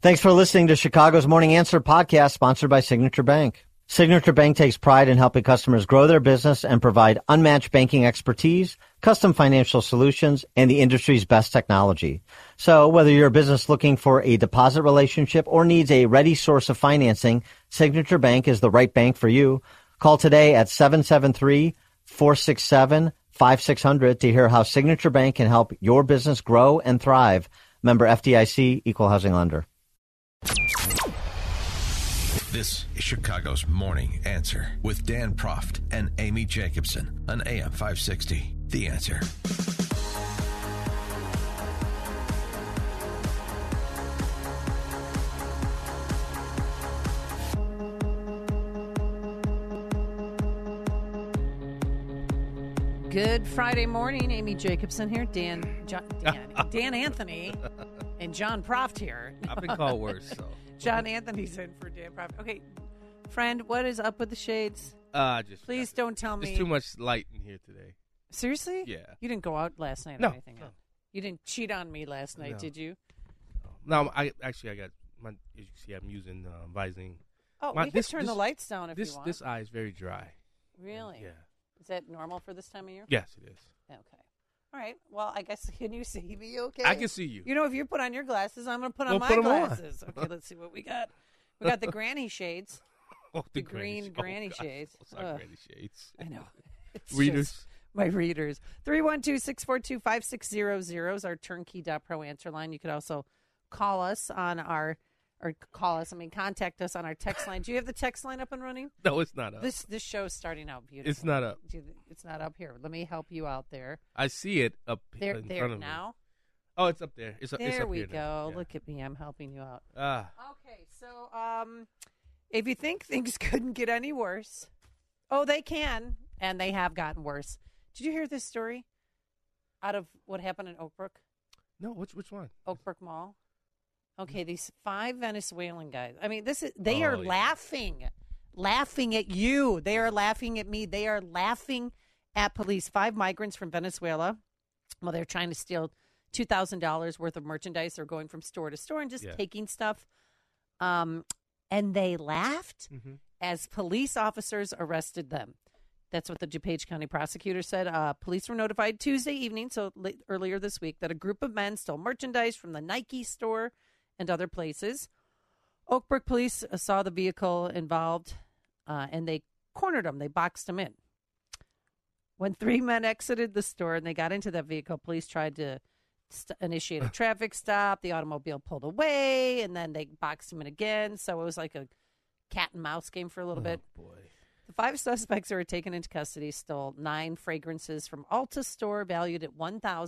Thanks for listening to Chicago's Morning Answer podcast, sponsored by Signature Bank. Signature Bank takes pride in helping customers grow their business and provide unmatched banking expertise, custom financial solutions, and the industry's best technology. So whether you're a business looking for a deposit relationship or needs a ready source of financing, Signature Bank is the right bank for you. Call today at 773-467-5600 to hear how Signature Bank can help your business grow and thrive. Member FDIC, Equal Housing Lender. This is Chicago's Morning Answer with Dan Proft and Amy Jacobson on AM 560. The Answer. Good Friday morning. Amy Jacobson here. Dan Anthony and John Proft here. I've been called worse, so. John Anthony's in for Dan Proft. Okay, friend, what is up with the shades? Please don't tell me. There's too much light in here today. Seriously? Yeah. You didn't go out last night or anything? No. You didn't cheat on me last night, did you? No, I got my. As you can see, I'm using Visine. Oh, we can turn the lights down if you want. This eye is very dry. Really? Yeah. Is that normal for this time of year? Yes, it is. Okay. All right. Well, I guess, can you see me okay? I can see you. You know, if you put on your glasses, I'm going to put on my glasses. Okay, let's see what we got. We got the granny shades. Oh, the green granny shades. Granny shades. I know. It's readers. My readers. 312-642-5600 is our turnkey.pro answer line. You could also call us on contact us on our text line. Do you have the text line up and running? No, it's not up. This show's starting out beautiful. It's not up. It's not up here. Let me help you out there. I see it up there in front of now. Me. Oh, it's up there. It's there up we here go. Yeah. Look at me. I'm helping you out. Okay, so if you think things couldn't get any worse, they can, and they have gotten worse. Did you hear this story out of what happened in Oakbrook? No, which one? Oakbrook Mall. Okay, these 5 Venezuelan guys. I mean, they are laughing at you. They are laughing at me. They are laughing at police. 5 migrants from Venezuela. Well, they're trying to steal $2,000 worth of merchandise. They're going from store to store and just taking stuff. And they laughed as police officers arrested them. That's what the DuPage County prosecutor said. Police were notified Tuesday evening, so earlier this week, that a group of men stole merchandise from the Nike store and other places. Oakbrook police saw the vehicle involved, and they cornered them. They boxed them in. When 3 men exited the store and they got into that vehicle, police tried to initiate a traffic stop. The automobile pulled away, and then they boxed them in again. So it was like a cat and mouse game for a little bit. Boy. The 5 suspects who were taken into custody stole 9 fragrances from Ulta store valued at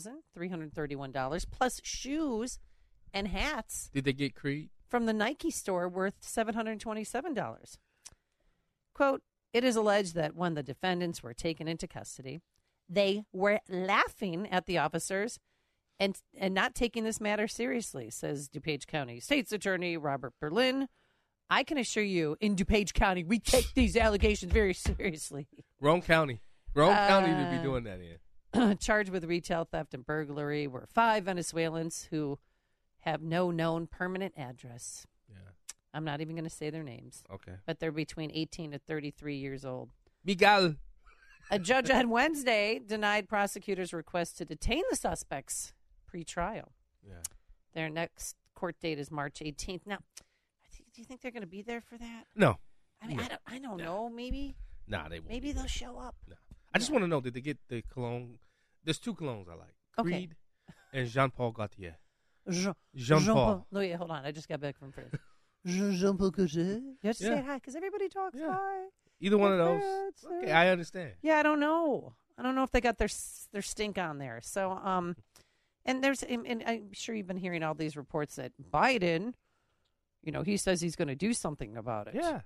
$1,331, plus shoes and hats. Did they get Creed? From the Nike store worth $727. Quote, it is alleged that when the defendants were taken into custody, they were laughing at the officers and not taking this matter seriously, says DuPage County State's Attorney Robert Berlin. I can assure you, in DuPage County, we take these allegations very seriously. Wrong county. Wrong county to be doing that in. Charged with retail theft and burglary were 5 Venezuelans who have no known permanent address. Yeah. I'm not even going to say their names. Okay. But they're between 18 to 33 years old. Miguel. A judge on Wednesday denied prosecutors' request to detain the suspects pre-trial. Yeah. Their next court date is March 18th. Now, do you think they're going to be there for that? No. I mean, I don't know. Maybe. Nah, they won't. Maybe they'll show up. No. I just want to know, did they get the cologne? There's 2 colognes I like. Creed and Jean-Paul Gaultier. Jean-Paul. No, yeah, hold on. I just got back from France. Jean-Paul Gaultier. You have to say hi because everybody talks hi. Either one of those. Okay, I understand. Yeah, I don't know. I don't know if they got their stink on there. So, and I'm sure you've been hearing all these reports that Biden, he says he's going to do something about it. Yeah.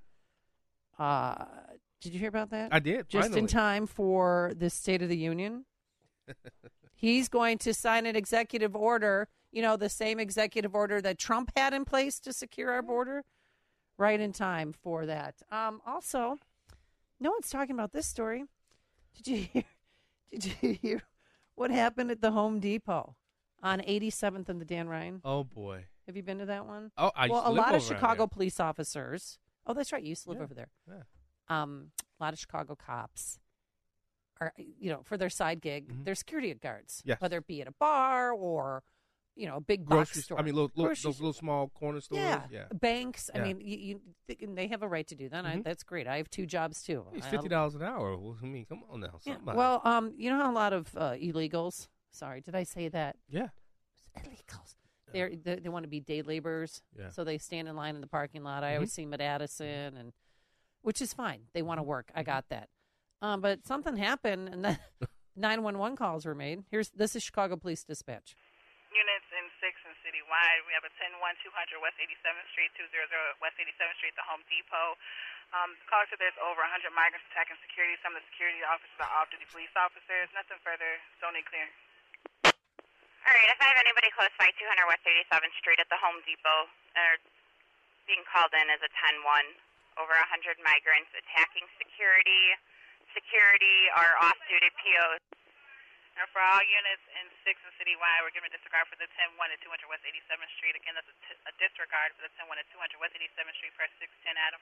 Did you hear about that? I did. Just finally. in time for the State of the Union. He's going to sign an executive order, the same executive order that Trump had in place to secure our border, right in time for that. Also, no one's talking about this story. Did you hear what happened at the Home Depot on 87th and the Dan Ryan? Oh, boy. Have you been to that one? Oh, I used to a live lot of over around Chicago there. police officers. Oh, that's right. You used to live over there. Yeah. A lot of Chicago cops are, for their side gig, they're security guards. Yes. Whether it be at a bar or, a big Grocery box store. I mean, those little small corner stores. Yeah. Banks. Yeah. I mean, they have a right to do that. That's great. I have 2 jobs too. It's $50 an hour. Well, I mean, come on now. Yeah. Somebody. Well, you know how a lot of illegals. Sorry, did I say that? Yeah. Illegals. They want to be day laborers, Yeah. so they stand in line in the parking lot. I always see them at Addison, and which is fine. They want to work. I got that. But something happened, and then 911 calls were made. This is Chicago Police Dispatch. Units in 6 and citywide. We have a 10-1-200 West 87th Street, 200 West 87th Street, the Home Depot. Caller said there's over 100 migrants attacking security. Some of the security officers are off-duty police officers. Nothing further. Zone clear. All right, if I have anybody close by 200 West 87th Street at the Home Depot, being called in as a 10-1, over 100 migrants attacking security. Security are off-duty POs. And for all units in 6 and citywide, we're giving a disregard for the 10-1 at 200 West 87th Street. Again, that's a disregard for the 10-1 at 200 West 87th Street, press 610, Adam.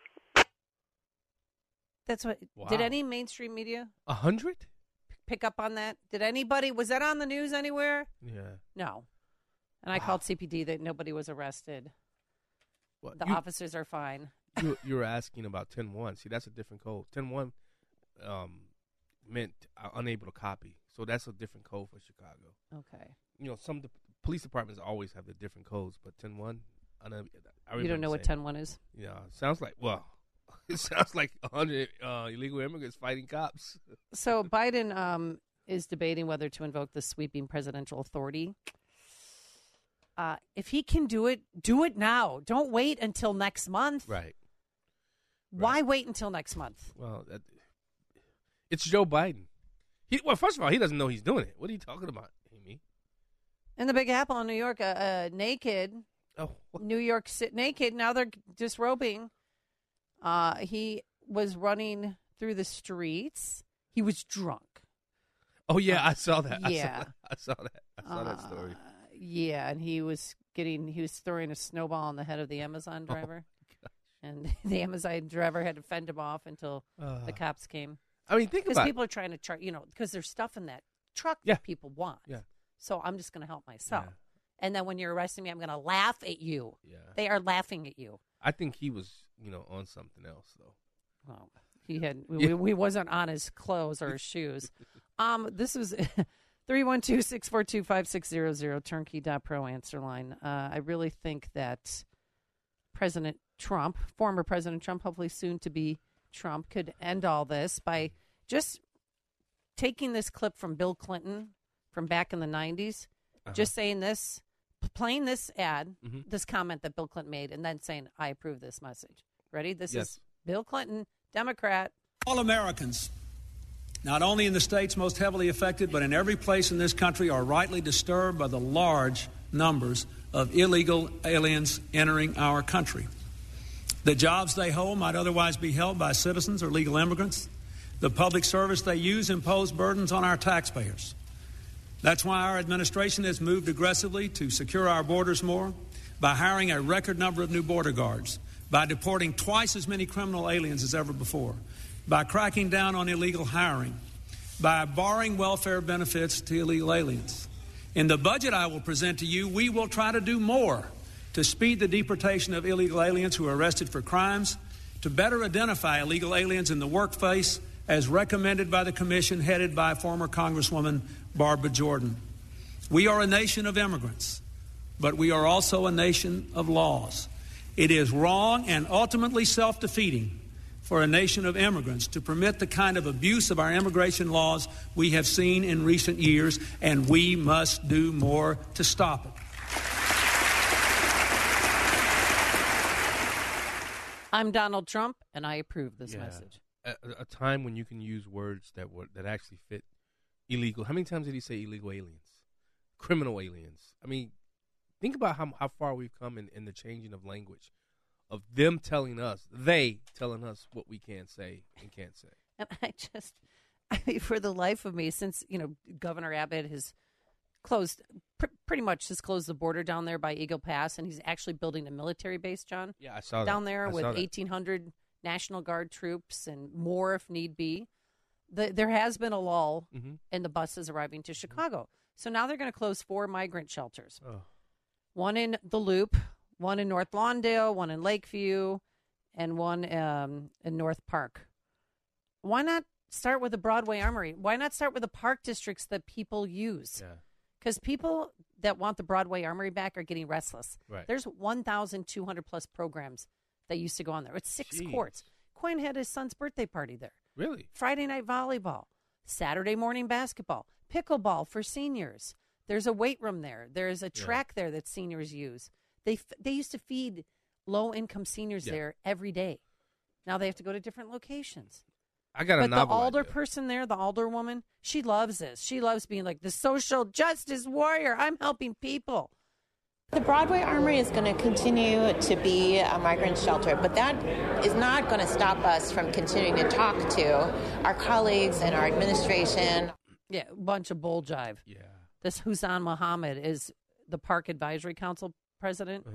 That's what. Wow. Did any mainstream media 100? pick up on that? Did anybody? Was that on the news anywhere? Yeah. No. And I called CPD that nobody was arrested. What, The officers are fine. you were asking about 10-1. See, that's a different code. 10-1 meant unable to copy. So that's a different code for Chicago. Okay. Some police departments always have the different codes, but 10-1, You don't know what 10-1 is? Yeah, sounds like, it sounds like 100 illegal immigrants fighting cops. So Biden is debating whether to invoke the sweeping presidential authority. If he can do it now. Don't wait until next month. Right. Why wait until next month? Well, it's Joe Biden. First of all, he doesn't know he's doing it. What are you talking about, Amy? In the Big Apple in New York, naked. Oh, New York City, naked. Now they're disrobing. He was running through the streets. He was drunk. Oh yeah, I saw that. Yeah, I saw that story. Yeah, and he was throwing a snowball on the head of the Amazon driver, and the Amazon driver had to fend him off until the cops came. I mean, think about it. Because people are trying to because there's stuff in that truck that people want. Yeah. So I'm just going to help myself. Yeah. And then when you're arresting me, I'm going to laugh at you. Yeah. They are laughing at you. I think he was, on something else though. Well, he had we wasn't on his clothes or his shoes. This was 312-642-5600 turnkey.pro answer line. I really think that President Trump, former President Trump, hopefully soon to be Trump, could end all this by just taking this clip from Bill Clinton from back in the 90s, just saying this, playing this ad, this comment that Bill Clinton made, and then saying, I approve this message. Ready? This is Bill Clinton, Democrat. All Americans, not only in the states most heavily affected, but in every place in this country, are rightly disturbed by the large numbers of illegal aliens entering our country. The jobs they hold might otherwise be held by citizens or legal immigrants. The public service they use impose burdens on our taxpayers. That's why our administration has moved aggressively to secure our borders more, by hiring a record number of new border guards, by deporting twice as many criminal aliens as ever before, by cracking down on illegal hiring, by barring welfare benefits to illegal aliens. In the budget I will present to you, we will try to do more to speed the deportation of illegal aliens who are arrested for crimes, to better identify illegal aliens in the workplace as recommended by the commission headed by former Congresswoman Barbara Jordan. We are a nation of immigrants, but we are also a nation of laws. It is wrong and ultimately self-defeating for a nation of immigrants to permit the kind of abuse of our immigration laws we have seen in recent years, and we must do more to stop it. I'm Donald Trump, and I approve this message. A time when you can use words that actually fit illegal. How many times did he say illegal aliens? Criminal aliens. I mean, think about how far we've come in the changing of language, of them telling us, what we can say and can't say. And for the life of me, since, Governor Abbott has closed pretty much has closed the border down there by Eagle Pass, and he's actually building a military base, John. Yeah, I saw that. Down there with 1,800 National Guard troops and more if need be. There has been a lull in the buses arriving to Chicago. So now they're going to close 4 migrant shelters. Oh. One in the Loop, one in North Lawndale, one in Lakeview, and one in North Park. Why not start with the Broadway Armory? Why not start with the park districts that people use? Because people that want the Broadway Armory back are getting restless. Right. There's 1,200 plus programs that used to go on there. It's 6 courts. Quinn had his son's birthday party there. Really? Friday night volleyball, Saturday morning basketball, pickleball for seniors. There's a weight room there. There's a track there that seniors use. They used to feed low-income seniors there every day. Now they have to go to different locations. I got a novel the alder idea. person there, the alder woman, she loves this. She loves being like the social justice warrior. I'm helping people. The Broadway Armory is going to continue to be a migrant shelter, but that is not going to stop us from continuing to talk to our colleagues and our administration. Yeah, a bunch of bull jive. Yeah. This Hussein Mohammed is the Park Advisory Council president.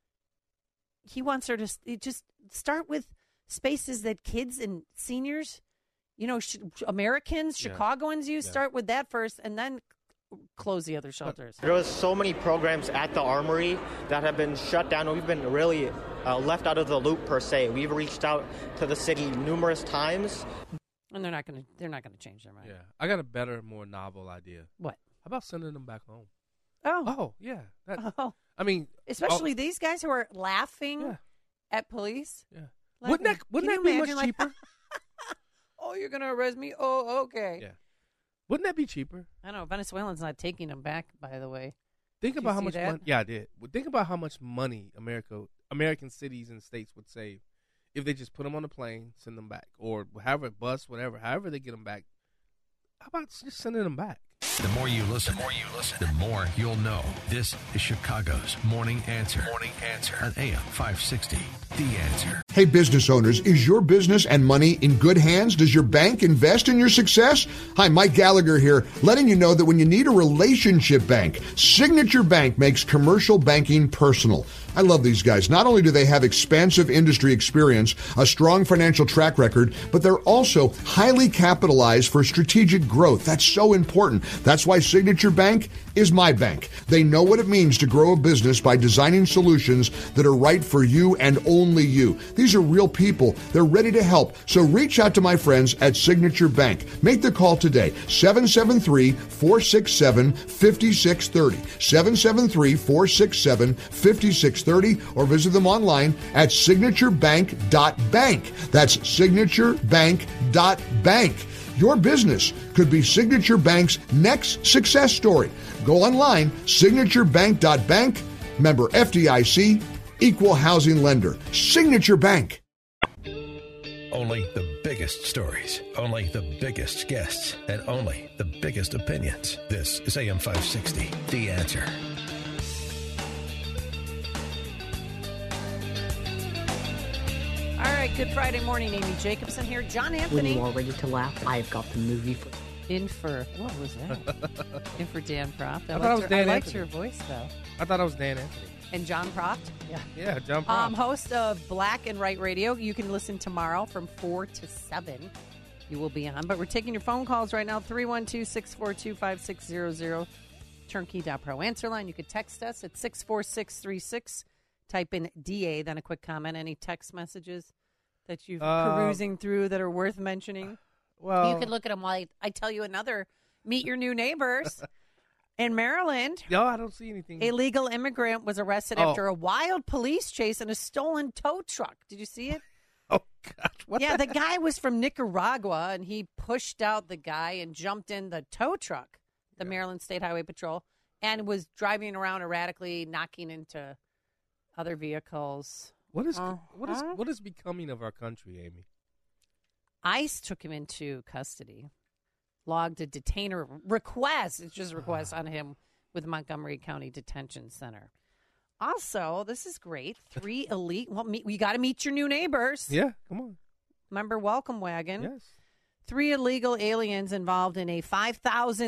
He wants her to just start with spaces that kids and seniors, Americans, Chicagoans use. Start with that first and then close the other shelters. There was so many programs at the Armory that have been shut down. We've been really left out of the loop per se. We've reached out to the city numerous times, and they're not going to change their mind. Yeah, I got a better, more novel idea. What? How about sending them back home? Oh, yeah. I mean, especially these guys who are laughing at police. Yeah. Laughing. Wouldn't that be much cheaper? Oh, you're going to arrest me? Oh, okay. Yeah. Wouldn't that be cheaper? I know. Venezuelans not taking them back, by the way. Think about how much money. Yeah, I did. Think about how much money American cities and states would save if they just put them on a plane, send them back, or however, bus, whatever, however they get them back. How about just sending them back? The more you listen, the more you'll know. This is Chicago's Morning Answer. Morning Answer on AM 560. The Answer. Hey, business owners, is your business and money in good hands? Does your bank invest in your success? Hi, Mike Gallagher here, letting you know that when you need a relationship bank, Signature Bank makes commercial banking personal. I love these guys. Not only do they have expansive industry experience, a strong financial track record, but they're also highly capitalized for strategic growth. That's so important. That's why Signature Bank is my bank. They know what it means to grow a business by designing solutions that are right for you and only you. These are real people. They're ready to help. So reach out to my friends at Signature Bank. Make the call today, 773-467-5630, 773-467-5630, or visit them online at signaturebank.bank. That's signaturebank.bank. Your business could be Signature Bank's next success story. Go online, signaturebank.bank, member FDIC, equal housing lender. Signature Bank. Only the biggest stories, only the biggest guests, and only the biggest opinions. This is AM 560, The Answer. All right, good Friday morning. Amy Jacobson here. John Anthony. When you are ready to laugh, I've got the movie for In for, what was that? In for Dan Proft. I liked your voice, though. I thought I was Dan Anthony. And John Proft? Yeah, John Proft. Host of Black and Right Radio. You can listen tomorrow from 4 to 7. You will be on. But we're taking your phone calls right now, 312-642-5600, turnkey.pro answer line. You could text us at 64636. Type in DA, then a quick comment. Any text messages that you're perusing through that are worth mentioning? Well, you can look at them while I tell you another Meet Your New Neighbors. In Maryland, no, I don't see anything. A legal immigrant was arrested after a wild police chase in a stolen tow truck. Did you see it? Oh, gosh. What the guy was from Nicaragua, and he pushed out the guy and jumped in the tow truck, the Maryland State Highway Patrol, and was driving around erratically, knocking into other vehicles. What is becoming of our country, Amy? ICE took him into custody, logged a detainer request. It's just a request on him with Montgomery County Detention Center. Also, this is great. 3 elite. Well, you got to meet your new neighbors. Yeah, come on. Remember Welcome Wagon? Yes. 3 illegal aliens involved in a 5,000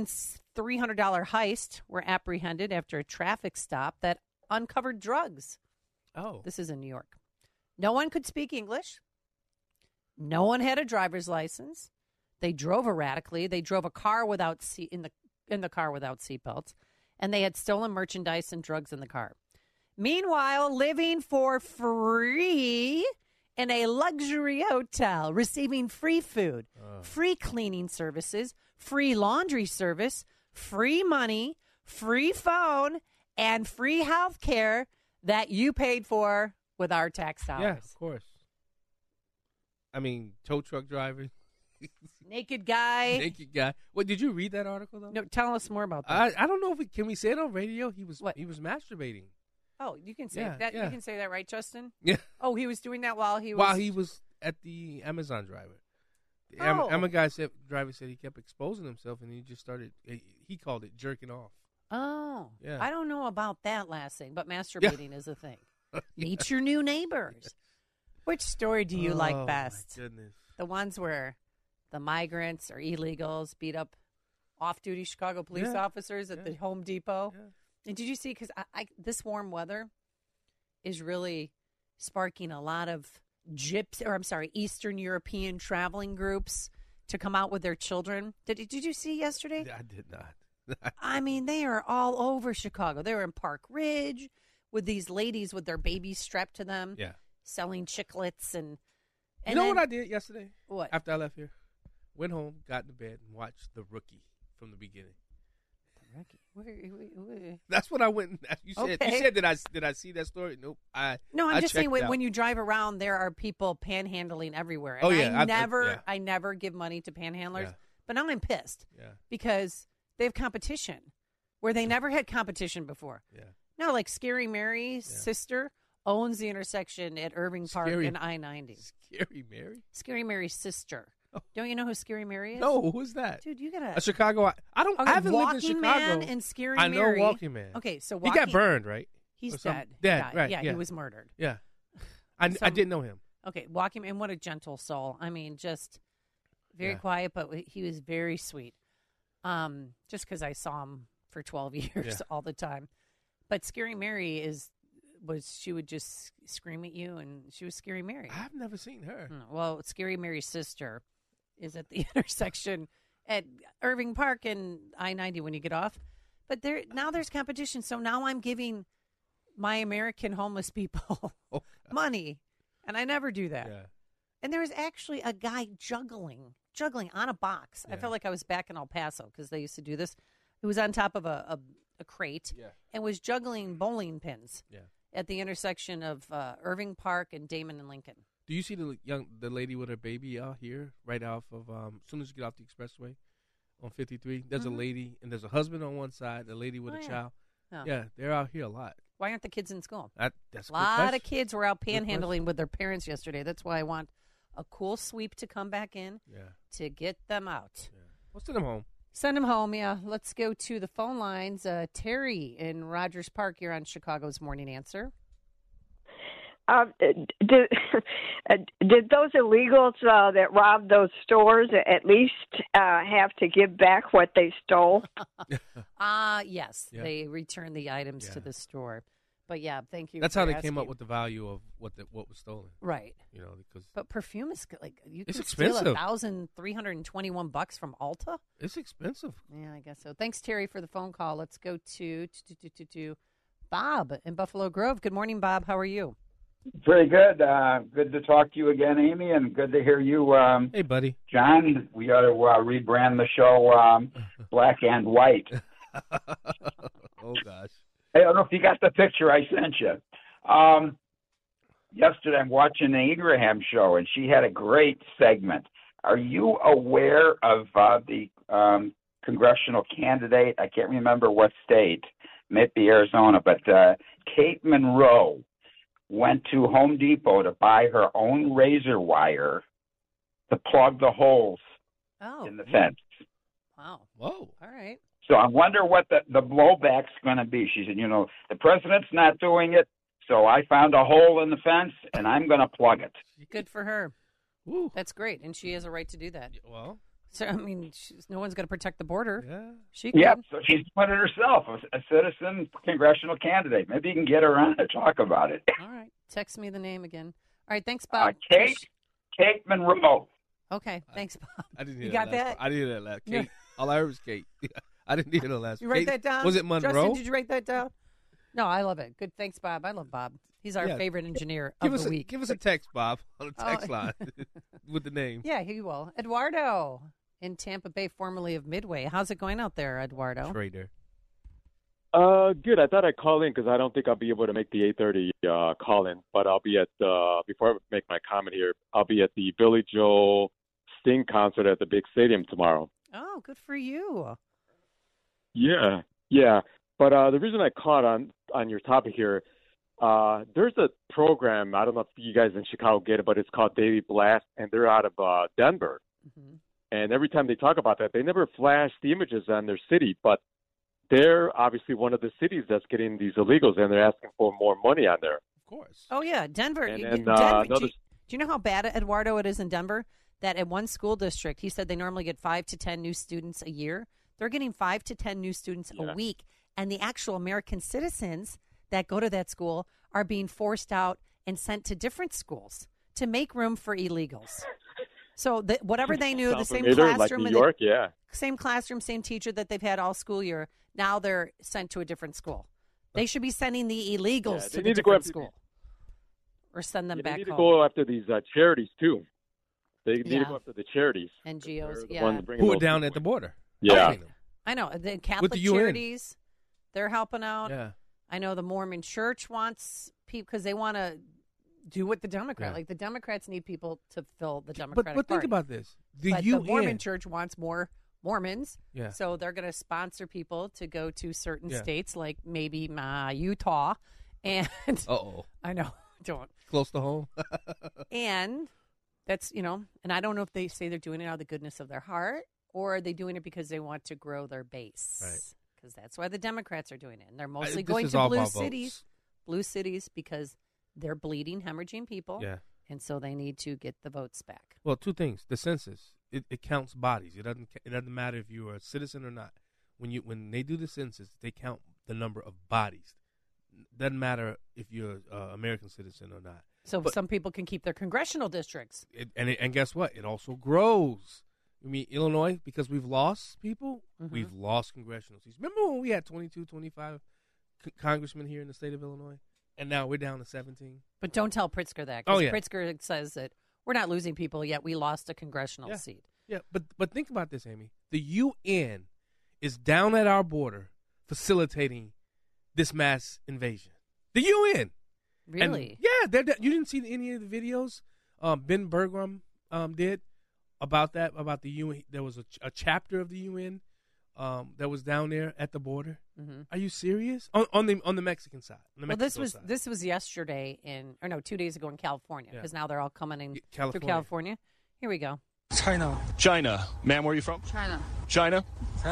$300 heist were apprehended after a traffic stop that uncovered drugs. Oh. This is in New York. No one could speak English. No one had a driver's license. They drove erratically. They drove a car without in the car without seatbelts, and they had stolen merchandise and drugs in the car. Meanwhile, living for free in a luxury hotel, receiving free food, free cleaning services, free laundry service, free money, free phone, and free health care that you paid for with our tax dollars. Yeah, of course. I mean, tow truck driving. Naked guy. Naked guy. What, did you read that article, though? No, tell us more about that. I don't know if can we say it on radio? He was masturbating. Oh, you can say that. You can say that, right, Justin? Yeah. Oh, he was doing that while he was at the Amazon driver. The Amazon driver said he kept exposing himself, and he just started. He called it jerking off. Oh, yeah. I don't know about that last thing, but masturbating is a thing. Meet your new neighbors. Which story do you like best? My goodness. The ones where the migrants or illegals beat up off-duty Chicago police officers at the Home Depot. Yeah. And did you see? Because this warm weather is really sparking a lot of Eastern European traveling groups to come out with their children. Did you see yesterday? I did not. I mean, they are all over Chicago. They were in Park Ridge with these ladies with their babies strapped to them, selling chiclets and you know what I did yesterday? What? After I left here, went home, got into bed, and watched The Rookie from the beginning. Wait. That's what I went. You said. Okay. You said did I see that story? Nope. I'm just saying when you drive around, there are people panhandling everywhere. And I never give money to panhandlers, but now I'm pissed because they have competition where they never had competition before. Yeah. No, like Scary Mary's sister owns the intersection at Irving Park and I-90. Scary Mary? Scary Mary's sister. Oh. Don't you know who Scary Mary is? No, who's that? Dude, you gotta... A Chicago... I haven't lived in Chicago. Walking Man and Scary Mary. I know Walking Man. Okay, so he got burned, right? He's dead. Dead, right. Yeah, he was murdered. Yeah. I didn't know him. Okay, Walking Man, what a gentle soul. I mean, just very quiet, but he was very sweet. Just because I saw him for 12 years all the time. But Scary Mary she would just scream at you, and she was Scary Mary. I've never seen her. Well, Scary Mary's sister is at the intersection at Irving Park and I-90 when you get off. But now there's competition, so now I'm giving my American homeless people money, and I never do that. Yeah. And there was actually a guy juggling on a box. I felt like I was back in El Paso because they used to do this. He was on top of a crate and was juggling bowling pins at the intersection of Irving Park and Damon and Lincoln. Do you see the lady with her baby out here right off of as soon as you get off the expressway on 53? There's a lady and there's a husband on one side, a lady with a child. Oh. Yeah, they're out here a lot. Why aren't the kids in school? That's a lot of kids were out panhandling with their parents yesterday. That's why I want a cool sweep to come back in to get them out. Yeah. Well, send them home. Send them home, yeah. Let's go to the phone lines. Terry in Rogers Park, you're on Chicago's Morning Answer. Did those illegals that robbed those stores at least have to give back what they stole? Yes. Yeah. They returned the items to the store. But yeah, thank you. That's how they came up with the value of what was stolen. Right. You know, because but perfume is like you can steal expensive. $1,321 from Ulta. It's expensive. Yeah, I guess so. Thanks, Terry, for the phone call. Let's go to Bob in Buffalo Grove. Good morning, Bob. How are you? Pretty good. Good to talk to you again, Amy, and good to hear you. Hey, buddy. John, we ought to rebrand the show Black and White. Oh, gosh. I don't know if you got the picture I sent you. Yesterday, I'm watching the Ingraham show, and she had a great segment. Are you aware of the congressional candidate? I can't remember what state. Might be Arizona, but Kate Monroe went to Home Depot to buy her own razor wire to plug the holes in the fence. Wow. Whoa. All right. So I wonder what the blowback's going to be. She said, the president's not doing it, so I found a hole in the fence, and I'm going to plug it. Good for her. Woo. That's great, and she has a right to do that. Well, So, I mean, no one's going to protect the border. Yeah. She could. Yep, so she's doing it herself, a citizen congressional candidate. Maybe you can get her on to talk about it. All right. Text me the name again. All right. Thanks, Bob. Kate Monroe. Okay. Thanks, Bob. I didn't hear you that. got that? I didn't hear that last. Kate. All I heard was Kate. I didn't hear the last. You write Kate, that down? Was it Monroe? Justin, did you write that down? No, I love it. Good. Thanks, Bob. I love Bob. He's our favorite engineer of the week. Give us a text, Bob, on the text line with the name. Yeah, he will. Eduardo in Tampa Bay, formerly of Midway. How's it going out there, Eduardo? Trader. Good. I thought I'd call in because I don't think I'll be able to make the 8:30 call in, but I'll be at before I make my comment here. I'll be at the Billy Joel Sting concert at the big stadium tomorrow. Oh, good for you. Yeah. But the reason I caught on your topic here, there's a program. I don't know if you guys in Chicago get it, but it's called Daily Blast, and they're out of Denver. Mm-hmm. And every time they talk about that, they never flash the images on their city, but they're obviously one of the cities that's getting these illegals, and they're asking for more money on there. Of course. Oh, yeah, Denver. And Denver do you know how bad, Eduardo, it is in Denver? That at one school district, he said they normally get 5 to 10 new students a year. They're getting 5 to 10 new students a week, and the actual American citizens that go to that school are being forced out and sent to different schools to make room for illegals. So whatever they knew, the same classroom, like New York, same classroom, same teacher that they've had all school year, now they're sent to a different school. They should be sending the illegals to the different school. Or send them back home. They need to go after these charities, too. They need to go after the charities. NGOs, Who are down at the border. Yeah. I know. The Catholic charities, they're helping out. Yeah. I know the Mormon Church wants people because they want to do what the Democrats like. The Democrats need people to fill the Democratic But think Party. about this. The Mormon Church wants more Mormons. Yeah. So they're going to sponsor people to go to certain states like maybe Utah. And I know. Don't. Close to home. And that's, and I don't know if they say they're doing it out of the goodness of their heart or are they doing it because they want to grow their base. Right. Because that's why the Democrats are doing it. And they're mostly going to blue cities because they're bleeding, hemorrhaging people. Yeah. And so they need to get the votes back. Well, two things. The census, it counts bodies. It doesn't matter if you're a citizen or not. When they do the census, they count the number of bodies. Doesn't matter if you're an American citizen or not. So some people can keep their congressional districts. And guess what? It also grows. I mean, Illinois, because we've lost people, we've lost congressional seats. Remember when we had 22, 25 congressmen here in the state of Illinois? And now we're down to 17. But don't tell Pritzker that. Because Pritzker says that we're not losing people, yet we lost a congressional seat. Yeah, but think about this, Amy. The UN is down at our border facilitating this mass invasion. The UN. Really? And, you didn't see any of the videos Ben Bergram did about the UN. There was a chapter of the UN that was down there at the border. Mm-hmm. Are you serious? On the Mexican side. This was yesterday 2 days ago in California because now they're all coming in through California. Here we go. China. Ma'am, where are you from? China.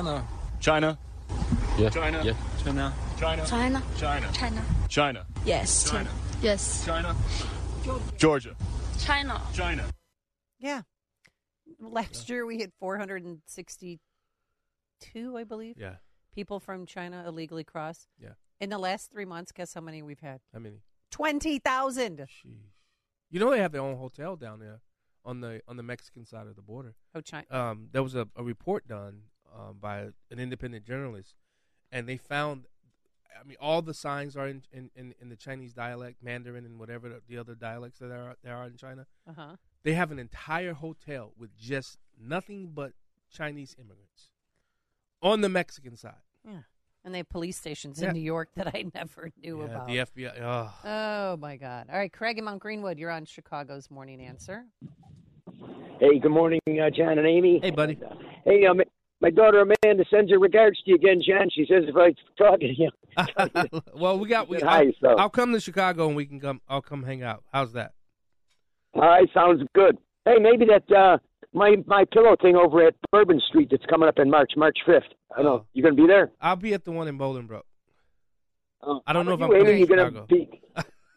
Yeah. China. Yes. China. Yes. China. Georgia. China. Yeah. Last year we had 462, I believe. Yeah. People from China illegally cross. Yeah. In the last 3 months, guess how many we've had? How many? 20,000. You know they have their own hotel down there on the Mexican side of the border. Oh, China. There was a report done by an independent journalist, and they found, all the signs are in the Chinese dialect, Mandarin, and whatever the other dialects that there are in China. Uh-huh. They have an entire hotel with just nothing but Chinese immigrants on the Mexican side. Yeah. And they have police stations in New York that I never knew about. The FBI. Oh, my God. All right, Craig in Mount Greenwood, you're on Chicago's Morning Answer. Hey, good morning, John and Amy. Hey, buddy. Hey, my daughter Amanda sends her regards to you again, John. She says if I talk to you. Well, I'll come to Chicago and we can come. I'll come hang out. How's that? All right, sounds good. Hey, maybe that my pillow thing over at Bourbon Street that's coming up in March 5th. I know you gonna be there. I'll be at the one in Bolingbrook. I don't know if I'm coming to Chicago. Gonna be.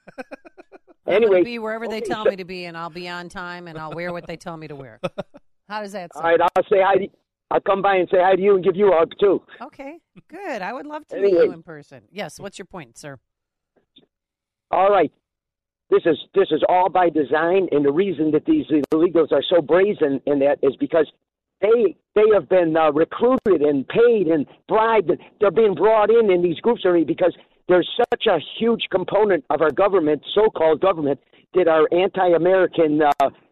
Anyway, be wherever they tell me to be, and I'll be on time, and I'll wear what they tell me to wear. How does that sound? All right, I'll say hi. I'll come by and say hi to you and give you a hug too. Okay, good. I would love to Anyway. meet you in person. Yes. What's your point, sir? All right. This is all by design, and the reason that these illegals are so brazen in that is because they have been recruited and paid and bribed, and they're being brought in these groups already because there's such a huge component of our government, so-called government, that are anti-American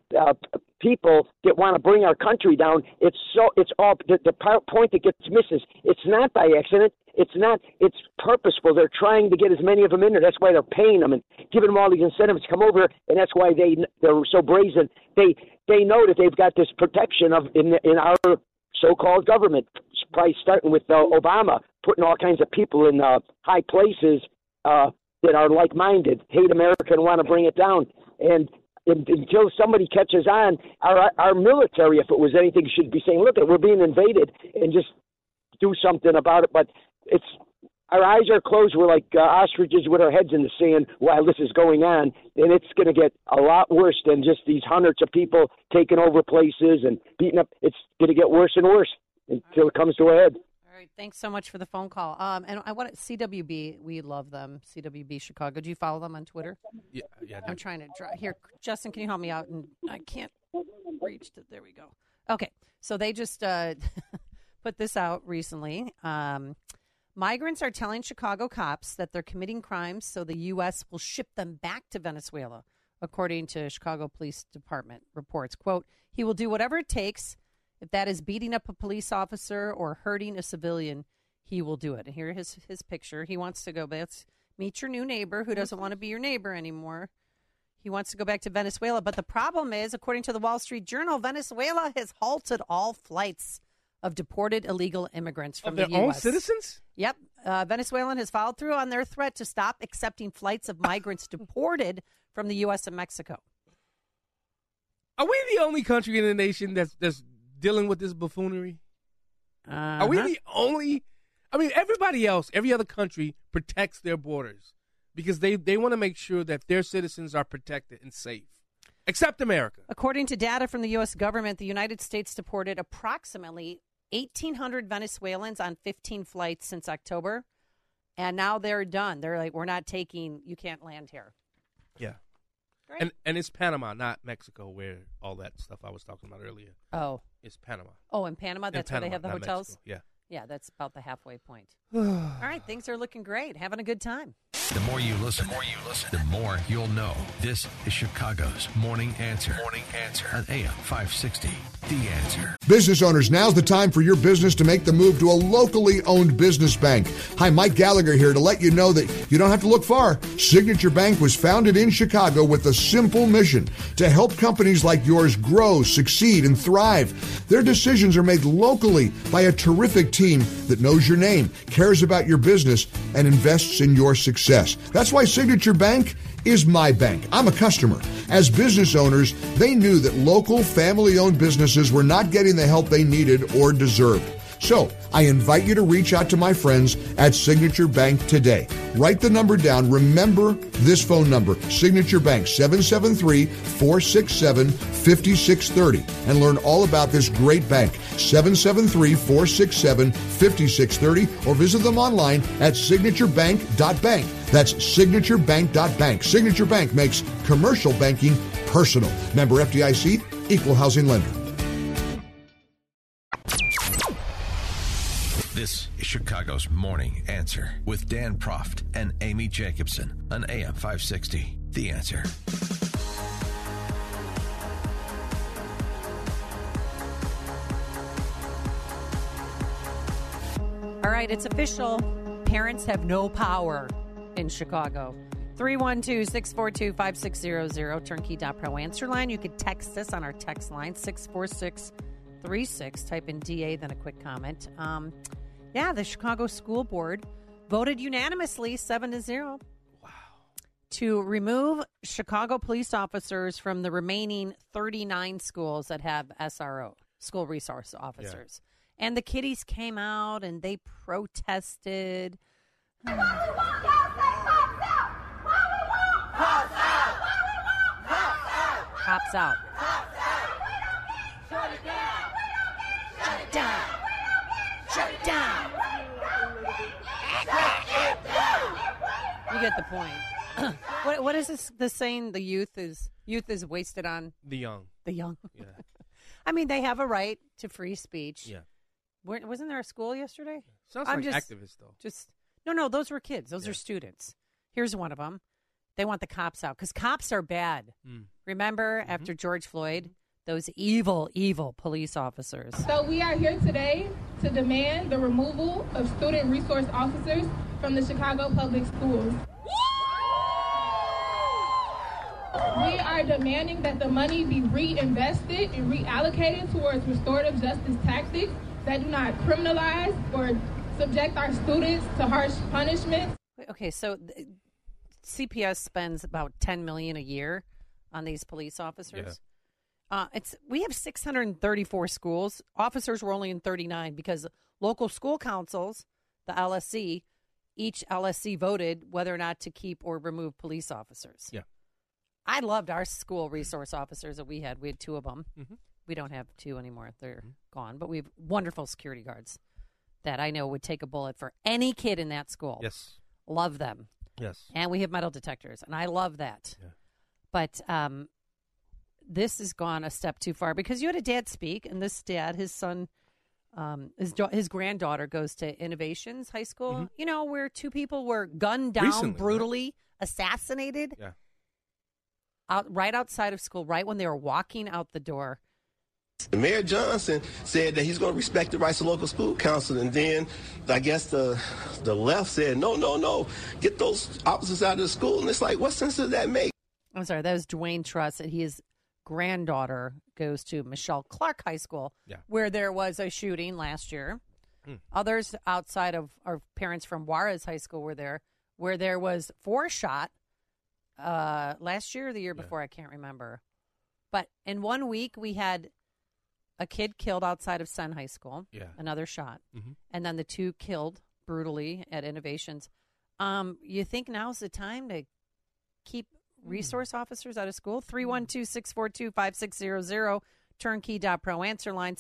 people that want to bring our country down. It's all the point that gets missed is it's not by accident. It's purposeful. They're trying to get as many of them in there. That's why they're paying them and giving them all these incentives to come over, and that's why they're so brazen. They know that they've got this protection in our so-called government, probably starting with Obama, putting all kinds of people in high places that are like-minded, hate America and want to bring it down. And until somebody catches on, our military, if it was anything, should be saying, look, we're being invaded, and just do something about it. But our eyes are closed. We're like ostriches with our heads in the sand while this is going on, and it's going to get a lot worse than just these hundreds of people taking over places and beating up. It's going to get worse and worse until it comes to a head. All right. Thanks so much for the phone call. And I want CWB. We love them. CWB Chicago. Do you follow them on Twitter? Yeah. I'm trying to draw here. Justin, can you help me out? And I can't reach to. There we go. Okay. So they just put this out recently. Migrants are telling Chicago cops that they're committing crimes, so the U.S. will ship them back to Venezuela, according to Chicago Police Department reports. Quote, he will do whatever it takes. If that is beating up a police officer or hurting a civilian, he will do it. And here his picture. He wants to go back. Meet your new neighbor who doesn't want to be your neighbor anymore. He wants to go back to Venezuela. But the problem is, according to the Wall Street Journal, Venezuela has halted all flights of deported illegal immigrants from the U.S. Their own citizens? Yep. Venezuelan has followed through on their threat to stop accepting flights of migrants deported from the U.S. and Mexico. Are we the only country in the nation that's dealing with this buffoonery? Are we the only? I mean, everybody else, every other country protects their borders because they want to make sure that their citizens are protected and safe. Except America. According to data from the U.S. government, the United States deported approximately 1,800 Venezuelans on 15 flights since October, and now they're done. They're like, we're not taking, you can't land here. Yeah. Great. And it's Panama, not Mexico, where all that stuff I was talking about earlier. Oh. It's Panama. Oh, in Panama? That's where they have the hotels? Mexico. Yeah. Yeah, that's about the halfway point. All right, things are looking great. Having a good time. The more you listen, the more you'll know. This is Chicago's Morning Answer. Morning Answer on AM 560. The Answer. Business owners, now's the time for your business to make the move to a locally owned business bank. Hi, Mike Gallagher here to let you know that you don't have to look far. Signature Bank was founded in Chicago with a simple mission to help companies like yours grow, succeed, and thrive. Their decisions are made locally by a terrific team that knows your name, cares about your business, and invests in your success. That's why Signature Bank is my bank. I'm a customer. As business owners, they knew that local family-owned businesses were not getting the help they needed or deserved. So I invite you to reach out to my friends at Signature Bank today. Write the number down. Remember this phone number, Signature Bank, 773-467-5630, and learn all about this great bank, 773-467-5630, or visit them online at signaturebank.bank. That's signaturebank.bank. Signature Bank makes commercial banking personal. Member FDIC, equal housing lender. This is Chicago's Morning Answer with Dan Proft and Amy Jacobson on AM 560. The Answer. All right, it's official. Parents have no power in Chicago. 312-642-5600, turnkey.pro answer line. You could text us on our text line, 64636. Type in DA, then a quick comment. Yeah, the Chicago School Board voted unanimously 7-0. Wow. To remove Chicago police officers from the remaining 39 schools that have SRO, school resource officers. Yeah. And the kiddies came out and they protested. Cops out. it down. Shut it down. You get the point. What is this saying? The youth is wasted on the young. The young. Yeah. I mean, they have a right to free speech. Yeah. Wasn't there a school yesterday? Sounds like activists, though. No, those were kids. Those are students. Here's one of them. They want the cops out because cops are bad. Remember, after George Floyd, those evil, evil police officers. So we are here today to demand the removal of student resource officers from the Chicago Public Schools. We are demanding that the money be reinvested and reallocated towards restorative justice tactics that do not criminalize or subject our students to harsh punishments. Okay, so CPS spends about $10 million a year on these police officers. Yeah. We have 634 schools. Officers were only in 39 because local school councils, the LSC, each LSC voted whether or not to keep or remove police officers. Yeah. I loved our school resource officers that we had. We had two of them. We don't have two anymore. They're gone. But we have wonderful security guards that I know would take a bullet for any kid in that school. Yes. Love them. Yes. And we have metal detectors, and I love that. Yeah. But this has gone a step too far because you had a dad speak, and this dad, his son, his granddaughter goes to Innovations High School, you know, where two people were gunned down, recently, brutally assassinated. Yeah. Right outside of school, right when they were walking out the door. Mayor Johnson said that he's going to respect the rights of local school council, and then I guess the left said, no, get those officers out of the school. And it's like, what sense does that make? I'm sorry, that was Dwayne Truss, and his granddaughter goes to Michelle Clark High School, where there was a shooting last year. Others outside of our parents from Juarez High School were there, where there was 4 shot last year or the year before, I can't remember. But in 1 week, we had a kid killed outside of Sen High School, another shot, and then the 2 killed brutally at Innovations. You think now's the time to keep resource officers out of school? 312-642-5600, turnkey.pro, answer line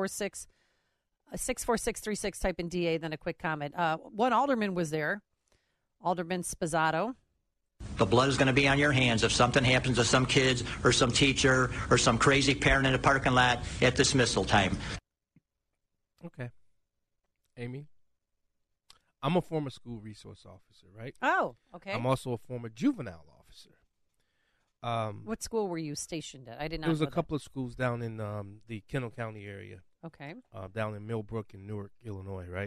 646-36, type in DA, then a quick comment. One alderman was there, Alderman Spazzato. The blood is going to be on your hands if something happens to some kids or some teacher or some crazy parent in a parking lot at dismissal time. Okay. Amy, I'm a former school resource officer, right? Oh, okay. I'm also a former juvenile officer. What school were you stationed at? I did not There was know a couple of schools down in the Kendall County area. Okay. Down in Millbrook and Newark, Illinois, right?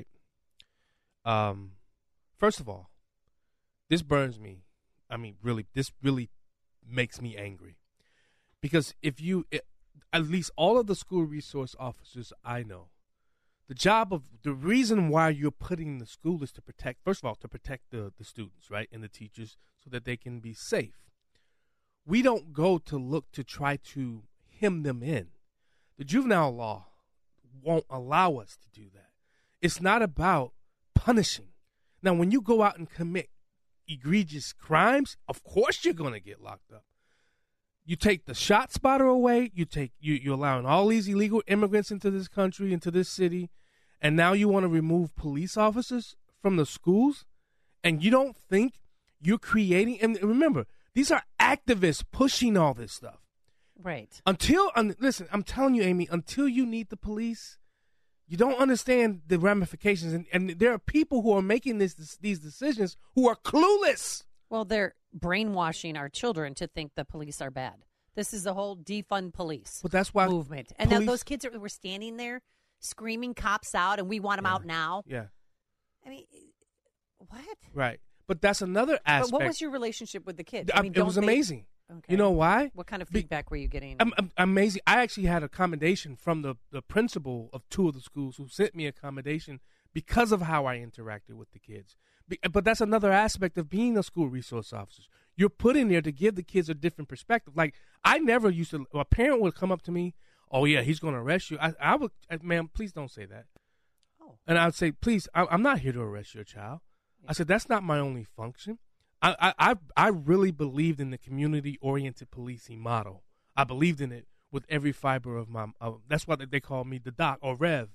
First of all, this burns me. I mean, really, this really makes me angry. Because at least all of the school resource officers I know, the reason why you're putting in the school is to protect, first of all, to protect the students, right, and the teachers so that they can be safe. We don't go to look to try to hem them in. The juvenile law won't allow us to do that. It's not about punishing. Now, when you go out and commit egregious crimes, of course you're going to get locked up. You take the shot spotter away, you're allowing all these illegal immigrants into this country, into this city, and now you want to remove police officers from the schools, and you don't think you're creating, and remember, these are activists pushing all this stuff. Right. Listen, I'm telling you, Amy, until you need the police, you don't understand the ramifications, and there are people who are making these decisions who are clueless. Well, they're brainwashing our children to think the police are bad. This is the whole defund police movement. And now those kids were standing there screaming cops out, and we want them out now. Yeah. I mean, what? Right. But that's another aspect. But what was your relationship with the kids? It was amazing. Okay. You know why? What kind of feedback were you getting? Amazing. I actually had a commendation from the principal of 2 of the schools who sent me a commendation because of how I interacted with the kids. But that's another aspect of being a school resource officer. You're put in there to give the kids a different perspective. Like, I never used to, a parent would come up to me, oh, yeah, he's going to arrest you. I would, ma'am, please don't say that. Oh. And I would say, please, I'm not here to arrest your child. I said, that's not my only function. I really believed in the community-oriented policing model. I believed in it with every fiber of my. That's why they call me the doc or Rev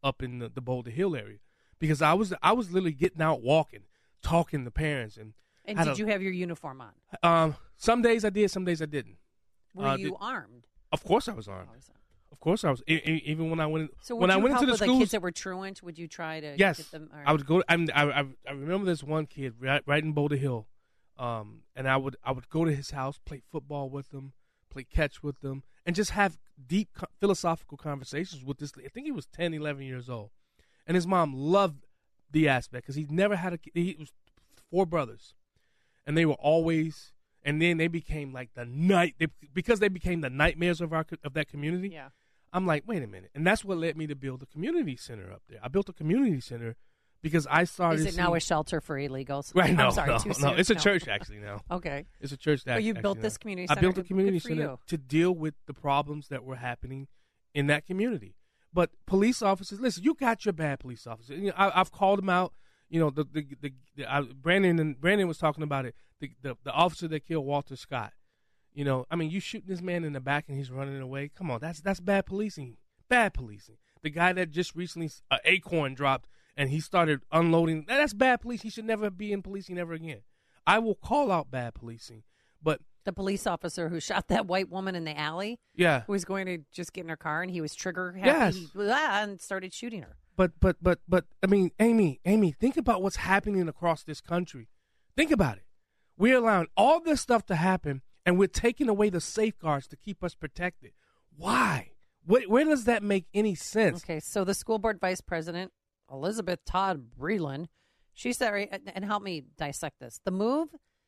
up in the Boulder Hill area, because I was literally getting out walking, talking to parents. And did you have your uniform on? Some days I did, some days I didn't. Were you armed? Of course I was armed. Of course I was. Even when I went So when I went into the schools, the kids that were truant, would you try to yes, get them? I would go. I remember this one kid right in Boulder Hill, and I would go to his house, play football with him, play catch with them, and just have deep philosophical conversations with this. I think he was 10, 11 years old, and his mom loved the aspect because he never had he was 4 brothers, and they were always. And then they became like because they became the nightmares of that community. Yeah. I'm like, wait a minute. And that's what led me to build a community center up there. I built a community center because I started. Is it now a shelter for illegals? Right. No, I'm sorry, no. It's a church actually now. Okay. It's a church. But you built this community center. I built a community Good for center you. to deal with the problems that were happening in that community. But police officers, listen, you got your bad police officers. You know, I've called them out. You know, Brandon was talking about it. The officer that killed Walter Scott. You know, I mean, you shooting this man in the back and he's running away. Come on, that's bad policing. Bad policing. The guy that just recently Acorn dropped and he started unloading. That's bad police. He should never be in policing ever again. I will call out bad policing, but the police officer who shot that white woman in the alley, yeah, who was going to just get in her car and he was trigger happy, yes, and started shooting her. But I mean, Amy, think about what's happening across this country. Think about it. We're allowing all this stuff to happen, and we're taking away the safeguards to keep us protected. Why? Where does that make any sense? Okay, so the school board vice president, Elizabeth Todd Breland, she said, and help me dissect this, the move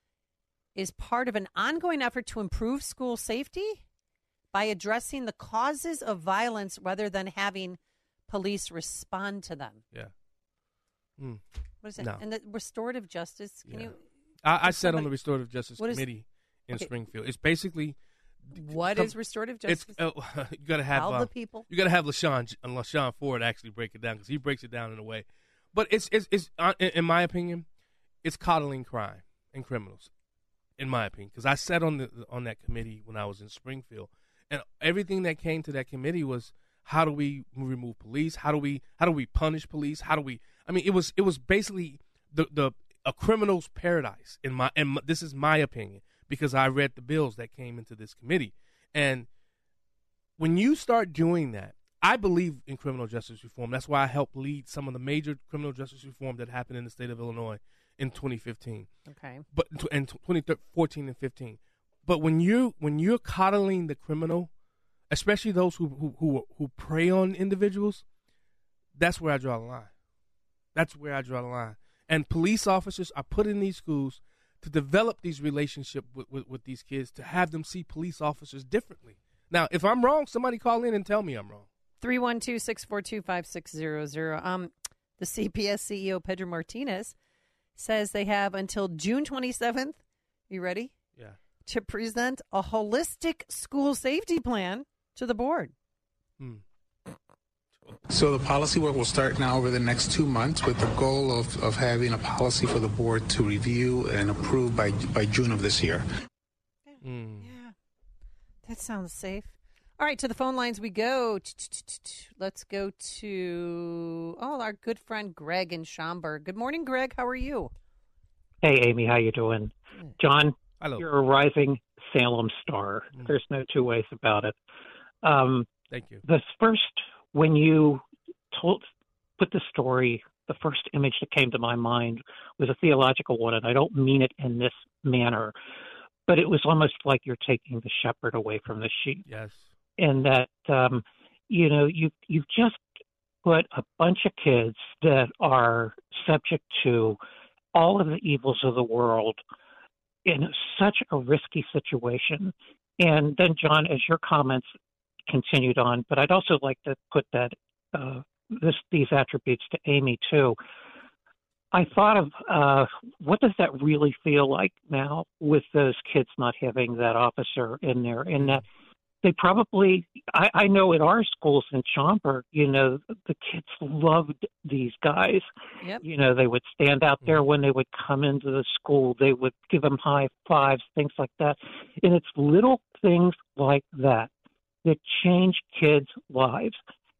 is part of an ongoing effort to improve school safety by addressing the causes of violence rather than having police respond to them. Yeah. What is it? No. And the restorative justice, can you... I sat on the restorative justice committee in okay. Springfield. It's basically... What is restorative justice? You got to have... Tell the people. You got to have LaShawn Ford actually break it down because he breaks it down in a way. But it's in my opinion, it's coddling crime and criminals, in my opinion. Because I sat on that committee when I was in Springfield, and everything that came to that committee was, how do we remove police? How do we punish police? How do we? I mean, it was basically a criminal's paradise and this is my opinion because I read the bills that came into this committee. And when you start doing that, I believe in criminal justice reform. That's why I helped lead some of the major criminal justice reform that happened in the state of Illinois in 2015. Okay. But in 2014 and 15. But when you're coddling the criminal, especially those who prey on individuals, that's where I draw the line. That's where I draw the line. And police officers are put in these schools to develop these relationships with these kids, to have them see police officers differently. Now, if I'm wrong, somebody call in and tell me I'm wrong. 312-642-5600. The CPS CEO, Pedro Martinez, says they have until June 27th, you ready? Yeah. To present a holistic school safety plan to the board. So the policy work will start now over the next 2 months with the goal of having a policy for the board to review and approve by June of this year. Yeah, that sounds safe. All right, to the phone lines we go. Let's go to our good friend Greg in Schaumburg. Good morning, Greg. How are you? Hey, Amy. How you doing? John, hello. You're a rising Salem star. There's no two ways about it. Thank you. When you put the story, the first image that came to my mind was a theological one, and I don't mean it in this manner, but it was almost like you're taking the shepherd away from the sheep. Yes. And that, you've just put a bunch of kids that are subject to all of the evils of the world in such a risky situation. And then, John, as your comments continued on, but I'd also like to put that these attributes to Amy too. I thought of what does that really feel like now with those kids not having that officer in there, and that they probably, I know in our schools in Schaumburg, the kids loved these guys. Yep. They would stand out there when they would come into the school. They would give them high fives, things like that. And it's little things like that change kids' lives.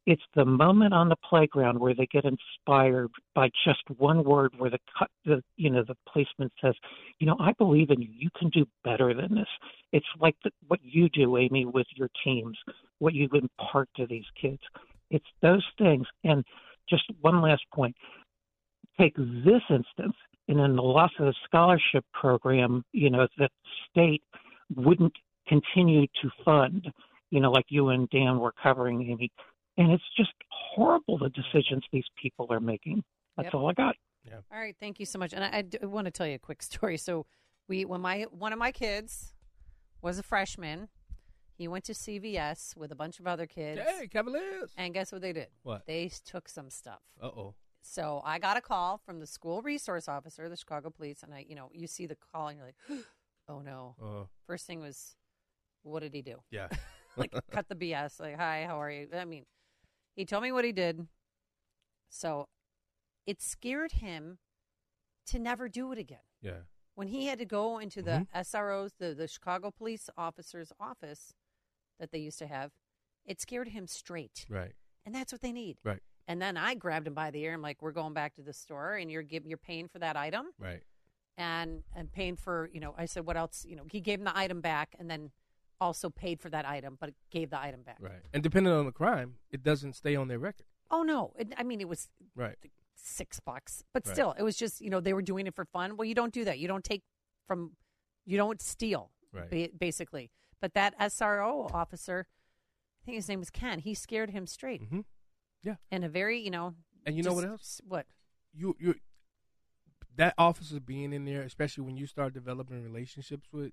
it's the moment on the playground where they get inspired by just one word, where the policeman says, I believe in you. You can do better than this. It's like what you do, Amy, with your teams, what you impart to these kids. It's those things. And just one last point. Take this instance, and in the loss of the scholarship program, that the state wouldn't continue to fund, like you and Dan were covering, Amy. And it's just horrible, the decisions these people are making. That's all I got. Yeah. All right, thank you so much. And I want to tell you a quick story. So when one of my kids was a freshman, he went to CVS with a bunch of other kids. Hey, Cavaliers! And guess what they did? What? They took some stuff. Uh-oh. So I got a call from the school resource officer, the Chicago police, and you see the call and you're like, oh no. First thing was, what did he do? Yeah. Cut the BS. Like, hi, how are you? I mean, he told me what he did. So it scared him to never do it again. Yeah. When he had to go into the SRO's, the Chicago police officer's office that they used to have, it scared him straight. Right. And that's what they need. Right. And then I grabbed him by the ear. I'm like, we're going back to the store, and you're paying for that item. Right. And paying for, I said, what else? He gave him the item back and then also paid for that item, but gave the item back. Right. And depending on the crime, it doesn't stay on their record. Oh, no. It was right. $6. But still, it was just, they were doing it for fun. Well, you don't do that. You don't you don't steal, basically. But that SRO officer, I think his name was Ken, he scared him straight. Mm-hmm. Yeah. And a very, And you know what else? What? You that officer being in there, especially when you start developing relationships with,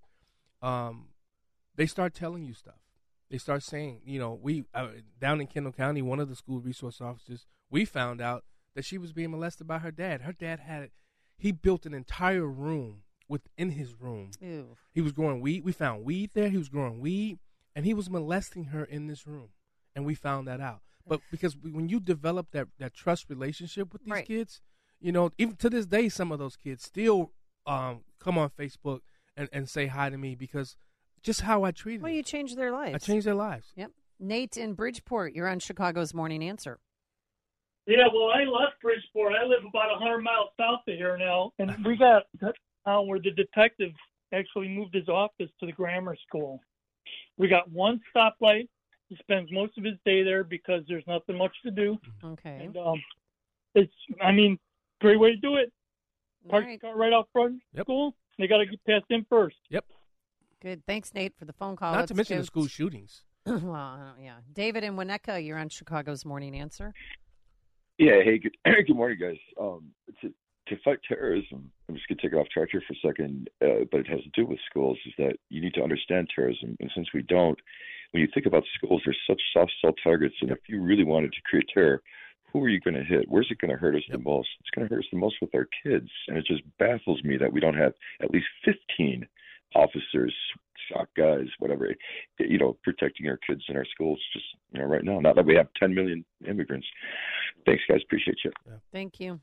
they start telling you stuff. They start saying, we down in Kendall County, one of the school resource officers, we found out that she was being molested by her dad. Her dad he built an entire room within his room. Ew. He was growing weed. We found weed there. He was growing weed, and he was molesting her in this room, and we found that out. But because when you develop that trust relationship with these kids, even to this day, some of those kids still come on Facebook and say hi to me because just how I treated them. Well, you changed their lives. I changed their lives. Yep. Nate in Bridgeport, you're on Chicago's Morning Answer. Yeah, well, I left Bridgeport. I live about 100 miles south of here now, and we got where the detective actually moved his office to the grammar school. We got one stoplight. He spends most of his day there because there's nothing much to do. Okay. And it's, great way to do it. Park the car right out front of school. They got to get past him first. Yep. Good. Thanks, Nate, for the phone call. Not to mention the school shootings. Well, yeah. David in Winnetka, you're on Chicago's Morning Answer. Yeah. Hey, good morning, guys. To fight terrorism, I'm just going to take it off track here for a second, but it has to do with schools, is that you need to understand terrorism. And since we don't, when you think about schools, they're such soft cell targets. And if you really wanted to create terror, who are you going to hit? Where's it going to hurt us the most? It's going to hurt us the most with our kids. And it just baffles me that we don't have at least 15 officers, SOC guys, whatever, protecting our kids in our schools just, right now. Not that we have 10 million immigrants. Thanks, guys. Appreciate you. Yeah. Thank you.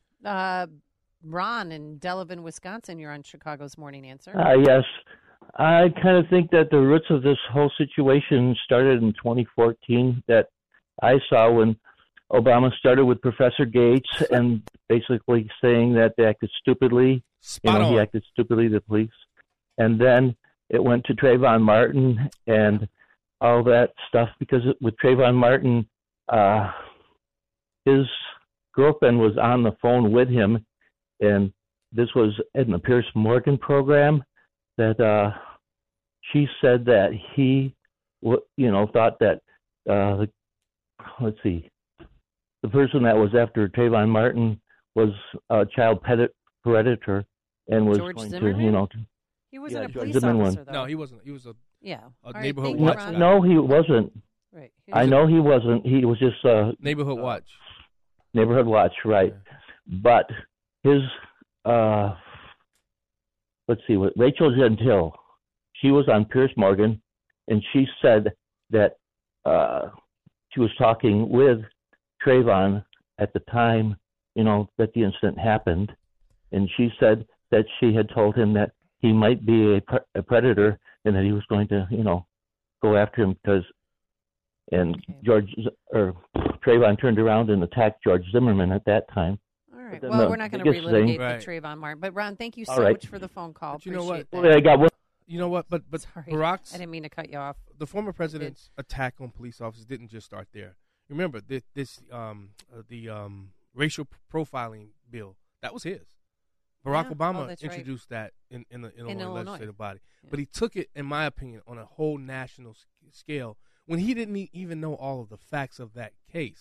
Ron in Delavan, Wisconsin, you're on Chicago's Morning Answer. Yes. I kind of think that the roots of this whole situation started in 2014 that I saw when Obama started with Professor Gates and basically saying that they acted stupidly. He acted stupidly, the police. And then it went to Trayvon Martin and all that stuff because with Trayvon Martin, his girlfriend was on the phone with him, and this was in the Pierce Morgan program that she said that he, thought that, the person that was after Trayvon Martin was a child predator and was George going Zimmerman? to, He wasn't a George police Zimmerman. officer, though. No, he wasn't. He was a neighborhood watch watch. guy. No, he wasn't. Right. I know he wasn't. He was just neighborhood watch. Neighborhood watch, right? Yeah. But his, Rachel Gentile, she was on Pierce Morgan, and she said that she was talking with Trayvon at the time, that the incident happened, and she said that she had told him that he might be a predator and that he was going to, go after him because and Trayvon turned around and attacked George Zimmerman at that time. All right. Well, we're not going to relitigate the Trayvon Martin. But, Ron, thank you so much for the phone call. You know what? Well, I got one. You know what? But Sorry, Barack's... I didn't mean to cut you off. The former president's attack on police officers didn't just start there. Remember, the racial profiling bill, that was his. Barack Obama introduced that in the Illinois legislative body. Yeah. But he took it, in my opinion, on a whole national scale when he didn't even know all of the facts of that case.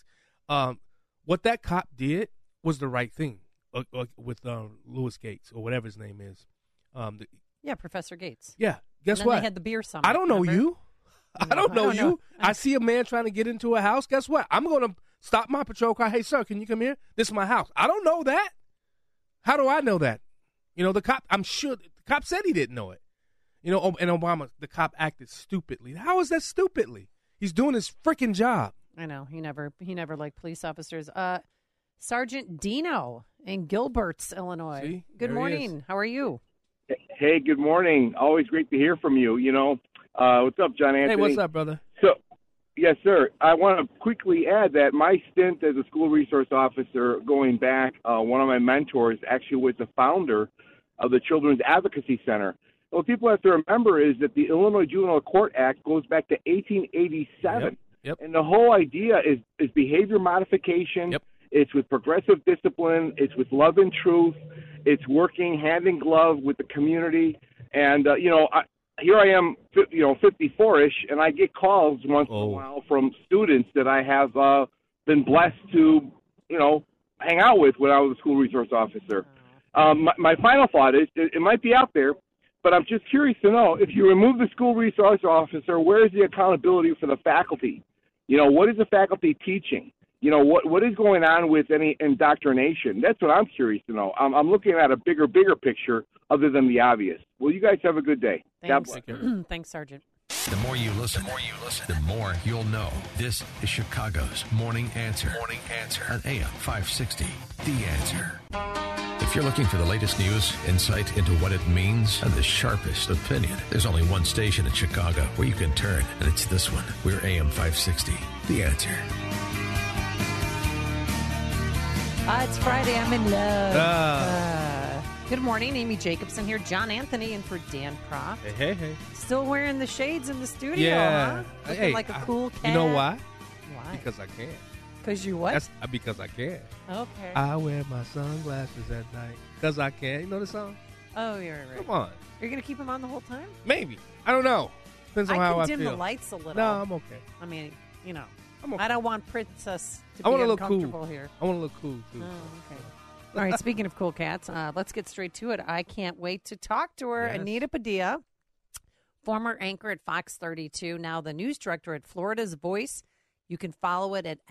What that cop did was the right thing with Louis Gates or whatever his name is. Professor Gates. Yeah. Guess what? They had the beer summit. I don't know you. No, I don't know you. I see a man trying to get into a house. Guess what? I'm going to stop my patrol car. Hey, sir, can you come here? This is my house. I don't know that. How do I know that? The cop, I'm sure, the cop said he didn't know it. And Obama, the cop acted stupidly. How is that stupidly? He's doing his freaking job. I know. He never liked police officers. Sergeant Dino in Gilbert's, Illinois. See? Good morning. How are you? Hey, good morning. Always great to hear from you. What's up, John Anthony? Hey, what's up, brother? So, yes, sir. I want to quickly add that my stint as a school resource officer going back, one of my mentors actually was the founder of the Children's Advocacy Center. What people have to remember is that the Illinois Juvenile Court Act goes back to 1887. Yep. And the whole idea is behavior modification. Yep. It's with progressive discipline. It's with love and truth. It's working hand in glove with the community. And, here I am, 54-ish, and I get calls once in a while from students that I have been blessed to, hang out with when I was a school resource officer. My final thought is, it might be out there, but I'm just curious to know, if you remove the school resource officer, where is the accountability for the faculty? What is the faculty teaching? What is going on with any indoctrination? That's what I'm curious to know. I'm looking at a bigger picture other than the obvious. Well, you guys have a good day. Thanks. Thanks, Sergeant. The more you listen, the more you'll know. This is Chicago's Morning Answer. Morning Answer on AM 560. The Answer. If you're looking for the latest news, insight into what it means, and the sharpest opinion, there's only one station in Chicago where you can turn, and it's this one. We're AM 560. The Answer. It's Friday. I'm in love. Good morning. Amy Jacobson here. John Anthony in for Dan Proft. Hey. Still wearing the shades in the studio, yeah. Huh? Looking like a cool cat. You know why? Why? Because I can. Because you what? That's because I can. Okay. I wear my sunglasses at night because I can. You know the song? Oh, you're right. Come on. Are you going to keep them on the whole time? Maybe. I don't know. Depends on how I feel. I can dim the lights a little. No, I'm okay. I mean, I'm okay. I don't want Princess to I be look uncomfortable cool. here. I want to look cool, too. Oh, okay. All right, speaking of cool cats, let's get straight to it. I can't wait to talk to her. Yes. Anita Padilla, former anchor at Fox 32, now the news director at Florida's Voice. You can follow it at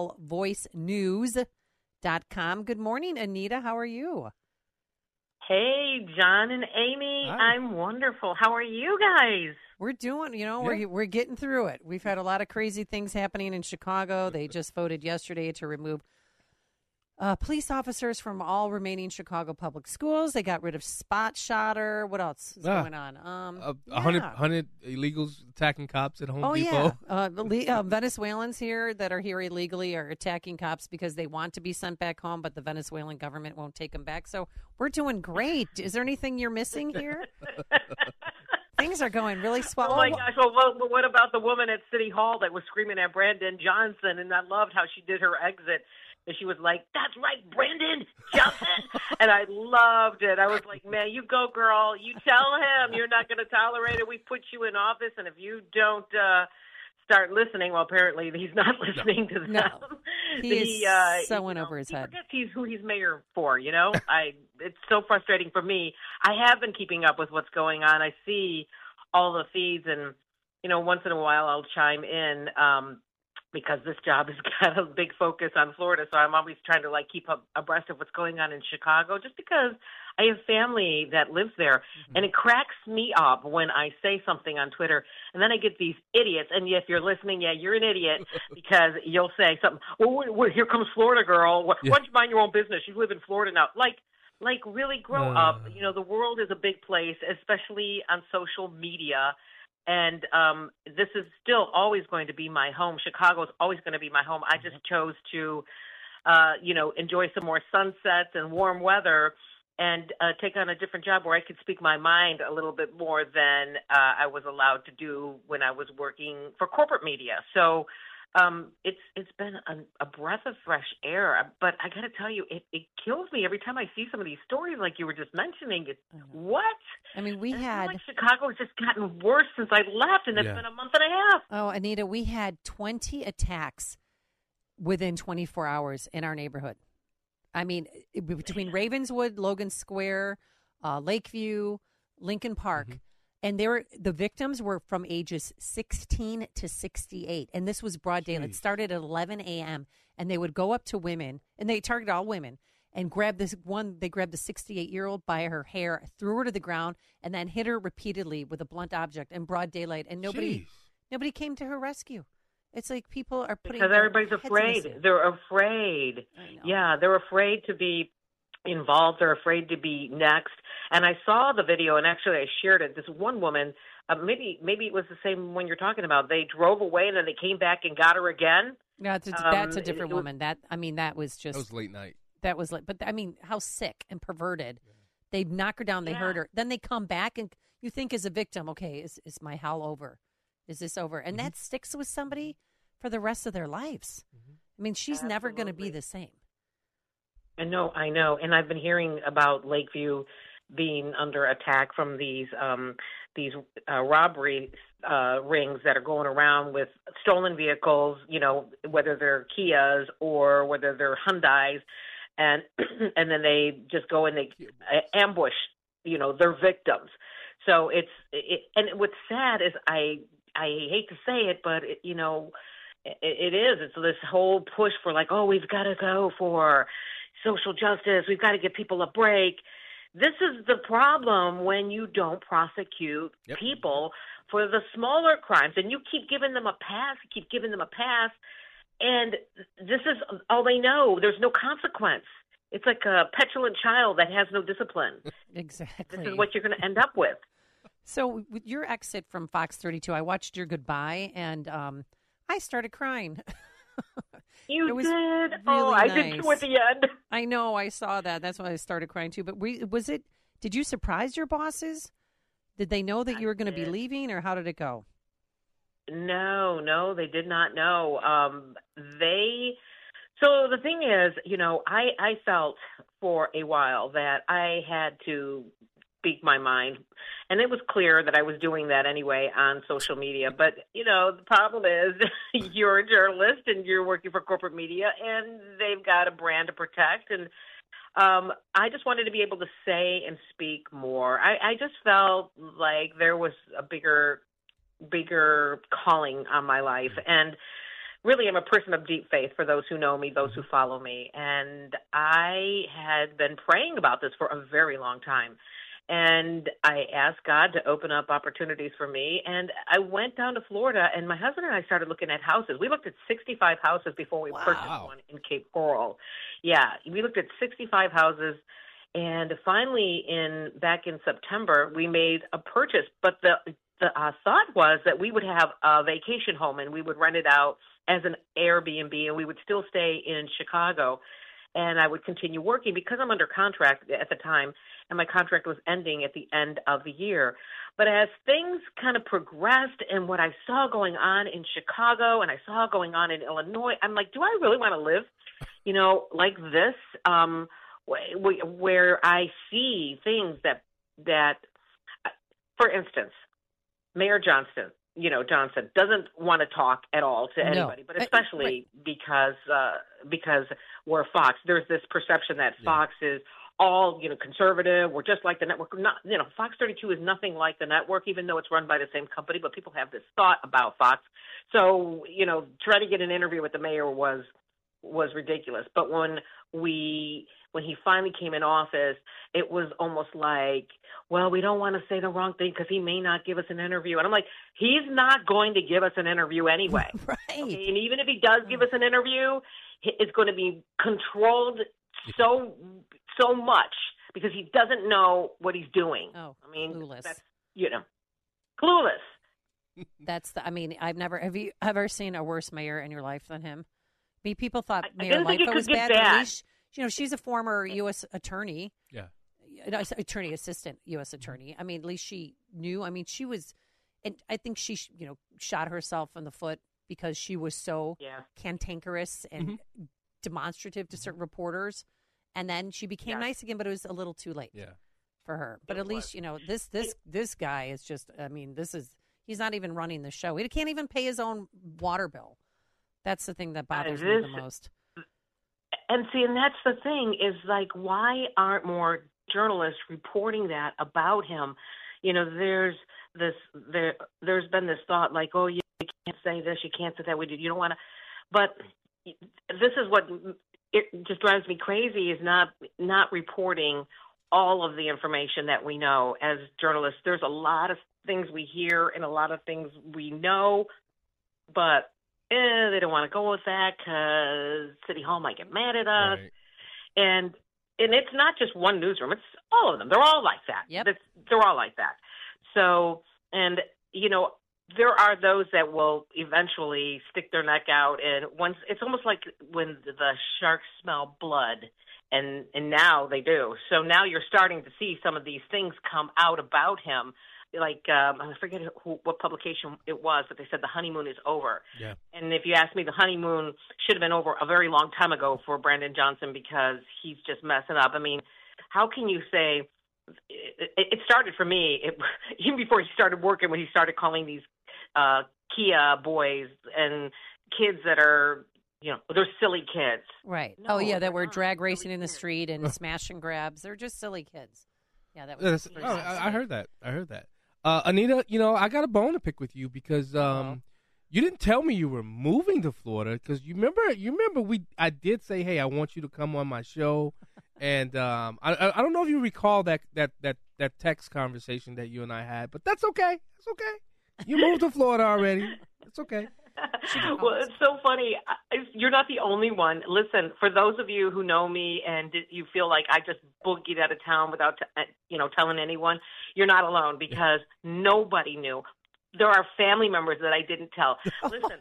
flvoicenews.com. Good morning, Anita. How are you? Hey, John and Amy. Hi. I'm wonderful. How are you guys? We're doing, we're getting through it. We've had a lot of crazy things happening in Chicago. They just voted yesterday to remove police officers from all remaining Chicago public schools. They got rid of Spot Shotter. What else is going on? 100 illegals attacking cops at Home Depot. Yeah. Venezuelans here that are here illegally are attacking cops because they want to be sent back home, but the Venezuelan government won't take them back. So we're doing great. Is there anything you're missing here? Things are going really swell. Oh, my gosh. Well, what about the woman at City Hall that was screaming at Brandon Johnson? And I loved how she did her exit. And she was like, "That's right, Brandon Johnson." And I loved it. I was like, man, you go, girl. You tell him you're not going to tolerate it. We put you in office. And if you don't start listening, well, apparently he's not listening to them. No. He is so went over his head. He forgets who he's mayor for, It's so frustrating for me. I have been keeping up with what's going on. I see all the feeds and, once in a while I'll chime in because this job has got a big focus on Florida. So I'm always trying to keep up abreast of what's going on in Chicago just because I have family that lives there. Mm-hmm. And it cracks me up when I say something on Twitter and then I get these idiots. And if you're listening, you're an idiot because you'll say something. Well, here comes Florida girl. Why don't you mind your own business? You live in Florida now. Like really grow up. The world is a big place, especially on social media. And this is still always going to be my home. Chicago is always going to be my home. I just chose to, enjoy some more sunsets and warm weather and take on a different job where I could speak my mind a little bit more than I was allowed to do when I was working for corporate media. So it's been a breath of fresh air. But I got to tell you, it kills me every time I see some of these stories like you were just mentioning. It's, what? I mean, I feel like Chicago has just gotten worse since I left, and it's been a month and a half. Oh, Anita, we had 20 attacks within 24 hours in our neighborhood. I mean, between Ravenswood, Logan Square, Lakeview, Lincoln Park, and the victims were from ages 16 to 68, and this was broad daylight. It started at 11 a.m., and they would go up to women, and they targeted all women, and grab this one. They grabbed the 68-year-old by her hair, threw her to the ground, and then hit her repeatedly with a blunt object in broad daylight, and nobody came to her rescue. It's like people are putting because everybody's afraid. They're afraid. Yeah, they're afraid to be involved. They're afraid to be next. And I saw the video, and actually I shared it. This one woman, maybe it was the same one you're talking about. They drove away, and then they came back and got her again. That's a different woman. That was just. That was late night. That was but I mean, how sick and perverted. They knock her down. They hurt her. Then they come back, and you think as a victim, okay, is my hell over? Is this over? And that sticks with somebody for the rest of their lives. I mean, she's never going to be the same. I know. And I've been hearing about Lakeview being under attack from these robbery rings that are going around with stolen vehicles, whether they're Kias or whether they're Hyundais, and and then they just go and they ambush, their victims. So and what's sad is I hate to say it, but it is. It's this whole push for we've got to go for social justice. We've got to give people a break. This is the problem when you don't prosecute people for the smaller crimes, and you keep giving them a pass, and this is all they know. There's no consequence. It's like a petulant child that has no discipline. Exactly. This is what you're going to end up with. So with your exit from Fox 32, I watched your goodbye, and I started crying. You it was did? Really I nice. did toward the end. I know, I saw that. That's why I started crying too. But did you surprise your bosses? Did they know that you were going to be leaving, or how did it go? No, they did not know. So the thing is, I felt for a while that I had to speak my mind, and it was clear that I was doing that anyway on social media. But, the problem is you're a journalist and you're working for corporate media, and they've got a brand to protect. And I just wanted to be able to say and speak more. I just felt like there was a bigger calling on my life. And really, I'm a person of deep faith, for those who know me, those who follow me. And I had been praying about this for a very long time. And I asked God to open up opportunities for me. And I went down to Florida, and my husband and I started looking at houses. We looked at 65 houses before we purchased one in Cape Coral. Yeah, we looked at 65 houses. And finally, back in September, we made a purchase. But the thought was that we would have a vacation home, and we would rent it out as an Airbnb, and we would still stay in Chicago. And I would continue working because I'm under contract at the time, and my contract was ending at the end of the year. But as things kind of progressed and what I saw going on in Chicago and I saw going on in Illinois, I'm like, do I really want to live, like this, where I see things that, for instance, Mayor Johnson doesn't want to talk at all to anybody, but especially because we're Fox. There's this perception that Fox is all, conservative. We're just like the network. Not, Fox 32 is nothing like the network, even though it's run by the same company, but people have this thought about Fox. So, trying to get an interview with the mayor was ridiculous. But when he finally came in office, it was almost like, well, we don't want to say the wrong thing because he may not give us an interview. And I'm like, he's not going to give us an interview anyway. Right. Okay? And even if he does give us an interview, it's going to be controlled so much because he doesn't know what he's doing. Oh, I mean, clueless. That's, clueless. Have you ever seen a worse mayor in your life than him? I mean, people thought I Mayor didn't think it Lightfoot was could get bad. But at bad. least, she's a former U.S. attorney. Yeah. Assistant U.S. attorney. I mean, at least she knew. I mean, she was, and I think she, shot herself in the foot because she was so cantankerous and demonstrative to certain reporters. And then she became nice again, but it was a little too late for her. But at least, this guy is just, he's not even running the show. He can't even pay his own water bill. That's the thing that bothers me the most. And see, and that's the thing is like, why aren't more journalists reporting that about him? There's been this thought like, oh, you can't say this, you can't say that. You don't want to. But this is what it just drives me crazy is not reporting all of the information that we know as journalists. There's a lot of things we hear and a lot of things we know, but they don't want to go with that because City Hall might get mad at us. Right. And it's not just one newsroom. It's all of them. They're all like that. Yep. They're all like that. So, and, there are those that will eventually stick their neck out. And once it's almost like when the sharks smell blood. And now they do. So now you're starting to see some of these things come out about him. Like, I forget what publication it was, but they said the honeymoon is over. Yeah. And if you ask me, the honeymoon should have been over a very long time ago for Brandon Johnson because he's just messing up. I mean, how can you say it started for me even before he started working when he started calling these Kia boys and kids that are, they're silly kids. Right. No, that were drag racing in the street and smash and grabs. They're just silly kids. Yeah, that was. I heard that. Anita, I got a bone to pick with you because you didn't tell me you were moving to Florida because you remember I did say, hey, I want you to come on my show, and I don't know if you recall that text conversation that you and I had, but that's okay. It's okay. You moved to Florida already. It's okay. Well, it's so funny. You're not the only one. Listen, for those of you who know me and you feel like I just boogied out of town without, telling anyone, you're not alone because nobody knew. There are family members that I didn't tell. Listen,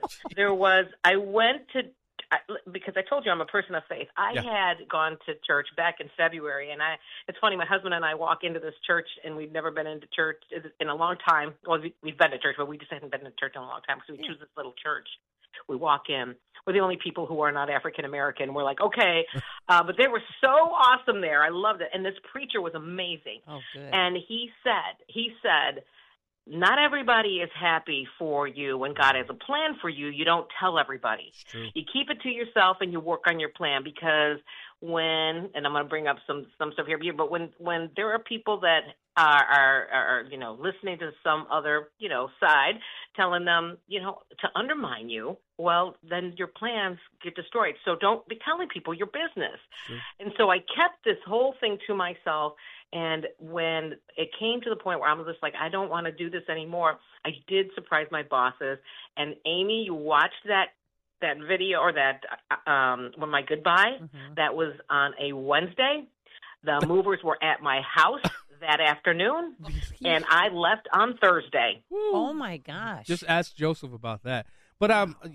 because I told you I'm a person of faith. I had gone to church back in February, and it's funny, my husband and I walk into this church, and we've never been into church in a long time. Well, we've been to church, but we just hadn't been to church in a long time, so we choose this little church. We walk in. We're the only people who are not African-American. We're like, okay. But they were so awesome there. I loved it. And this preacher was amazing. Oh, good. And he said, not everybody is happy for you. When God has a plan for you, you don't tell everybody. You keep it to yourself and you work on your plan because and I'm going to bring up some stuff here, but when there are people that are listening to some other, side, telling them, to undermine you, well, then your plans get destroyed. So don't be telling people your business. And so I kept this whole thing to myself. And when it came to the point where I was just like, I don't want to do this anymore, I did surprise my bosses. And Amy, you watched that video or that when my goodbye, that was on a Wednesday. The movers were at my house that afternoon, and I left on Thursday. Oh, my gosh. Just ask Joseph about that. But,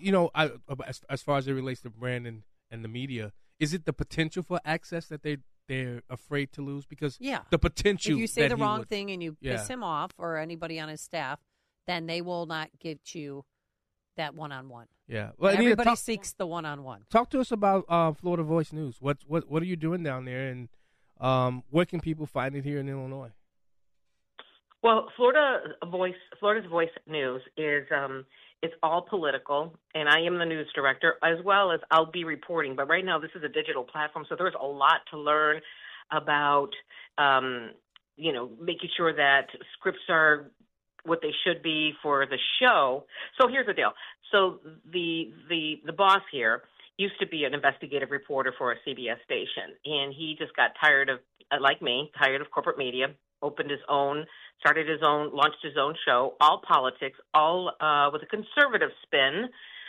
as far as it relates to Brandon and the media, is it the potential for access that they're afraid to lose? Because the potential if you say that the wrong thing and you piss him off or anybody on his staff, then they will not get you that one-on-one. Yeah. Well, everybody seeks the one-on-one. Talk to us about Florida Voice News. What are you doing down there, and where can people find it here in Illinois? Well, Florida's Voice News is it's all political, and I am the news director, as well as I'll be reporting. But right now, this is a digital platform, so there's a lot to learn about, making sure that scripts are what they should be for the show. So here's the deal. So the boss here used to be an investigative reporter for a CBS station, and he just got tired of, like me, tired of corporate media, launched his own show, all politics, all with a conservative spin,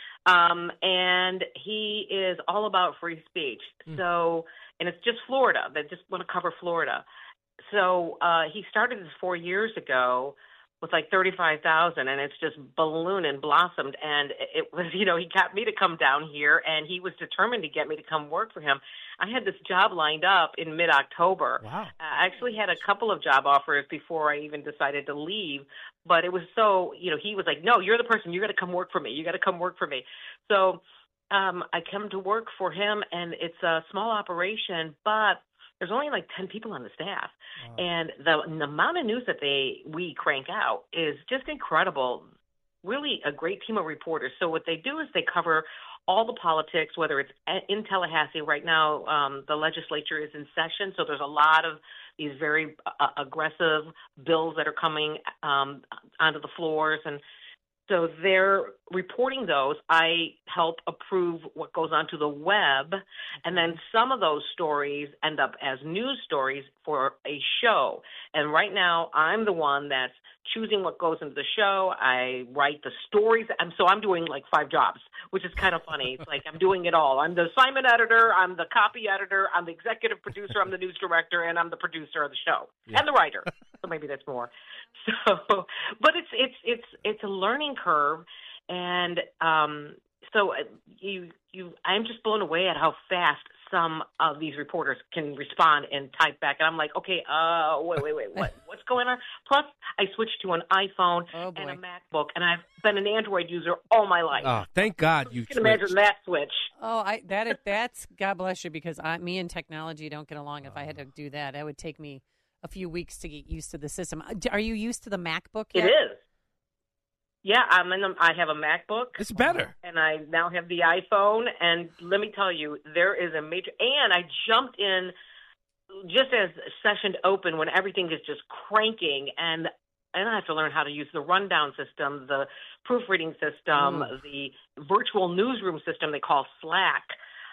and he is all about free speech. So, and it's just Florida. They just want to cover Florida. So he started this 4 years ago with like 35,000, and it's just ballooned and blossomed. And it was, he got me to come down here, and he was determined to get me to come work for him. I had this job lined up in mid-October. Wow. I actually had a couple of job offers before I even decided to leave, but it was so, he was like, no, you're the person. You got to come work for me. You got to come work for me. So I come to work for him, and it's a small operation, but there's only like 10 people on the staff. Wow. And the amount of news that we crank out is just incredible. Really a great team of reporters. So what they do is they cover all the politics, whether it's in Tallahassee. Right now, the legislature is in session, so there's a lot of these very aggressive bills that are coming onto the floors, and so they're reporting those. I help approve what goes onto the web, and then some of those stories end up as news stories for a show. And right now, I'm the one that's choosing what goes into the show. I write the stories. So I'm doing like 5 jobs, which is kind of funny. It's like I'm doing it all. I'm the assignment editor, I'm the copy editor, I'm the executive producer, I'm the news director, and I'm the producer of the show and the writer. So maybe that's more. So, but it's a learning curve, and so I'm just blown away at how fast some of these reporters can respond and type back. And I'm like, okay, wait, what's going on? Plus, I switched to an iPhone and a MacBook, and I've been an Android user all my life. Oh, thank God you can imagine that switch. Oh, that's God bless you, because me and technology don't get along. If I had to do that, it would take me a few weeks to get used to the system. Are you used to the MacBook yet? It is. Yeah, I have a MacBook. It's better. And I now have the iPhone, and let me tell you, there is a major, and I jumped in just as session opened when everything is just cranking, and I have to learn how to use the rundown system, the proofreading system, the virtual newsroom system they call Slack.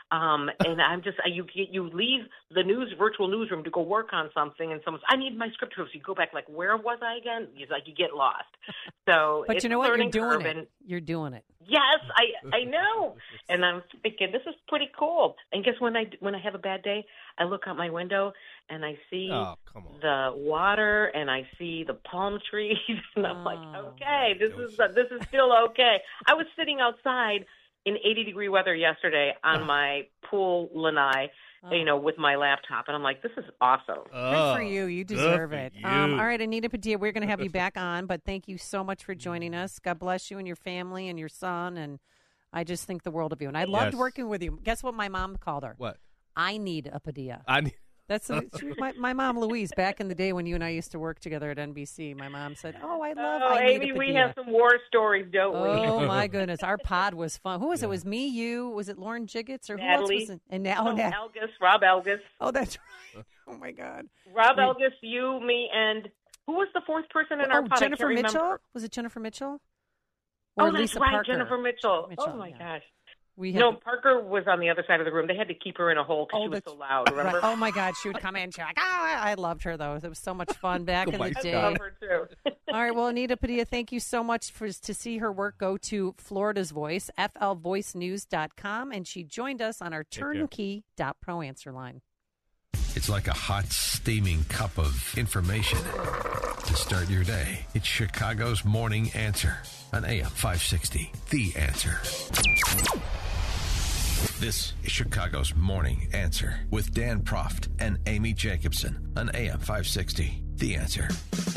And I'm just, you leave the virtual newsroom to go work on something, and someone's, I need my script proof. So you go back, like, where was I again? It's like you get lost. So, but it's you know what? You're doing it. And you're doing it. Yes, I know. And I'm thinking, this is pretty cool. And guess when I have a bad day, I look out my window and I see the water and I see the palm trees, and I'm like, okay, this is still okay. I was sitting outside in 80-degree weather yesterday on my pool lanai, with my laptop. And I'm like, this is awesome. Good for you. You deserve it. All right, Anita Padilla, we're going to have you back on, but thank you so much for joining us. God bless you and your family and your son. And I just think the world of you. And I loved working with you. Guess what my mom called her? What? I need a Padilla. That's my mom, Louise, back in the day when you and I used to work together at NBC. My mom said, I love Amy, we have some war stories, don't we? Oh, my goodness. Our pod was fun. Who was it? It was me, you. Was it Lauren Jiggets? Or Natalie. Who else was it? And now Rob Elgus. Oh, that's right. Oh, my God. Rob Elgus, you, me, and who was the fourth person in our pod? Jennifer Mitchell? Remember. Was it Jennifer Mitchell? Or that's Lisa right, Parker? Jennifer Mitchell. Oh, my gosh. Parker was on the other side of the room. They had to keep her in a hole because she was so loud, remember? Right. Oh, my God. She would come in. She's like, I loved her, though. It was so much fun back in the day. I love her, too. All right. Well, Anita Padilla, thank you so much to see her work. Go to Florida's Voice, flvoicenews.com, and she joined us on our turnkey.pro answer line. It's like a hot, steaming cup of information to start your day. It's Chicago's Morning Answer on AM 560. The Answer. This is Chicago's Morning Answer with Dan Proft and Amy Jacobson on AM 560. The Answer.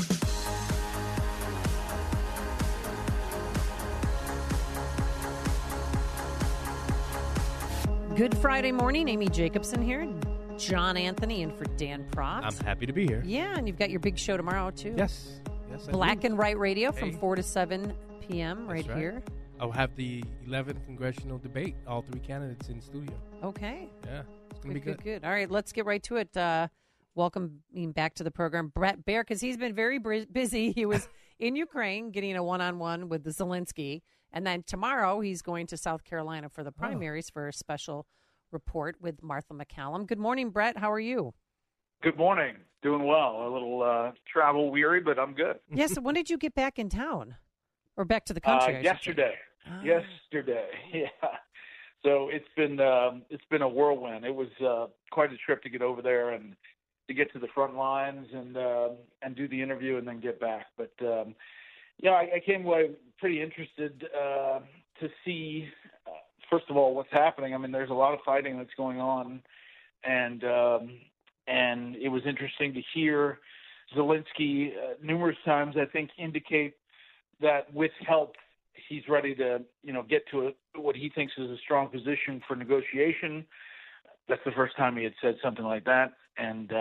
Good Friday morning. Amy Jacobson here. John Anthony in for Dan Proft. I'm happy to be here. Yeah, and you've got your big show tomorrow, too. Yes, Black and Right Radio from 4 to 7 p.m. right here. I'll have the 11th congressional debate, all 3 candidates in studio. Okay. Yeah, it's going to be good. All right, let's get right to it. Welcome back to the program, Brett Baer, because he's been very busy. He was in Ukraine getting a one-on-one with Zelensky, and then tomorrow he's going to South Carolina for the primaries for a special report with Martha McCallum. Good morning, Brett. How are you? Good morning. Doing well. A little travel weary, but I'm good. Yes. So when did you get back in town, or back to the country? Yesterday. Yesterday. Yeah. So it's been a whirlwind. It was quite a trip to get over there and to get to the front lines and do the interview and then get back. But Yeah, I came away pretty interested to see, first of all, what's happening. I mean, there's a lot of fighting that's going on, and it was interesting to hear Zelensky numerous times, I think, indicate that with help, he's ready to, get to what he thinks is a strong position for negotiation. That's the first time he had said something like that. And,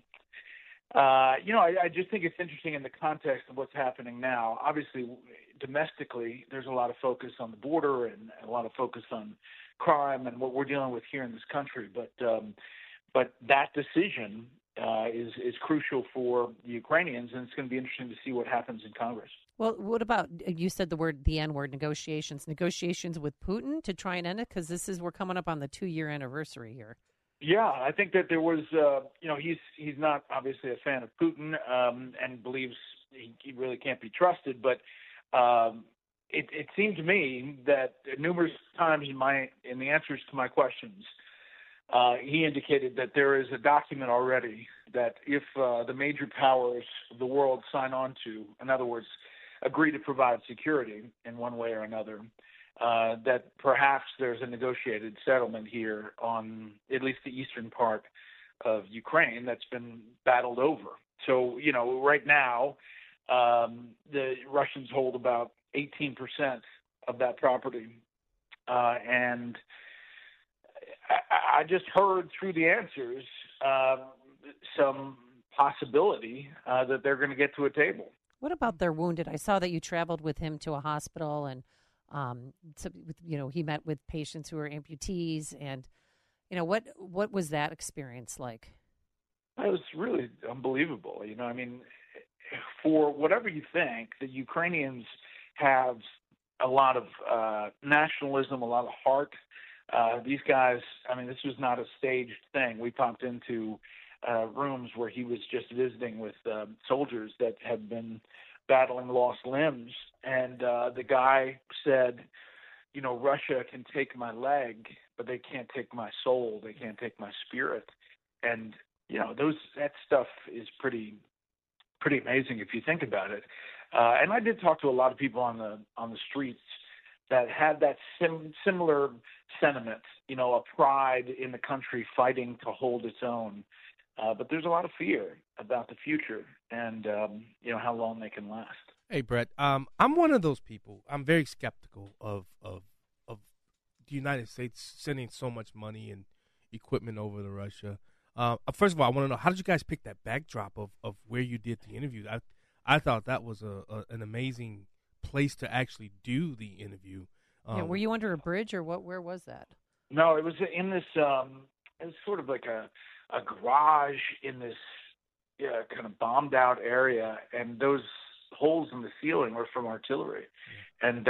I just think it's interesting in the context of what's happening now. Obviously, domestically, there's a lot of focus on the border and a lot of focus on crime and what we're dealing with here in this country. But that decision is crucial for the Ukrainians, and it's going to be interesting to see what happens in Congress. Well, what about, you said the N-word, negotiations with Putin to try and end it? Because we're coming up on the 2-year anniversary here. Yeah, I think that there was, he's not obviously a fan of Putin and believes he really can't be trusted. But it seemed to me that numerous times in the answers to my questions, he indicated that there is a document already that if the major powers of the world sign on to, in other words, agree to provide security in one way or another, that perhaps there's a negotiated settlement here on at least the eastern part of Ukraine that's been battled over. So, right now, the Russians hold about 18% of that property. And I just heard through the answers some possibility that they're going to get to a table. What about their wounded? I saw that you traveled with him to a hospital, and he met with patients who are amputees, and what was that experience like? It was really unbelievable. For whatever you think, the Ukrainians have a lot of nationalism, a lot of heart. These guys, this was not a staged thing. We popped into rooms where he was just visiting with soldiers that had been battling lost limbs. And the guy said, Russia can take my leg, but they can't take my soul. They can't take my spirit. And, that stuff is pretty amazing if you think about it. And I did talk to a lot of people on the streets that had that similar sentiment, a pride in the country fighting to hold its own. But there's a lot of fear about the future and, how long they can last. Hey, Brett, I'm one of those people. I'm very skeptical of the United States sending so much money and equipment over to Russia. First of all, I want to know, how did you guys pick that backdrop of where you did the interview? I thought that was an amazing place to actually do the interview. Were you under a bridge or what? Where was that? No, it was in this. It was sort of like a garage in this kind of bombed out area, and those holes in the ceiling were from artillery, and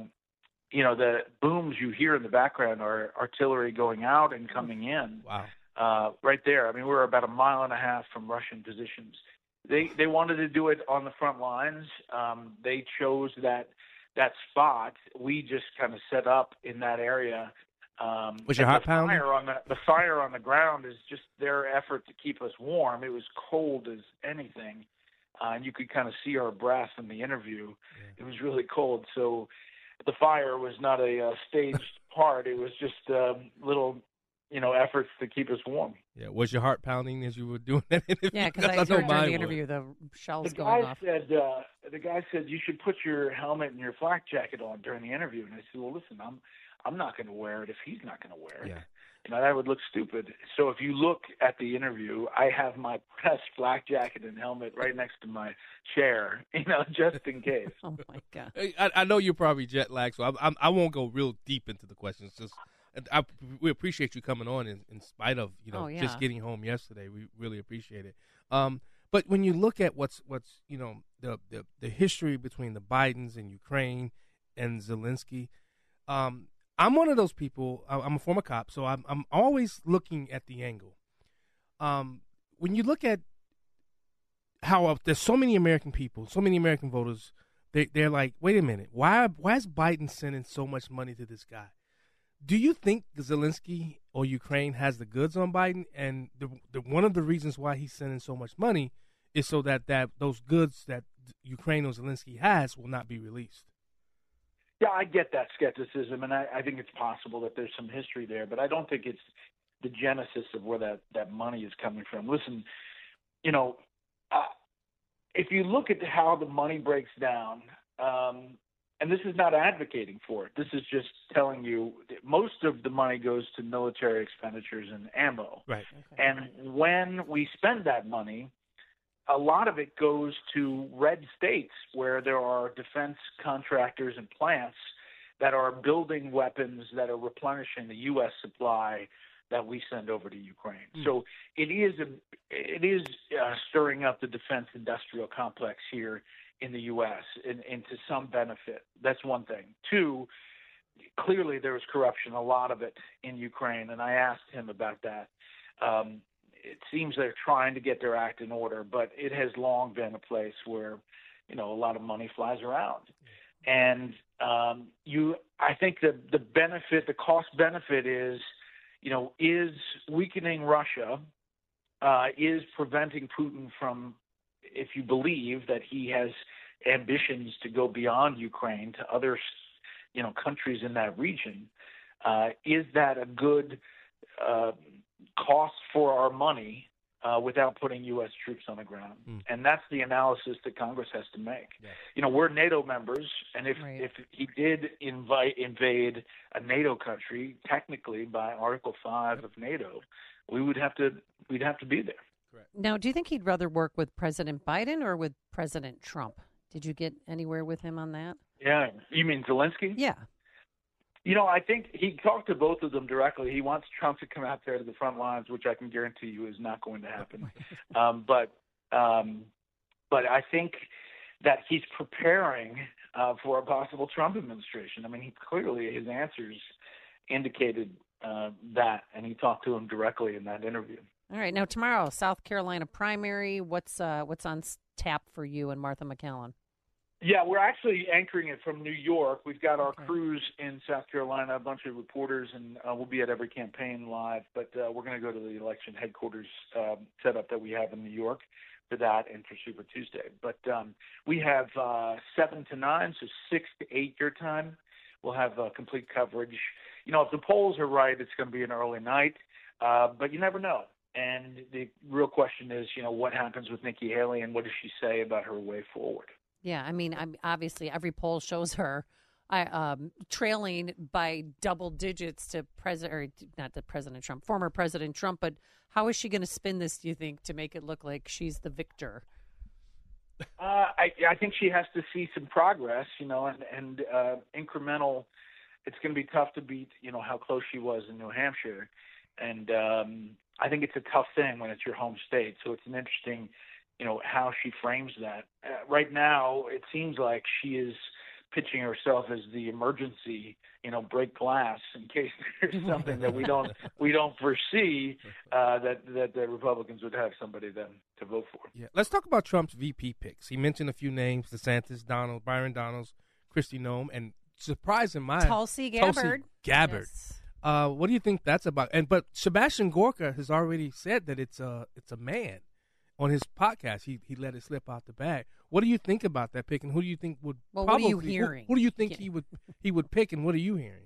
the booms you hear in the background are artillery going out and coming in. Wow. Right there. We're about 1.5 miles from Russian positions. They wanted to do it on the front lines. They chose that spot. We just kind of set up in that area. Was your heart pounding? The fire on the ground is just their effort to keep us warm. It was cold as anything, and you could kind of see our breath in the interview. Yeah. It was really cold, so the fire was not a staged part. It was just little, efforts to keep us warm. Yeah, was your heart pounding as you were doing that interview? Yeah, because I heard during the interview the shells going off. The guy said you should put your helmet and your flak jacket on during the interview, and I said, well, listen, I'm not going to wear it if he's not going to wear it. Yeah. That would look stupid. So if you look at the interview, I have my press flak jacket and helmet right next to my chair, just in case. Oh my God! I know you're probably jet lagged, so I won't go real deep into the questions. Just we appreciate you coming on in spite of just getting home yesterday. We really appreciate it. But when you look at what's the history between the Bidens and Ukraine and Zelensky. I'm one of those people. I'm a former cop, so I'm always looking at the angle. When you look at how there's so many American people, so many American voters, they're like, wait a minute, why is Biden sending so much money to this guy? Do you think Zelensky or Ukraine has the goods on Biden? And one of the reasons why he's sending so much money is so that those goods that Ukraine or Zelensky has will not be released. Yeah, I get that skepticism, and I think it's possible that there's some history there, but I don't think it's the genesis of where that money is coming from. Listen, if you look at how the money breaks down, and this is not advocating for it, this is just telling you that most of the money goes to military expenditures and ammo. Right. Okay. And when we spend that money, a lot of it goes to red states where there are defense contractors and plants that are building weapons that are replenishing the U.S. supply that we send over to Ukraine. So it is stirring up the defense industrial complex here in the U.S. into some benefit. That's one thing. Two, clearly there is corruption, a lot of it in Ukraine, and I asked him about that. It seems they're trying to get their act in order, but it has long been a place where, a lot of money flies around. And I think the benefit, the cost benefit is weakening Russia, is preventing Putin from, if you believe that he has ambitions to go beyond Ukraine to other, countries in that region, is that a good cost for our money without putting U.S. troops on the ground? And that's the analysis that Congress has to make. Yeah. We're NATO members, and if he did invade a NATO country, technically by Article 5 of NATO, we'd have to be there. Correct. Now, do you think he'd rather work with President Biden or with President Trump? Did you get anywhere with him on that? Yeah. You mean Zelensky? Yeah. I think he talked to both of them directly. He wants Trump to come out there to the front lines, which I can guarantee you is not going to happen. But I think that he's preparing for a possible Trump administration. I mean, his answers indicated that, and he talked to him directly in that interview. All right. Now, tomorrow, South Carolina primary. What's on tap for you and Martha McCallum? Yeah, we're actually anchoring it from New York. We've got our crews in South Carolina, a bunch of reporters, and we'll be at every campaign live. But we're going to go to the election headquarters setup that we have in New York for that and for Super Tuesday. But we have 7 to 9, so 6 to 8 your time. We'll have complete coverage. If the polls are right, it's going to be an early night, but you never know. And the real question is, what happens with Nikki Haley and what does she say about her way forward? Yeah, I mean, obviously every poll shows her trailing by double digits to former President Trump. But how is she going to spin this, do you think, to make it look like she's the victor? I think she has to see some progress, and incremental. It's going to be tough to beat, how close she was in New Hampshire. And I think it's a tough thing when it's your home state. So it's an interesting how she frames that. Right now, it seems like she is pitching herself as the emergency, break glass in case there's something that we don't foresee that the Republicans would have somebody then to vote for. Yeah, let's talk about Trump's VP picks. He mentioned a few names: DeSantis, Byron Donalds, Kristi Noem, and surprising mind, Tulsi Gabbard. Yes. What do you think that's about? But Sebastian Gorka has already said that it's a man. On his podcast, he let it slip out the bag. What do you think about that pick, and who do you think would? Well, what are you hearing? Who do you think he would pick, and what are you hearing?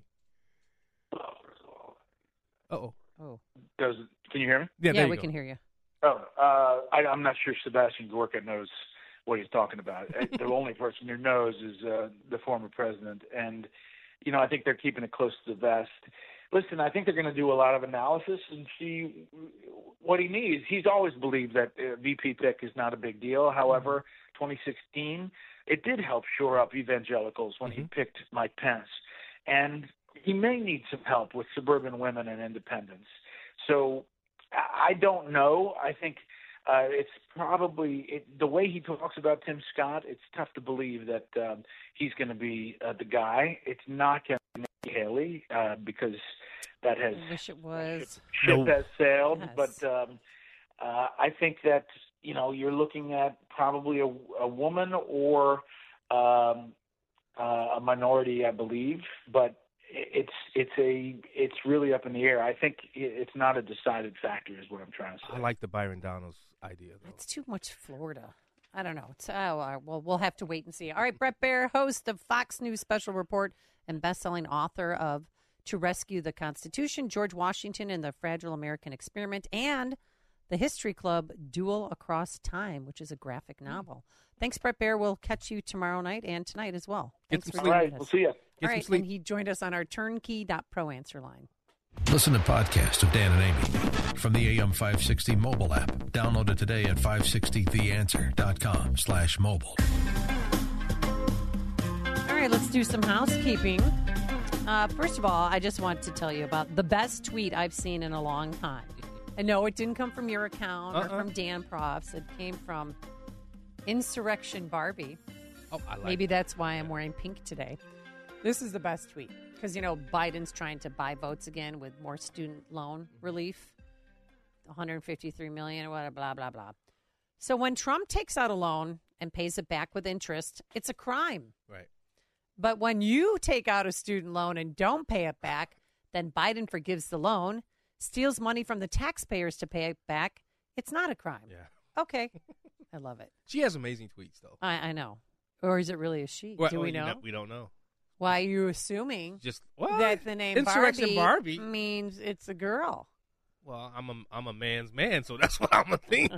Oh. Can you hear me? Yeah, we can hear you. I'm not sure Sebastian Gorka knows what he's talking about. The only person who knows is the former president, and I think they're keeping it close to the vest. Listen, I think they're going to do a lot of analysis and see what he needs. He's always believed that VP pick is not a big deal. However, 2016, it did help shore up evangelicals when he picked Mike Pence. And he may need some help with suburban women and independents. So I don't know. I think it's probably the way he talks about Tim Scott, it's tough to believe that he's going to be the guy. It's not going to be Nikki Haley because that has I wish it was. Ship has sailed. Yes. But I think that you're looking at probably a woman or a minority, I believe. But it's really up in the air. I think it's not a decided factor, is what I'm trying to say. I like the Byron Donalds idea, though. It's too much Florida. I don't know. Well, we'll have to wait and see. All right, Bret Baier, host of Fox News Special Report and best-selling author of To Rescue the Constitution, George Washington and the Fragile American Experiment, and the History Club Duel Across Time, which is a graphic novel. Thanks, Bret Baier. We'll catch you tomorrow night and tonight as well. Thanks for All right, we'll see you. All right, and he joined us on our turnkey.pro answer line. Listen to podcast of Dan and Amy from the AM 560 mobile app. Download it today at 560theanswer.com/mobile. All right, let's do some housekeeping. First of all, I just want to tell you about the best tweet I've seen in a long time. And no, it didn't come from your account or from Dan Profs. It came from Insurrection Barbie. Oh, I like Maybe that's why I'm wearing pink today. This is the best tweet. Because, Biden's trying to buy votes again with more student loan relief, $153 million, or whatever, blah, blah, blah. So when Trump takes out a loan and pays it back with interest, it's a crime. Right. But when you take out a student loan and don't pay it back, then Biden forgives the loan, steals money from the taxpayers to pay it back. It's not a crime. Yeah. Okay. I love it. She has amazing tweets, though. I know. Or is it really a she? Well, Do we know? We don't know. Why are you assuming Just that the name Insurrection Barbie means it's a girl? Well, I'm a man's man, so that's what I'm gonna think.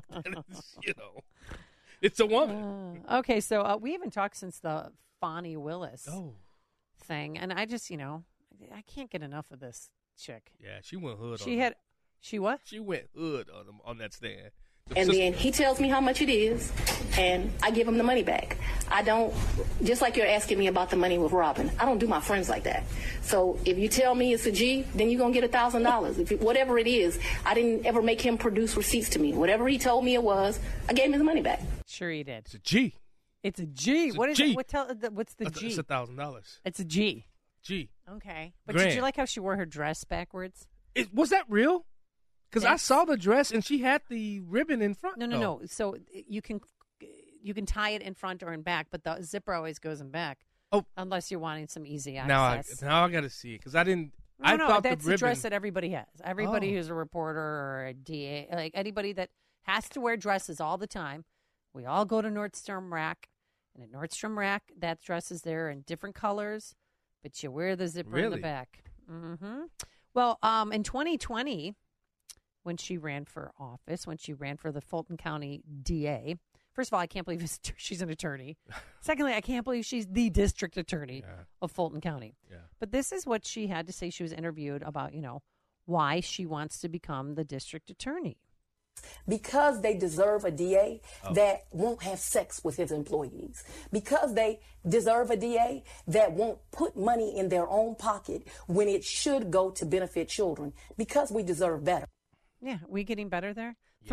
It's a woman. Okay, so we haven't talked since the Fonnie Willis thing, and I just, I can't get enough of this chick. Yeah, she went hood. She what? She went hood on that stand. Then he tells me how much it is, and I give him the money back. I don't, just like you're asking me about the money with Robin, I don't do my friends like that. So if you tell me it's a G, then you're going to get $1,000. Whatever it is, I didn't ever make him produce receipts to me. Whatever he told me it was, I gave him the money back. Sure he did. It's a G. It's a G. It's what a is G. it? What's the G? It's $1,000. It's a G. G. Okay. But Grand. did you like how she wore her dress backwards? Was that real? Because I saw the dress and she had the ribbon in front. No. So you can tie it in front or in back, but the zipper always goes in back. Oh, unless you're wanting some easy Now access. I got to see it because I didn't. No, thought that's the ribbon. dress that everybody has. Everybody who's a reporter or a DA, like anybody that has to wear dresses all the time. We all go to Nordstrom Rack, and at Nordstrom Rack, that dress is there in different colors, but you wear the zipper in the back. Mm-hmm. Well, in 2020. When she ran for office, when she ran for the Fulton County DA. First of all, I can't believe she's an attorney. Secondly, I can't believe she's the district attorney of Fulton County. Yeah. But this is what she had to say. She was interviewed about, why she wants to become the district attorney. Because they deserve a DA that won't have sex with his employees. Because they deserve a DA that won't put money in their own pocket when it should go to benefit children. Because we deserve better. Yeah, we getting better there?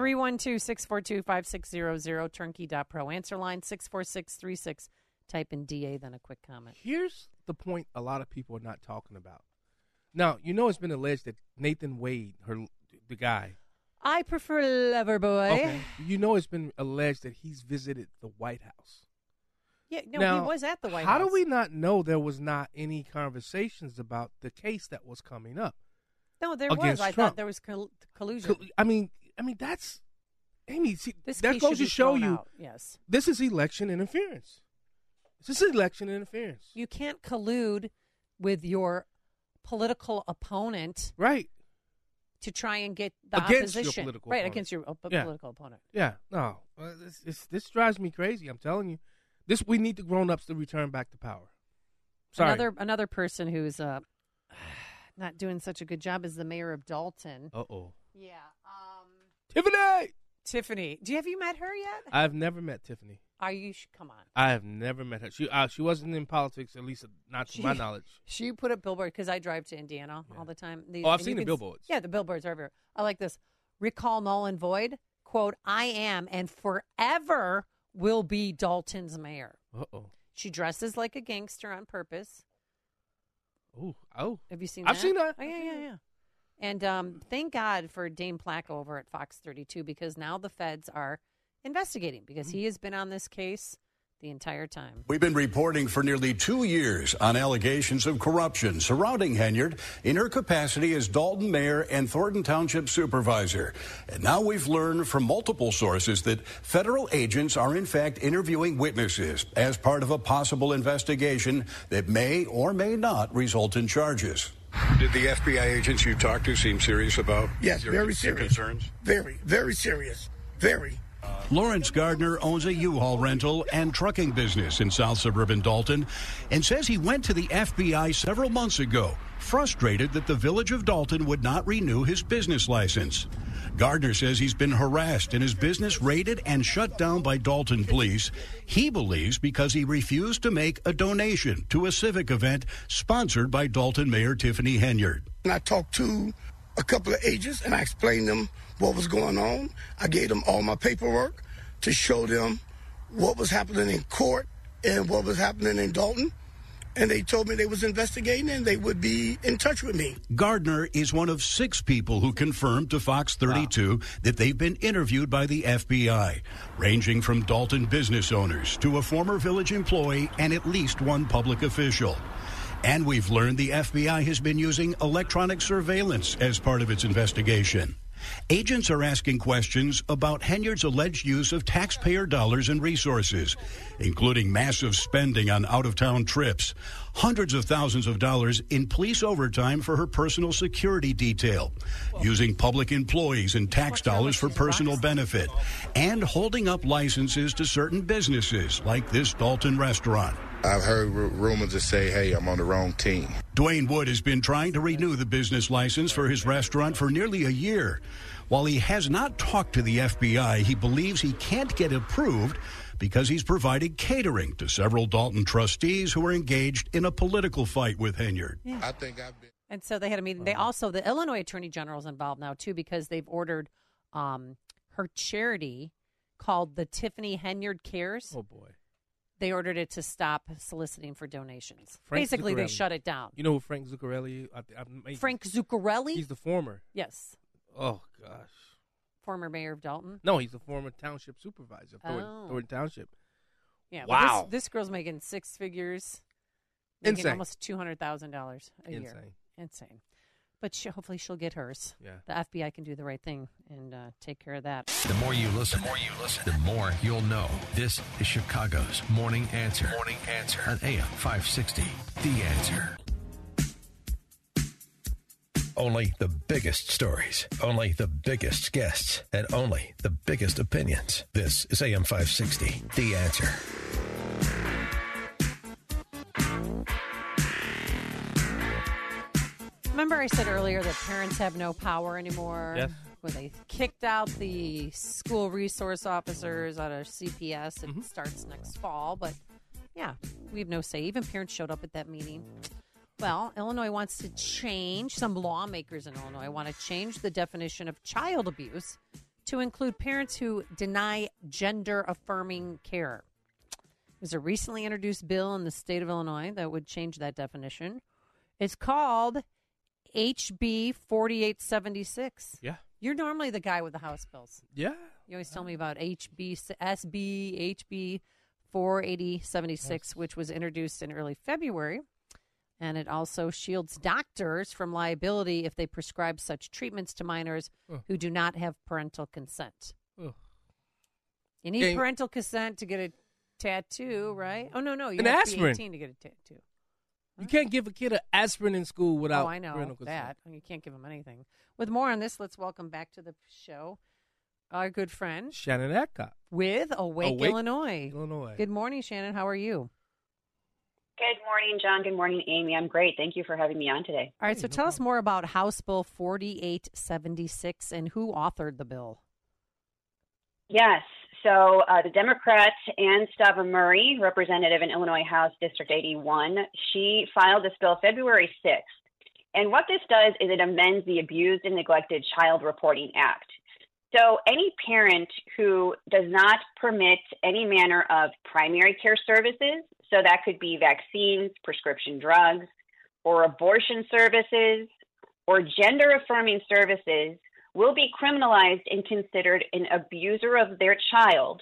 312-642-5600, turnkey.pro. Answer line 64636. Type in DA, then a quick comment. Here's the point a lot of people are not talking about. Now, it's been alleged that Nathan Wade, the guy. I prefer Loverboy. Okay. It's been alleged that he's visited the White House. Yeah, no, now, he was at the White House. How do we not know there was not any conversations about the case that was coming up? No, there was. I thought there was collusion. I mean, that's Amy. See, this that goes to show you. Out. Yes, this is election interference. This is election interference. You can't collude with your political opponent, right? To try and get the against opposition, your political right? opponent. Against your political opponent. Yeah, no, this drives me crazy. I'm telling you, we need the grown-ups to return back to power. Sorry. Another person who's not doing such a good job is the mayor of Dalton. Uh-oh. Yeah. Tiffany. Have you met her yet? I've never met Tiffany. Come on. I have never met her. She wasn't in politics, at least not to my knowledge. She put a billboard, because I drive to Indiana all the time. I've seen the billboards. Yeah, the billboards are everywhere. I like this. Recall null and void. Quote, I am and forever will be Dalton's mayor. Uh-oh. She dresses like a gangster on purpose. Oh. Have you seen that? I've seen that. Oh, yeah. And thank God for Dane Placco over at Fox 32, because now the feds are investigating, because he has been on this case the entire time. We've been reporting for nearly 2 years on allegations of corruption surrounding Henyard in her capacity as Dalton mayor and Thornton Township supervisor. And now we've learned from multiple sources that federal agents are in fact interviewing witnesses as part of a possible investigation that may or may not result in charges. Did the FBI agents you talked to seem serious about very serious concerns? Very, very serious. Very. Lawrence Gardner owns a U-Haul rental and trucking business in South Suburban Dalton and says he went to the FBI several months ago, frustrated that the village of Dalton would not renew his business license. Gardner says he's been harassed and his business raided and shut down by Dalton police. He believes because he refused to make a donation to a civic event sponsored by Dalton Mayor Tiffany Henyard. And I talked to a couple of agents and I explained them what was going on. I gave them all my paperwork to show them what was happening in court and what was happening in Dalton. And they told me they was investigating and they would be in touch with me. Gardner is one of 6 people who confirmed to Fox 32 that they've been interviewed by the FBI, ranging from Dalton business owners to a former village employee and at least one public official. And we've learned the FBI has been using electronic surveillance as part of its investigation. Agents are asking questions about Henyard's alleged use of taxpayer dollars and resources, including massive spending on out-of-town trips, hundreds of thousands of dollars in police overtime for her personal security detail, using public employees and tax dollars for personal benefit, and holding up licenses to certain businesses like this Dalton restaurant. I've heard rumors that say, hey, I'm on the wrong team. Dwayne Wood has been trying to renew the business license for his restaurant for nearly a year. While he has not talked to the FBI, he believes he can't get approved because he's provided catering to several Dalton trustees who are engaged in a political fight with Henyard. Yeah. I think I've been. And so they had a meeting. They also, the Illinois Attorney General is involved now, too, because they've ordered her charity called the Tiffany Henyard Cares. Oh, boy. They ordered it to stop soliciting for donations. Frank Basically, Zuccarelli. they shut it down. You know who Frank Zuccarelli? Frank Zuccarelli? He's the former. Yes. Oh, gosh. Former mayor of Dalton? No, he's the former township supervisor of Thornton Township. Yeah. Wow. Well, this girl's making 6 figures. Making Insane. almost $200,000 a year. Insane. But hopefully she'll get hers. Yeah. The FBI can do the right thing and take care of that. The more you listen, the more you'll know. This is Chicago's Morning Answer. Morning Answer on AM 560. The Answer. Only the biggest stories, only the biggest guests, and only the biggest opinions. This is AM 560. The Answer. Remember I said earlier that parents have no power anymore? Yes. When they kicked out the school resource officers out of CPS. It starts next fall. But, yeah, we have no say. Even parents showed up at that meeting. Well, Illinois wants to change, some lawmakers in Illinois want to change the definition of child abuse to include parents who deny gender-affirming care. There's a recently introduced bill in the state of Illinois that would change that definition. It's called HB 4876. Yeah. You're normally the guy with the House bills. Yeah. You always tell me about HB 48076, which was introduced in early February. And it also shields doctors from liability if they prescribe such treatments to minors who do not have parental consent. You need parental consent to get a tattoo, right? Oh, no. You have to be 18 to get a tattoo. You can't give a kid an aspirin in school without I know parental consent. that. You can't give them anything. With more on this, let's welcome back to the show our good friend Shannon Adcock with Awake Illinois. Illinois. Good morning, Shannon. How are you? Good morning, John. Good morning, Amy. I'm great. Thank you for having me on today. All right, so tell us more about House Bill 4876 and who authored the bill. Yes. So the Democrat Ann Stava Murray, representative in Illinois House District 81, she filed this bill February 6th. And what this does is it amends the Abused and Neglected Child Reporting Act. So any parent who does not permit any manner of primary care services, so that could be vaccines, prescription drugs, or abortion services, or gender-affirming services, will be criminalized and considered an abuser of their child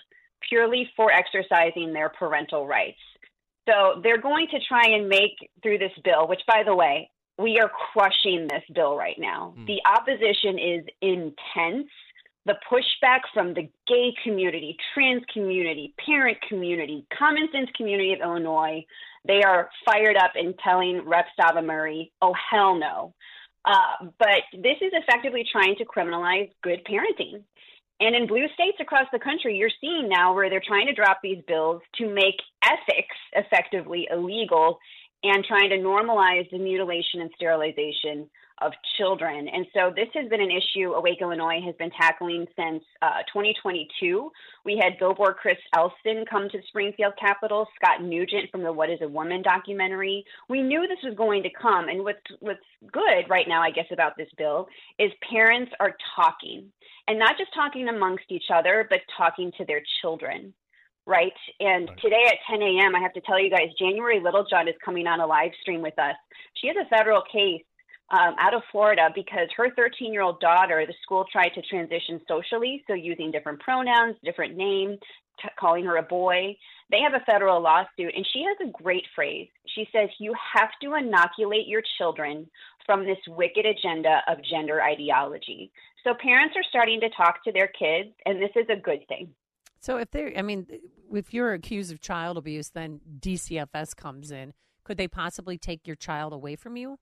purely for exercising their parental rights. So they're going to try and make through this bill, which, by the way, we are crushing this bill right now. The opposition is intense. The pushback from the gay community, trans community, parent community, common sense community of Illinois, they are fired up and telling Rep. Stava Murray, oh, hell no. But this is effectively trying to criminalize good parenting. And in blue states across the country, you're seeing now where they're trying to drop these bills to make ethics effectively illegal and trying to normalize the mutilation and sterilization of children. And so this has been an issue Awake Illinois has been tackling since 2022. We had Billboard Chris Elston come to the Springfield Capitol, Scott Nugent from the What is a Woman documentary. We knew this was going to come. And what's good right now, I guess, about this bill is parents are talking, and not just talking amongst each other, but talking to their children. Right. And today at 10 a.m., I have to tell you guys, January Littlejohn is coming on a live stream with us. She has a federal case out of Florida because her 13-year-old daughter, the school tried to transition socially, so using different pronouns, different names, calling her a boy. They have a federal lawsuit, and she has a great phrase. She says, you have to inoculate your children from this wicked agenda of gender ideology. So parents are starting to talk to their kids, and this is a good thing. So if you're accused of child abuse, then DCFS comes in. Could they possibly take your child away from you?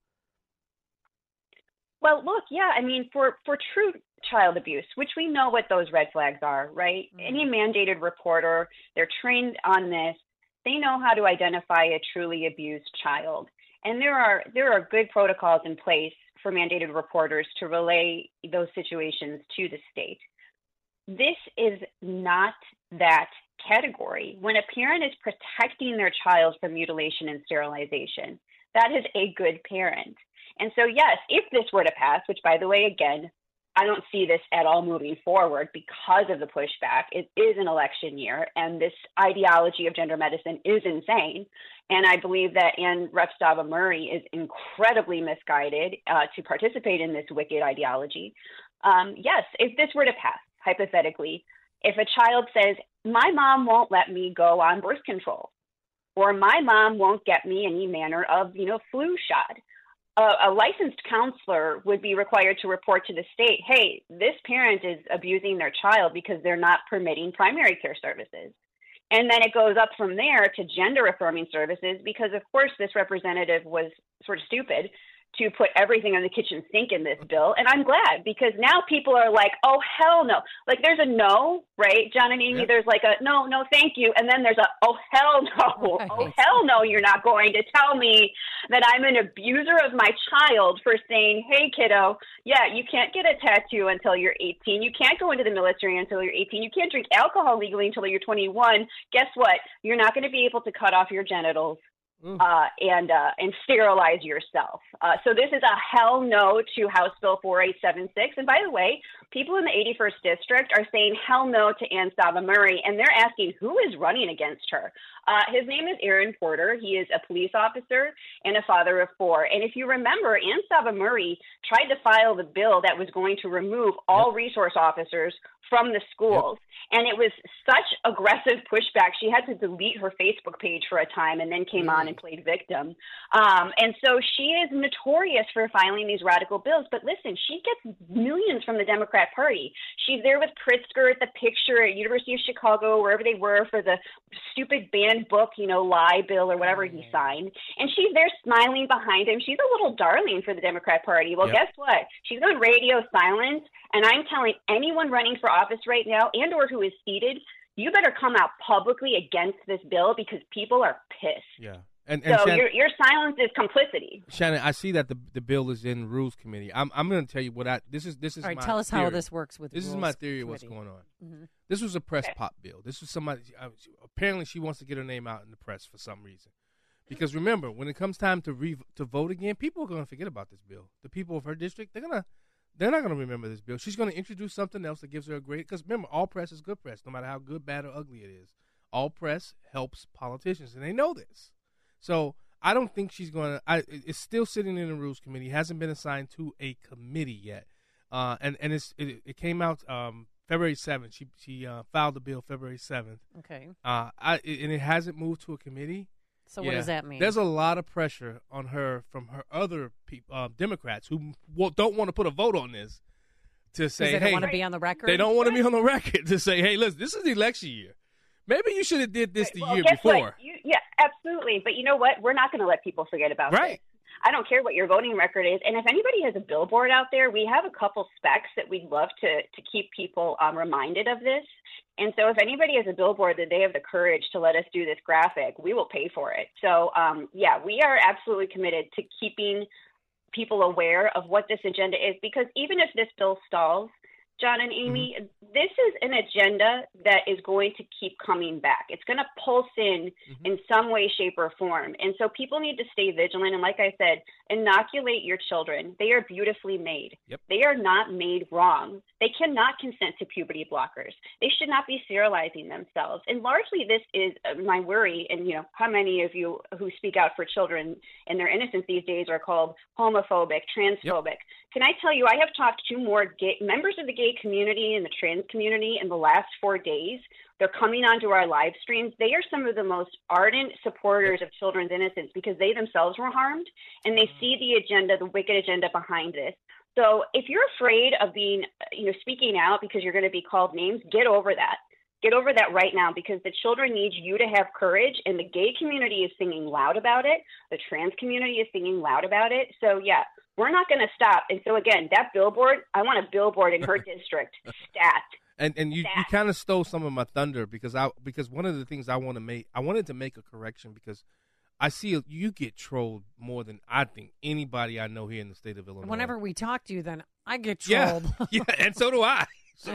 Well, look, yeah, I mean, for true child abuse, which we know what those red flags are, right? Any mandated reporter, they're trained on this. They know how to identify a truly abused child. And there are good protocols in place for mandated reporters to relay those situations to the state. This is not that category. When a parent is protecting their child from mutilation and sterilization, that is a good parent. And so, yes, if this were to pass, which, by the way, again, I don't see this at all moving forward because of the pushback. It is an election year, and this ideology of gender medicine is insane. And I believe that Rep. Stava Murray is incredibly misguided to participate in this wicked ideology. Yes, if this were to pass, hypothetically, if a child says, my mom won't let me go on birth control, or my mom won't get me any manner of, flu shot, a licensed counselor would be required to report to the state, hey, this parent is abusing their child because they're not permitting primary care services. And then it goes up from there to gender affirming services because, of course, this representative was sort of stupid to put everything on the kitchen sink in this bill. And I'm glad because now people are like, oh, hell no. Like there's a no, right, John and Amy? Yeah. There's like a no, thank you. And then there's a, oh, hell no. Right. Oh, hell no, you're not going to tell me that I'm an abuser of my child for saying, hey, kiddo, yeah, you can't get a tattoo until you're 18. You can't go into the military until you're 18. You can't drink alcohol legally until you're 21. Guess what? You're not going to be able to cut off your genitals. And sterilize yourself. So this is a hell no to House Bill 4876. And by the way, people in the 81st District are saying hell no to Ann Stava Murray, and they're asking who is running against her. His name is Aaron Porter. He is a police officer and a father of four. And if you remember, Ann Stava Murray tried to file the bill that was going to remove all resource officers from the schools. And it was such aggressive pushback. She had to delete her Facebook page for a time and then came on and played victim. And so she is notorious for filing these radical bills. But listen, she gets millions from the Democrat Party. She's there with Pritzker at the picture at University of Chicago, wherever they were for the stupid banned book, lie bill or whatever he signed. And she's there smiling behind him. She's a little darling for the Democrat Party. Well, guess what? She's on radio silent. And I'm telling anyone running for office right now and or who is seated, you better come out publicly against this bill because people are pissed. Yeah. And so Shannon, your silence is complicity. Shannon, I see that the bill is in Rules Committee. I'm going to tell you what this is. All right, my tell us theory. how this works with. This Rules is my theory Committee. of what's going on. Mm-hmm. This was a press pop bill. This was somebody. Apparently, she wants to get her name out in the press for some reason. Because remember, when it comes time to vote again, people are going to forget about this bill. The people of her district, they're not going to remember this bill. She's going to introduce something else that gives her a great. Because remember, all press is good press, no matter how good, bad, or ugly it is. All press helps politicians, and they know this. So I don't think she's going to. It's still sitting in the Rules Committee. Hasn't been assigned to a committee yet. And it came out February 7th. She filed the bill February 7th. Okay. And it hasn't moved to a committee. So what does that mean? There's a lot of pressure on her from her other Democrats who don't want to put a vote on this to say, they don't want to be on the record? They don't want to be on the record to say, hey, listen, this is election year. Maybe you should have did this the year guess before. What? Yeah, absolutely. But you know what? We're not going to let people forget about Right. this. I don't care what your voting record is. And if anybody has a billboard out there, we have a couple specs that we'd love to keep people reminded of this. And so if anybody has a billboard that they have the courage to let us do this graphic, we will pay for it. So, we are absolutely committed to keeping people aware of what this agenda is, because even if this bill stalls, John and Amy, this is an agenda that is going to keep coming back. It's going to pulse in some way, shape, or form. And so people need to stay vigilant. And like I said, inoculate your children. They are beautifully made. Yep. They are not made wrong. They cannot consent to puberty blockers. They should not be sterilizing themselves. And largely this is my worry. And, how many of you who speak out for children and their innocence these days are called homophobic, transphobic. Yep. Can I tell you, I have talked to more members of the gay community and the trans community in the last 4 days. They're coming onto our live streams. They are some of the most ardent supporters of children's innocence because they themselves were harmed, and they see the agenda, the wicked agenda behind this. So if you're afraid of being, speaking out because you're going to be called names, get over that. Get over that right now, because the children need you to have courage, and the gay community is singing loud about it. The trans community is singing loud about it. So, yeah, we're not going to stop. And so, again, that billboard, I want a billboard in her district. Stat. And you kind of stole some of my thunder because one of the things I wanted to make a correction because I see you get trolled more than I think anybody I know here in the state of Illinois. Whenever we talk to you, then I get trolled. Yeah, and so do I. So,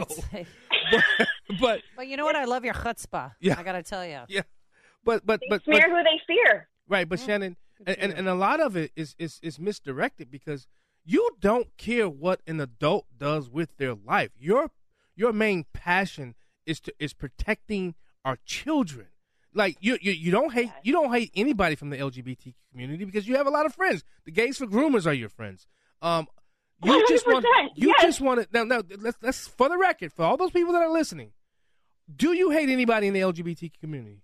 but you know what? I love your chutzpah. Yeah, I got to tell you. Yeah, but smear who they fear. Right, but Shannon, and a lot of it is misdirected because you don't care what an adult does with their life. Your main passion is protecting our children. Like you don't hate anybody from the LGBT community because you have a lot of friends. The Gays for Groomers are your friends. You just want to now. Let's for the record, for all those people that are listening, do you hate anybody in the LGBT community?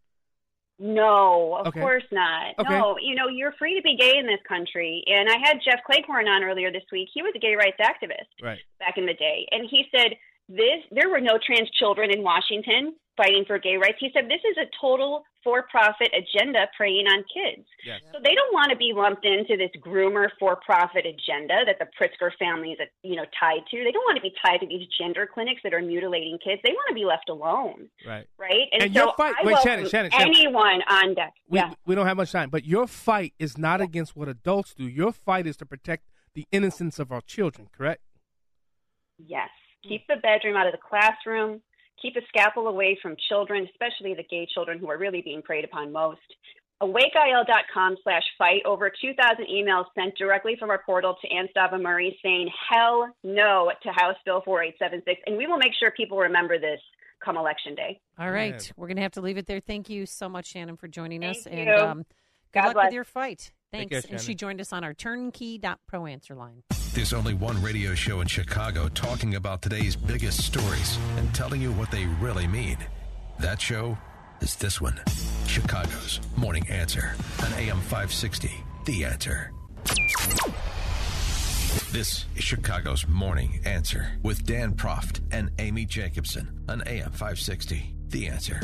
No, of course not. Okay. No, you're free to be gay in this country. And I had Jeff Cleghorn on earlier this week. He was a gay rights activist back in the day, and he said there were no trans children in Washington fighting for gay rights. He said this is a total for-profit agenda preying on kids. Yes. So they don't want to be lumped into this groomer for-profit agenda that the Pritzker family is, tied to. They don't want to be tied to these gender clinics that are mutilating kids. They want to be left alone. Right. Right? And so your fight, Shannon, anyone on deck. We don't have much time, but your fight is not against what adults do. Your fight is to protect the innocence of our children, correct? Yes. Keep the bedroom out of the classroom. Keep a scalpel away from children, especially the gay children who are really being preyed upon most. AwakeIL.com/fight. Over 2,000 emails sent directly from our portal to Ann Stava Murray saying hell no to House Bill 4876. And we will make sure people remember this come Election Day. All right. We're going to have to leave it there. Thank you so much, Shannon, for joining us. Thank you. And good luck bless. with your fight. Thanks. Take care, and she joined us on our turnkey.pro answer line. There's only one radio show in Chicago talking about today's biggest stories and telling you what they really mean. That show is this one. Chicago's Morning Answer on AM 560. The Answer. This is Chicago's Morning Answer with Dan Proft and Amy Jacobson on AM 560. The Answer.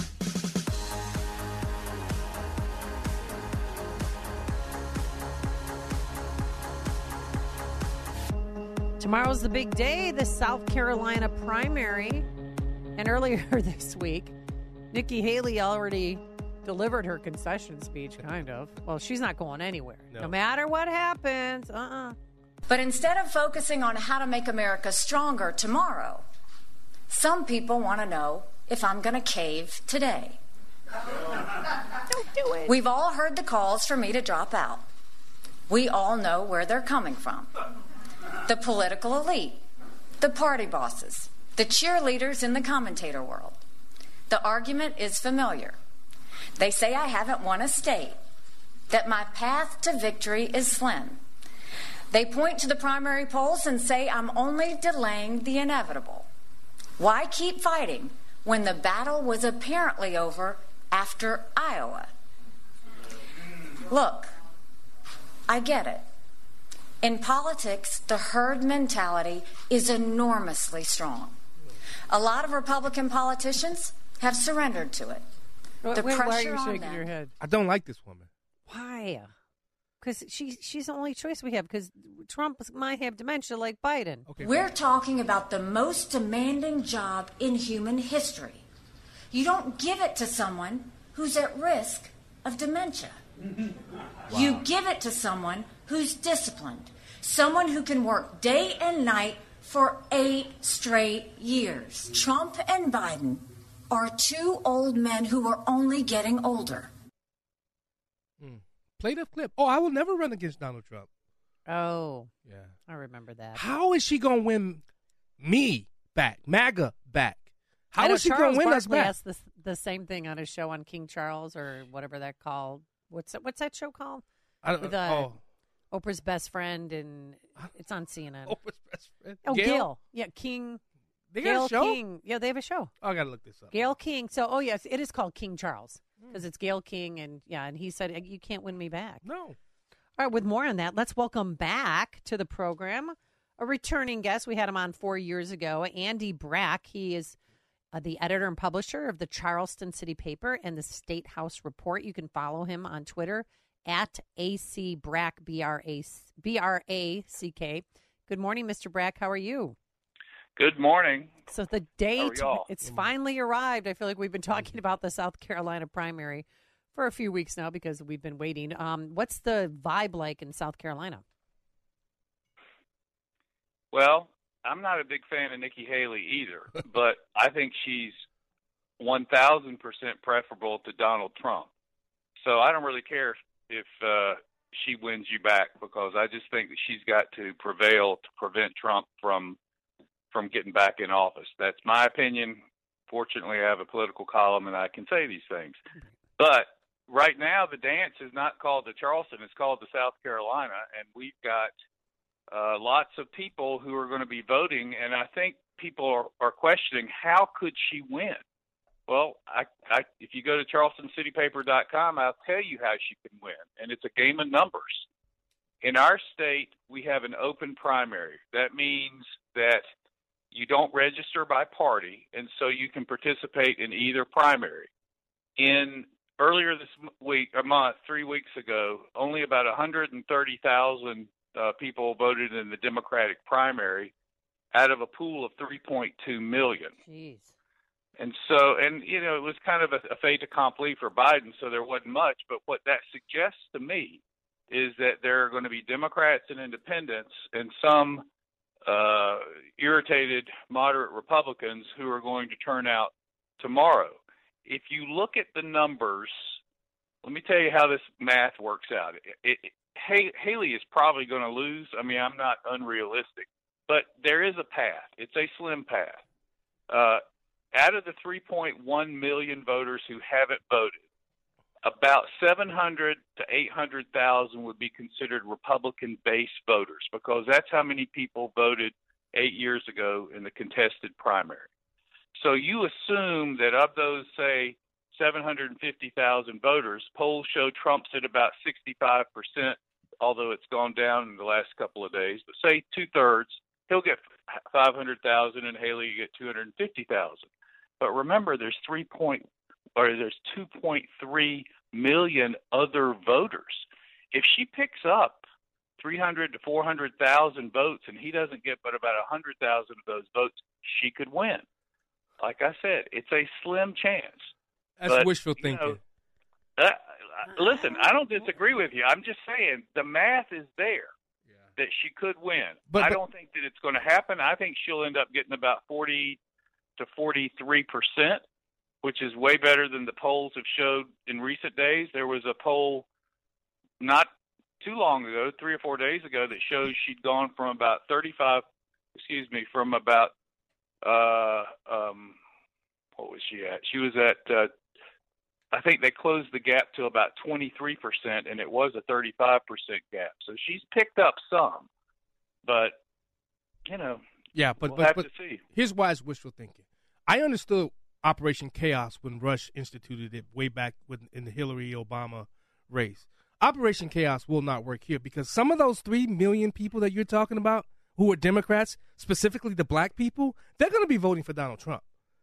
Tomorrow's the big day, the South Carolina primary. And earlier this week, Nikki Haley already delivered her concession speech, kind of. Well, she's not going anywhere. No matter what happens. But instead of focusing on how to make America stronger tomorrow, some people want to know if I'm going to cave today. Don't do it. We've all heard the calls for me to drop out. We all know where they're coming from. The political elite, the party bosses, the cheerleaders in the commentator world. The argument is familiar. They say I haven't won a state, that my path to victory is slim. They point to the primary polls and say I'm only delaying the inevitable. Why keep fighting when the battle was apparently over after Iowa? Look, I get it. In politics, the herd mentality is enormously strong. A lot of Republican politicians have surrendered to it. Why are you on shaking them. your head? I don't like this woman. Why? Because she's the only choice we have. Because Trump might have dementia like Biden. Okay, We're talking about the most demanding job in human history. You don't give it to someone who's at risk of dementia. Wow. You give it to someone who's disciplined, someone who can work day and night for 8 straight years. Trump and Biden are 2 old men who are only getting older. Play the clip. Oh, I will never run against Donald Trump. Oh. Yeah. I remember that. How is she going to win me back, MAGA back? How I know is she going Charles to win us Barkley back? asked the same thing on his show on King Charles or whatever that called. What's that show called? I don't With know. Oprah's best friend, and it's on CNN. Oprah's best friend? Oh, Gail? Gail. Yeah, King. They Gail got a show? King. Yeah, they have a show. Oh, I got to look this up. Gail King. So, oh, yes, it is called King Charles because it's Gail King. And he said, you can't win me back. No. All right, with more on that, let's welcome back to the program a returning guest. We had him on 4 years ago, Andy Brack. He is the editor and publisher of the Charleston City Paper and the State House Report. You can follow him on Twitter at AC Brack, B-R-A-C-K. Good morning, Mr. Brack. How are you? Good morning. So the date, How are y'all? it's finally arrived. I feel like we've been talking about the South Carolina primary for a few weeks now because we've been waiting. What's the vibe like in South Carolina? Well, I'm not a big fan of Nikki Haley either, but I think she's 1,000% preferable to Donald Trump. So I don't really care if she wins you back because I just think that she's got to prevail to prevent Trump from getting back in office. That's my opinion. Fortunately, I have a political column and I can say these things. But right now, the dance is not called the Charleston. It's called the South Carolina, and we've got lots of people who are going to be voting, and I think people are questioning how could she win. Well, if you go to charlestoncitypaper.com, I'll tell you how she can win, and it's a game of numbers. In our state, we have an open primary. That means that you don't register by party, and so you can participate in either primary. Earlier this month, 3 weeks ago, only about 130,000 people voted in the Democratic primary out of a pool of 3.2 million. Jeez. And so, it was kind of a fait accompli for Biden, so there wasn't much. But what that suggests to me is that there are going to be Democrats and independents and some irritated moderate Republicans who are going to turn out tomorrow. If you look at the numbers, let me tell you how this math works out. Haley is probably going to lose. I mean, I'm not unrealistic, but there is a path. It's a slim path. Out of the 3.1 million voters who haven't voted, about 700 to 800,000 would be considered Republican-based voters because that's how many people voted 8 years ago in the contested primary. So you assume that of those, say, 750,000 voters, polls show Trump's at about 65%, although it's gone down in the last couple of days. But say 2/3, he'll get 500,000 and Haley will get 250,000. But remember, there's 2.3 million other voters. If she picks up 300 to 400,000 votes and he doesn't get but about 100,000 of those votes, she could win. Like I said, it's a slim chance. That's wishful thinking. Listen, I don't disagree with you. I'm just saying the math is there that she could win. I don't think that it's going to happen. I think she'll end up getting about 40 to 43%, which is way better than the polls have showed in recent days. There was a poll not too long ago, 3 or 4 days ago, that shows she'd gone from about what was she at? She was at, I think they closed the gap to about 23%, and it was a 35% gap. So she's picked up some. But, Yeah, but we'll have to see. Here's why it's wishful thinking. I understood Operation Chaos when Rush instituted it way back in the Hillary-Obama race. Operation Chaos will not work here because some of those 3 million people that you're talking about who are Democrats, specifically the black people, they're going to be voting for Donald Trump.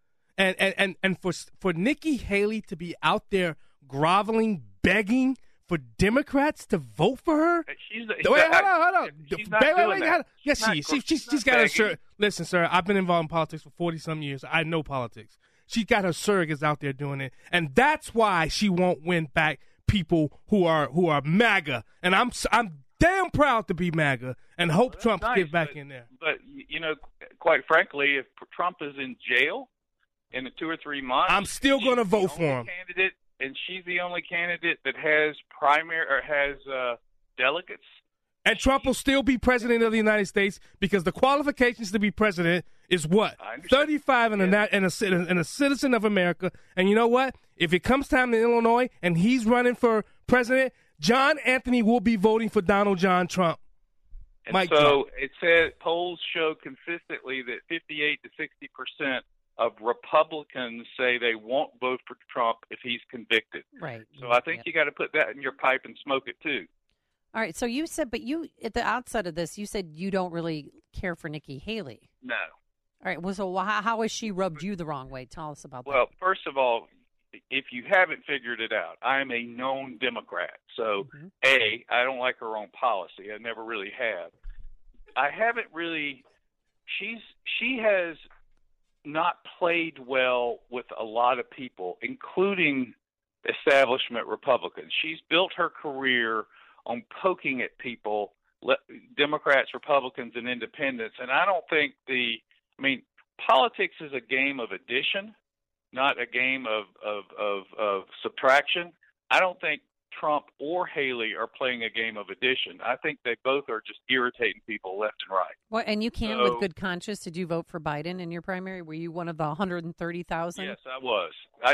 And for Nikki Haley to be out there groveling, begging for Democrats to vote for her? Hold on. She's not doing that. Yes, she's got her shirt. Listen, sir, I've been involved in politics for 40-some years. I know politics. She got her surrogates out there doing it, and that's why she won't win back people who are MAGA. And I'm damn proud to be MAGA and hope Trump gets back in there. But quite frankly, if Trump is in jail in 2 or 3 months, I'm still going to vote for him. Candidate, and she's the only candidate that has delegates. And Trump will still be president of the United States because the qualifications to be president is what? 35 and a citizen of America. And you know what? If it comes time in Illinois and he's running for president, John Anthony will be voting for Donald John Trump. And it said polls show consistently that 58 to 60% of Republicans say they won't vote for Trump if he's convicted. Right. So I think you got to put that in your pipe and smoke it too. All right. So you said, but you at the outset of this, you said you don't really care for Nikki Haley. No. All right. Well, so how has she rubbed you the wrong way? Tell us about that. Well, first of all, if you haven't figured it out, I'm a known Democrat. So, I don't like her own policy. I never really have. I haven't really. She has not played well with a lot of people, including establishment Republicans. She's built her career on poking at people, Democrats, Republicans, and independents. And I don't think politics is a game of addition, not a game of subtraction. I don't think Trump or Haley are playing a game of addition. I think they both are just irritating people left and right. Well, and you can, with good conscience, did you vote for Biden in your primary? Were you one of the 130,000? Yes, I was. I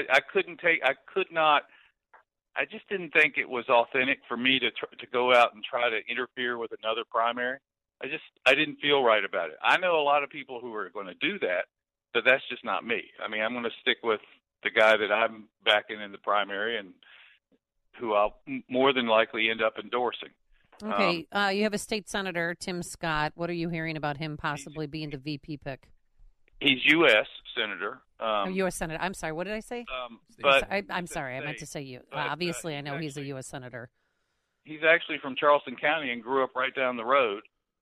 just didn't think it was authentic for me to go out and try to interfere with another primary. I didn't feel right about it. I know a lot of people who are going to do that, but that's just not me. I mean, I'm going to stick with the guy that I'm backing in the primary and who I'll more than likely end up endorsing. Okay. You have a state senator, Tim Scott. What are you hearing about him possibly being the VP pick? He's U.S. Senator. U.S. Senator. I'm sorry. What did I say? I'm sorry. I meant to say you. Obviously, I know he's a U.S. Senator. He's actually from Charleston County and grew up right down the road.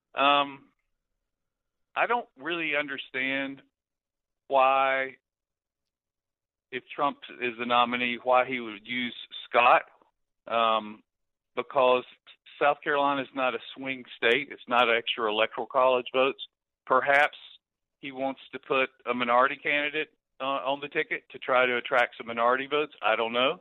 I don't really understand why, if Trump is the nominee, why he would use Scott, because South Carolina is not a swing state. It's not extra electoral college votes. Perhaps he wants to put a minority candidate on the ticket to try to attract some minority votes. I don't know.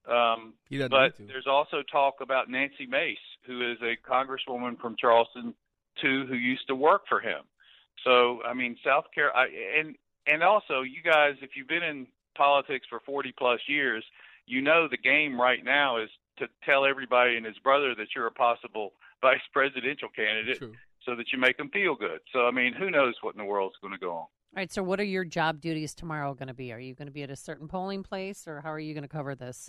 But there's also talk about Nancy Mace, who is a congresswoman from Charleston, too, who used to work for him. So, I mean, South Carolina, and also, you guys, if you've been in politics for 40-plus years, you know the game right now is to tell everybody and his brother that you're a possible vice presidential candidate so that you make them feel good. So, I mean, who knows what in the world's going to go on. All right, so what are your job duties tomorrow going to be? Are you going to be at a certain polling place, or how are you going to cover this?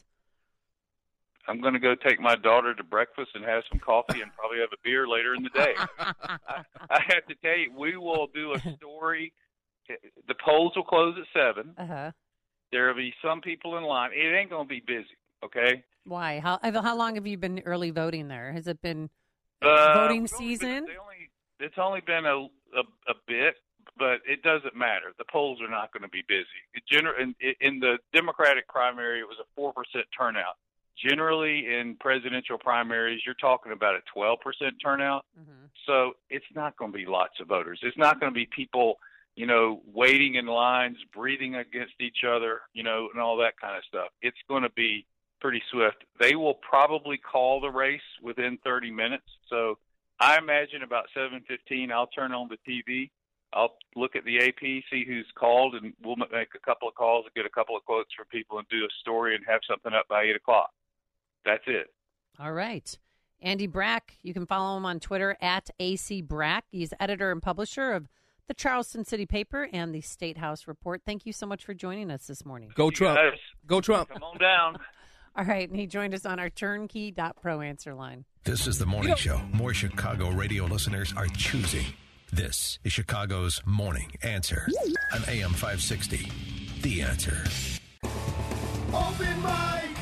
I'm going to go take my daughter to breakfast and have some coffee and probably have a beer later in the day. I have to tell you, we will do a story. The polls will close at 7. Uh-huh. There will be some people in line. It ain't going to be busy, okay? Why? How long have you been early voting there? Has it been voting season? It's only been a bit, but it doesn't matter. The polls are not going to be busy. In the Democratic primary, it was a 4% turnout. Generally, in presidential primaries, you're talking about a 12% turnout. Mm-hmm. So it's not going to be lots of voters. It's not going to be people, waiting in lines, breathing against each other, and all that kind of stuff. It's going to be pretty swift. They will probably call the race within 30 minutes. So I imagine about 7:15, I'll turn on the TV. I'll look at the AP, see who's called, and we'll make a couple of calls and get a couple of quotes from people and do a story and have something up by 8 o'clock. That's it. All right. Andy Brack, you can follow him on Twitter at AC Brack. He's editor and publisher of the Charleston City Paper, and the State House Report. Thank you so much for joining us this morning. Go Trump. Guys, Go Trump. come on down. All right, and he joined us on our turnkey.pro answer line. This is the morning show more Chicago radio listeners are choosing. This is Chicago's Morning Answer on AM 560. The Answer. Open mic!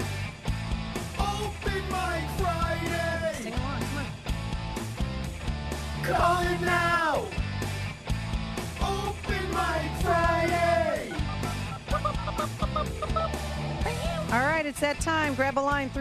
Open mic Friday! Sing along, come on. Call it now! Open mic Friday! All right, it's that time. Grab a line,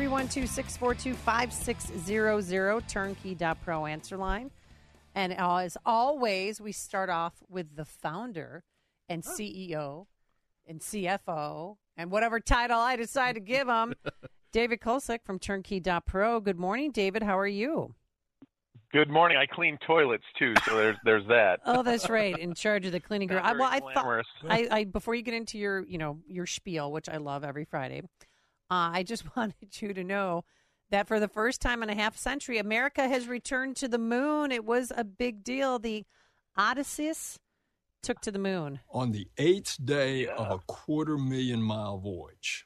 312-642-5600, turnkey.pro answer line. And as always, we start off with the founder and CEO and CFO and whatever title I decide to give him, David Kolsek from turnkey.pro. Good morning, David. How are you? Good morning. I clean toilets too, so there's that. Oh, that's right. In charge of the cleaning girl. Not very glamorous. I before you get into your spiel, which I love every Friday, I just wanted you to know that for the first time in a half century, America has returned to the moon. It was a big deal. The Odysseus took to the moon on the 8th day of a 250,000-mile voyage.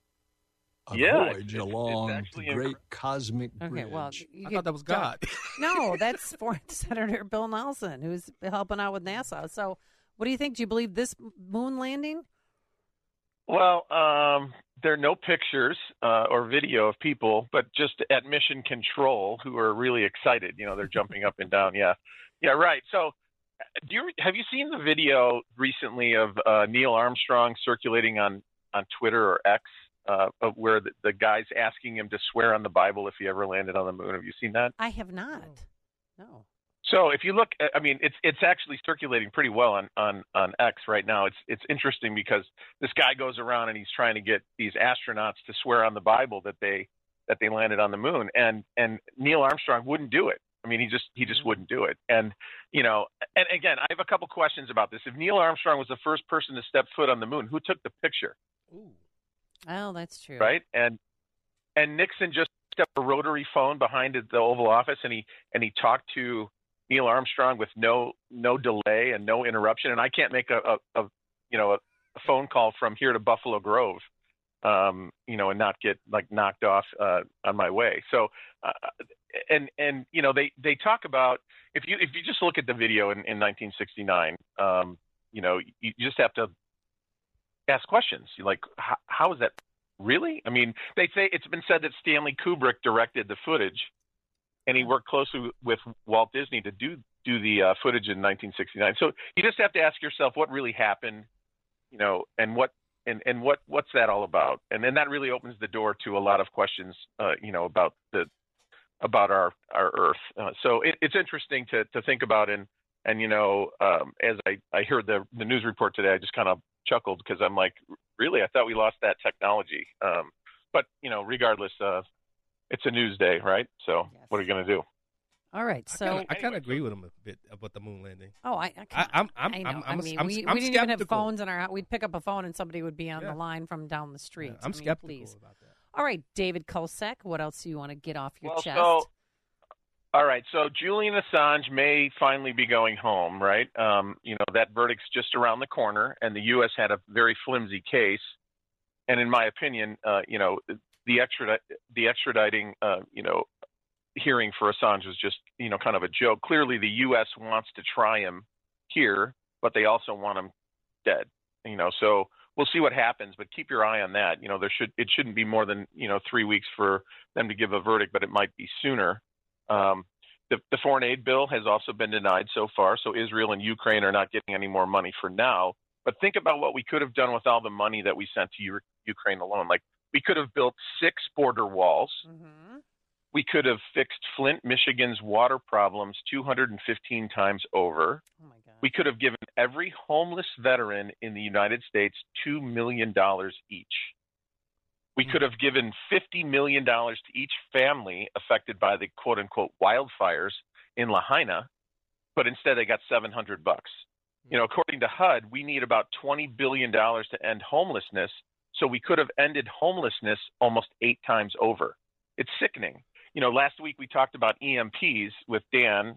A voyage along the great cosmic bridge. Okay, well, I thought that was God. No, that's former Senator Bill Nelson, who's helping out with NASA. So what do you think? Do you believe this moon landing? Well, there are no pictures or video of people, but just at Mission Control who are really excited. You know, they're jumping up and down. Yeah, right. So have you seen the video recently of Neil Armstrong circulating on Twitter or X? Of where the guy's asking him to swear on the Bible if he ever landed on the moon. Have you seen that? I have not. No. So if you look, I mean, it's actually circulating pretty well on X right now. It's interesting because this guy goes around and he's trying to get these astronauts to swear on the Bible that they landed on the moon, and Neil Armstrong wouldn't do it. I mean, he just wouldn't do it. And and again, I have a couple questions about this. If Neil Armstrong was the first person to step foot on the moon, who took the picture? Ooh. Oh, that's true. Right, and Nixon just stepped a rotary phone behind the Oval Office, and he talked to Neil Armstrong with no delay and no interruption. And I can't make a phone call from here to Buffalo Grove, and not get knocked off on my way. So, they talk about if you just look at the video in 1969, you just have to ask questions. You're like, how is that really? I mean, they say it's been said that Stanley Kubrick directed the footage, and he worked closely with Walt Disney to do the footage in 1969. So you just have to ask yourself what really happened, and what's that all about? And then that really opens the door to a lot of questions, about our Earth. So it's interesting to think about, and as I heard the news report today, I just kind of chuckled because I'm like, really? I thought we lost that technology. But regardless, it's a news day, right? So yes. What are you going to do? All right. So I kind of agree with him a bit about the moon landing. Oh, I know. We didn't even have phones in our house. We'd pick up a phone and somebody would be on the line from down the street. Yeah, I'm skeptical about that. All right, David Kolsek, what else do you want to get off your chest? All right, so Julian Assange may finally be going home, right? That verdict's just around the corner, and the U.S. had a very flimsy case. And in my opinion, the extraditing, hearing for Assange was just, kind of a joke. Clearly, the U.S. wants to try him here, but they also want him dead. So we'll see what happens, but keep your eye on that. It shouldn't be more than 3 weeks for them to give a verdict, but it might be sooner. The foreign aid bill has also been denied so far, so Israel and Ukraine are not getting any more money for now. But think about what we could have done with all the money that we sent to Ukraine alone. Like, we could have built 6 border walls. Mm-hmm. We could have fixed Flint, Michigan's water problems 215 times over. Oh my God. We could have given every homeless veteran in the United States $2 million each. We could have given $50 million to each family affected by the quote-unquote wildfires in Lahaina, but instead they got $700. According to HUD, we need about $20 billion to end homelessness, so we could have ended homelessness almost 8 times over. It's sickening. Last week we talked about EMPs with Dan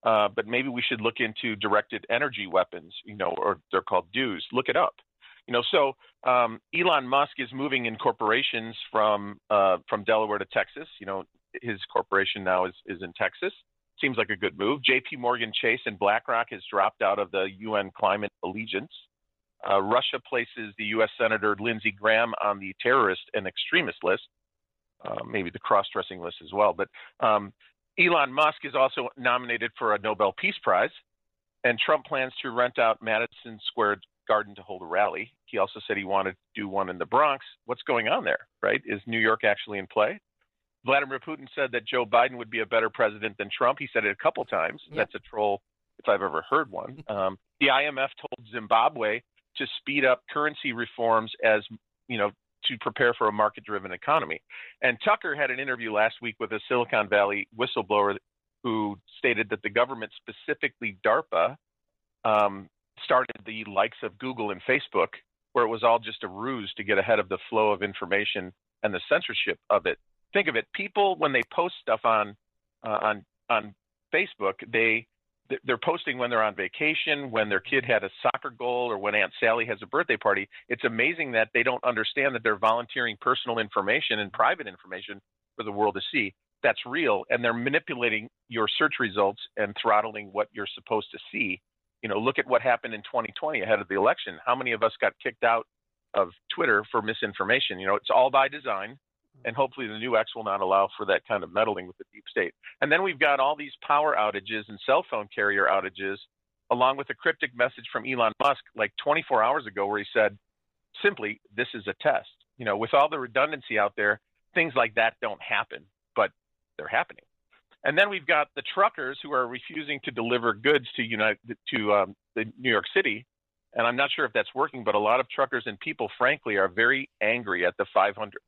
but maybe we should look into directed energy weapons, or they're called DEWs. Look it up. So Elon Musk is moving in corporations from Delaware to Texas. His corporation now is in Texas. Seems like a good move. J.P. Morgan Chase and BlackRock has dropped out of the UN Climate Allegiance. Russia places the U.S. Senator Lindsey Graham on the terrorist and extremist list, maybe the cross-dressing list as well. But Elon Musk is also nominated for a Nobel Peace Prize, and Trump plans to rent out Madison Square Garden to hold a rally. He also said he wanted to do one in the Bronx. What's going on there, right? Is New York actually in play? Vladimir Putin said that Joe Biden would be a better president than Trump. He said it a couple times. Yep. That's a troll if I've ever heard one. The IMF told Zimbabwe to speed up currency reforms to prepare for a market-driven economy. And Tucker had an interview last week with a Silicon Valley whistleblower who stated that the government, specifically DARPA, started the likes of Google and Facebook, where it was all just a ruse to get ahead of the flow of information and the censorship of it. Think of it. People, when they post stuff on Facebook, they're posting when they're on vacation, when their kid had a soccer goal, or when Aunt Sally has a birthday party. It's amazing that they don't understand that they're volunteering personal information and private information for the world to see. That's real, and they're manipulating your search results and throttling what you're supposed to see. Look at what happened in 2020 ahead of the election. How many of us got kicked out of Twitter for misinformation? It's all by design, and hopefully the new X will not allow for that kind of meddling with the deep state. And then we've got all these power outages and cell phone carrier outages, along with a cryptic message from Elon Musk like 24 hours ago where he said, simply, this is a test. With all the redundancy out there, things like that don't happen, but they're happening. And then we've got the truckers who are refusing to deliver goods to the New York City. And I'm not sure if that's working, but a lot of truckers and people, frankly, are very angry at the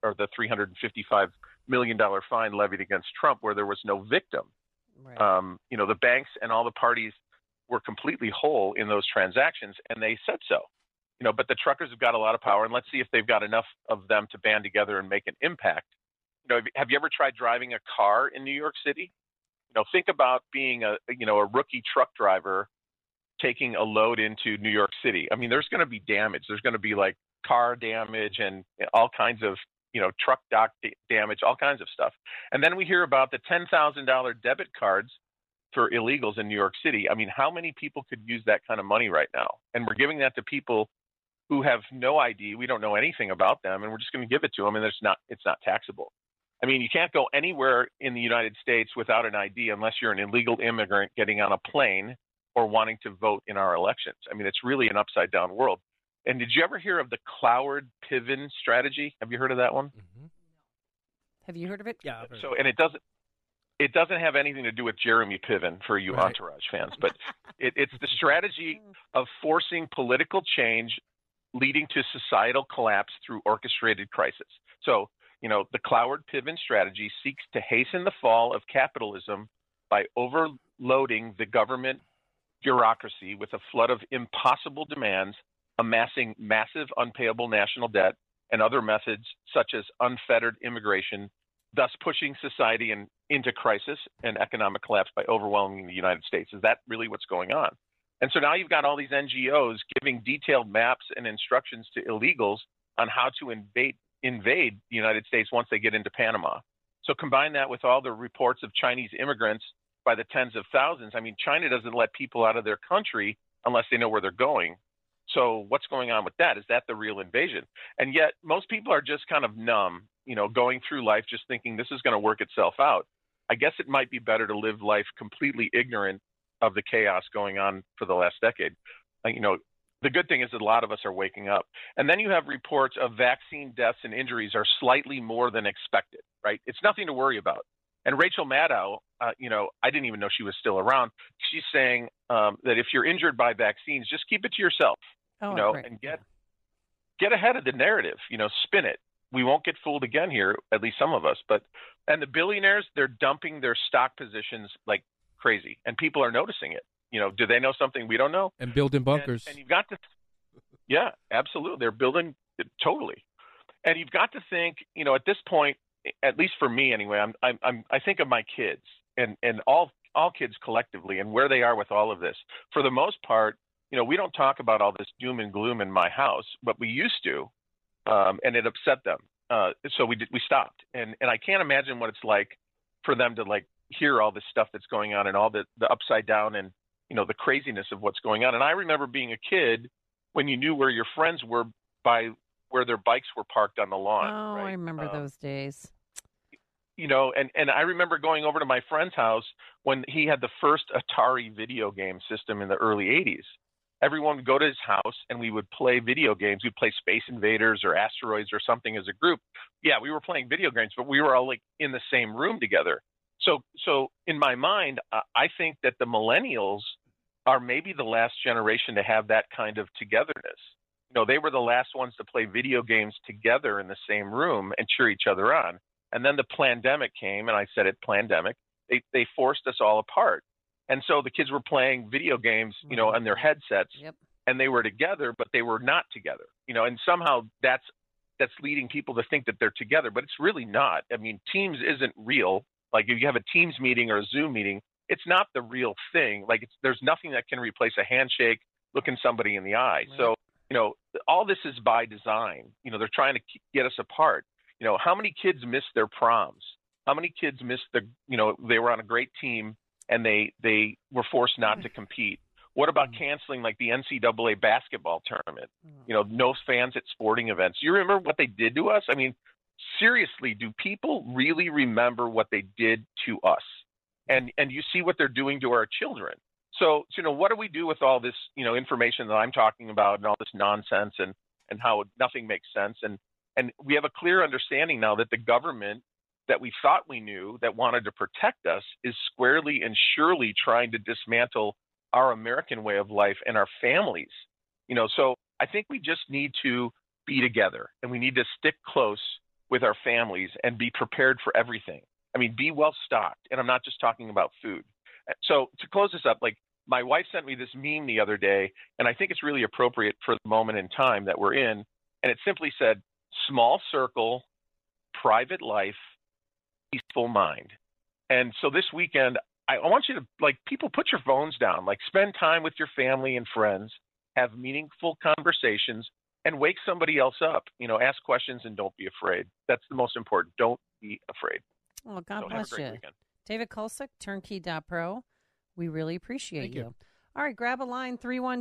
$355 million fine levied against Trump, where there was no victim. Right. The banks and all the parties were completely whole in those transactions, and they said so. But the truckers have got a lot of power, and let's see if they've got enough of them to band together and make an impact. Have you ever tried driving a car in New York City? Think about being a rookie truck driver taking a load into New York City. I mean, there's going to be damage. There's going to be like car damage and all kinds of, truck dock damage, all kinds of stuff. And then we hear about the $10,000 debit cards for illegals in New York City. I mean, how many people could use that kind of money right now? And we're giving that to people who have no ID. We don't know anything about them, and we're just going to give it to them, and it's not taxable. I mean, you can't go anywhere in the United States without an ID unless you're an illegal immigrant getting on a plane or wanting to vote in our elections. I mean, it's really an upside-down world. And did you ever hear of the Cloward-Piven strategy? Have you heard of that one? Mm-hmm. Have you heard of it? Yeah. So, and it doesn't have anything to do with Jeremy Piven for you Entourage fans, but it's the strategy of forcing political change leading to societal collapse through orchestrated crisis. So, the Cloward-Piven strategy seeks to hasten the fall of capitalism by overloading the government bureaucracy with a flood of impossible demands, amassing massive unpayable national debt, and other methods such as unfettered immigration, thus pushing society into crisis and economic collapse by overwhelming the United States. Is that really what's going on? And so now you've got all these NGOs giving detailed maps and instructions to illegals on how to invade the United States once they get into Panama. So combine that with all the reports of Chinese immigrants by the tens of thousands. I mean, China doesn't let people out of their country unless they know where they're going. So what's going on with that? Is that the real invasion? And yet most people are just kind of numb, going through life just thinking this is going to work itself out. I guess it might be better to live life completely ignorant of the chaos going on for the last decade. The good thing is that a lot of us are waking up. And then you have reports of vaccine deaths and injuries are slightly more than expected, right? It's nothing to worry about. And Rachel Maddow, I didn't even know she was still around. She's saying that if you're injured by vaccines, just keep it to yourself, and get ahead of the narrative, spin it. We won't get fooled again here, at least some of us. And the billionaires, they're dumping their stock positions like crazy, and people are noticing it. Do they know something we don't know? And building bunkers. And you've got to, yeah, absolutely. They're building totally. And you've got to think, at this point, at least for me anyway, I think of my kids and all all kids collectively and where they are with all of this. For the most part, we don't talk about all this doom and gloom in my house, but we used to, and it upset them. So we stopped, and I can't imagine what it's like for them to like hear all this stuff that's going on and all the upside down and the craziness of what's going on. And I remember being a kid when you knew where your friends were by where their bikes were parked on the lawn. Oh, right? I remember those days. And I remember going over to my friend's house when he had the first Atari video game system in the early 80s. Everyone would go to his house and we would play video games. We'd play Space Invaders or Asteroids or something as a group. Yeah, we were playing video games, but we were all like in the same room together. So in my mind, I think that the millennials are maybe the last generation to have that kind of togetherness. They were the last ones to play video games together in the same room and cheer each other on. And then the pandemic came, and I said it, pandemic. They forced us all apart. And so the kids were playing video games, on their headsets, and they were together, but they were not together. And somehow that's leading people to think that they're together, but it's really not. I mean, Teams isn't real. Like if you have a Teams meeting or a Zoom meeting, it's not the real thing. Like there's nothing that can replace a handshake, looking somebody in the eye. Right. So, all this is by design. They're trying to get us apart. How many kids missed their proms? How many kids missed they were on a great team and they were forced not to compete? What about canceling like the NCAA basketball tournament? No fans at sporting events. You remember what they did to us? I mean, seriously, do people really remember what they did to us? And you see what they're doing to our children. So, what do we do with all this, information that I'm talking about and all this nonsense and how nothing makes sense? And we have a clear understanding now that the government that we thought we knew that wanted to protect us is squarely and surely trying to dismantle our American way of life and our families. So I think we just need to be together and we need to stick close with our families and be prepared for everything. I mean, be well stocked. And I'm not just talking about food. So to close this up, like my wife sent me this meme the other day, and I think it's really appropriate for the moment in time that we're in. And it simply said, small circle, private life, peaceful mind. And so this weekend, I want you to, people put your phones down, spend time with your family and friends, have meaningful conversations, and wake somebody else up. Ask questions and don't be afraid. That's the most important. Don't be afraid. Well, God bless you. Weekend. David Kulsick, Turnkey.pro. We really appreciate you. All right, grab a line,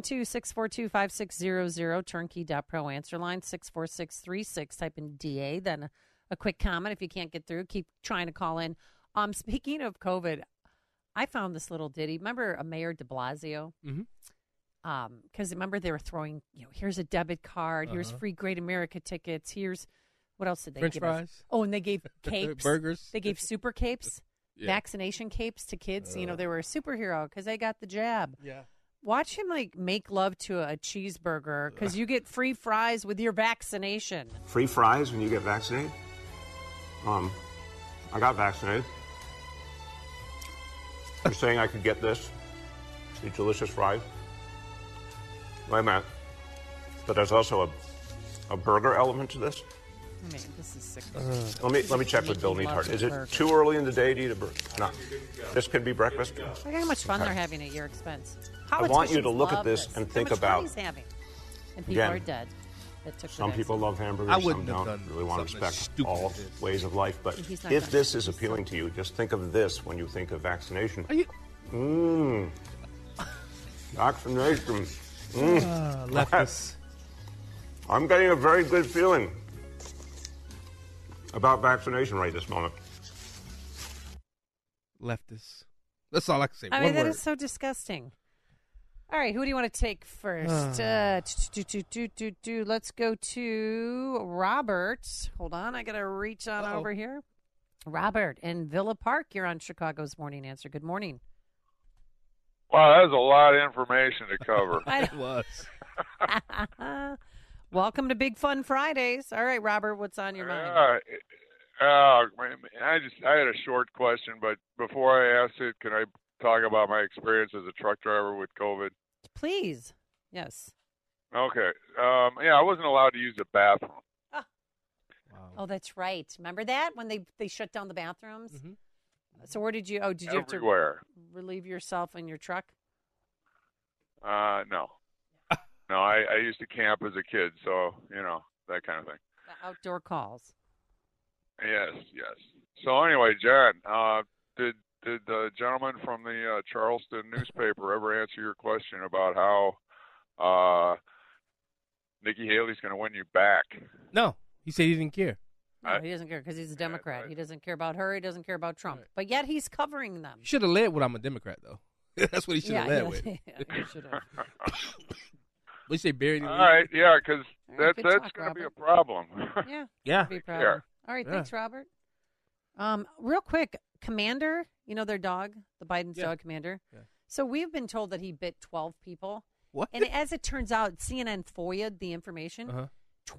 312-642-5600, Turnkey.pro answer line, 64636. Type in DA, then a quick comment. If you can't get through, keep trying to call in. Speaking of COVID, I found this little ditty. Remember Mayor de Blasio? Mm-hmm. Because remember they were throwing, here's a debit card, here's free Great America tickets, here's, what else did they French give fries? us? Oh, and they gave capes. Burgers. They gave super capes. Yeah. Vaccination capes to kids. They were a superhero because they got the jab. Yeah. Watch him make love to a cheeseburger because you get free fries with your vaccination. Free fries when you get vaccinated? I got vaccinated. You're saying I could get this? These delicious fries? Wait a minute. But there's also a burger element to this? I mean, this is sick. Let me check with Bill Neathart. Is it too early in the day to eat a burger? No. This could be breakfast. Look how much fun they're having at your expense. I want you to look at this and think about. He's having. And people are dead. Some people love hamburgers. Some don't really want to respect all ways of life. But if this is appealing to you, just think of this when you think of vaccination. Vaccination. Leftists. I'm getting a very good feeling about vaccination right this moment. Leftists. That's all I can say. I mean, that is so disgusting. All right, who do you want to take first? Let's go to Robert. Hold on, I got to reach on over here. Robert in Villa Park, you're on Chicago's Morning Answer. Good morning. Wow, that was a lot of information to cover. It was. Welcome to Big Fun Fridays. All right, Robert, what's on your mind? I had a short question, but before I ask it, can I talk about my experience as a truck driver with COVID? Please. Yes. Okay. I wasn't allowed to use the bathroom. Oh, that's right. Remember that when they shut down the bathrooms? Mm-hmm. So where did you? Oh, did you everywhere. have to relieve yourself in your truck? No. No, I used to camp as a kid, so, that kind of thing. The outdoor calls. Yes. So anyway, Jen, did the gentleman from the Charleston newspaper ever answer your question about how Nikki Haley's going to win you back? No, he said he didn't care. No, he doesn't care because he's a Democrat. He doesn't care about her. He doesn't care about Trump. But yet he's covering them. He should have led with I'm a Democrat, though. That's what he should have led with. Yeah, he should have. We say buried. All right, yeah, because that's talk, going to be a Robert. problem. Yeah. Yeah. All right, thanks, Robert. Real quick, Commander, their dog, the Biden's dog, Commander. Yeah. So we've been told that he bit 12 people. What? And as it turns out, CNN FOIA'd the information.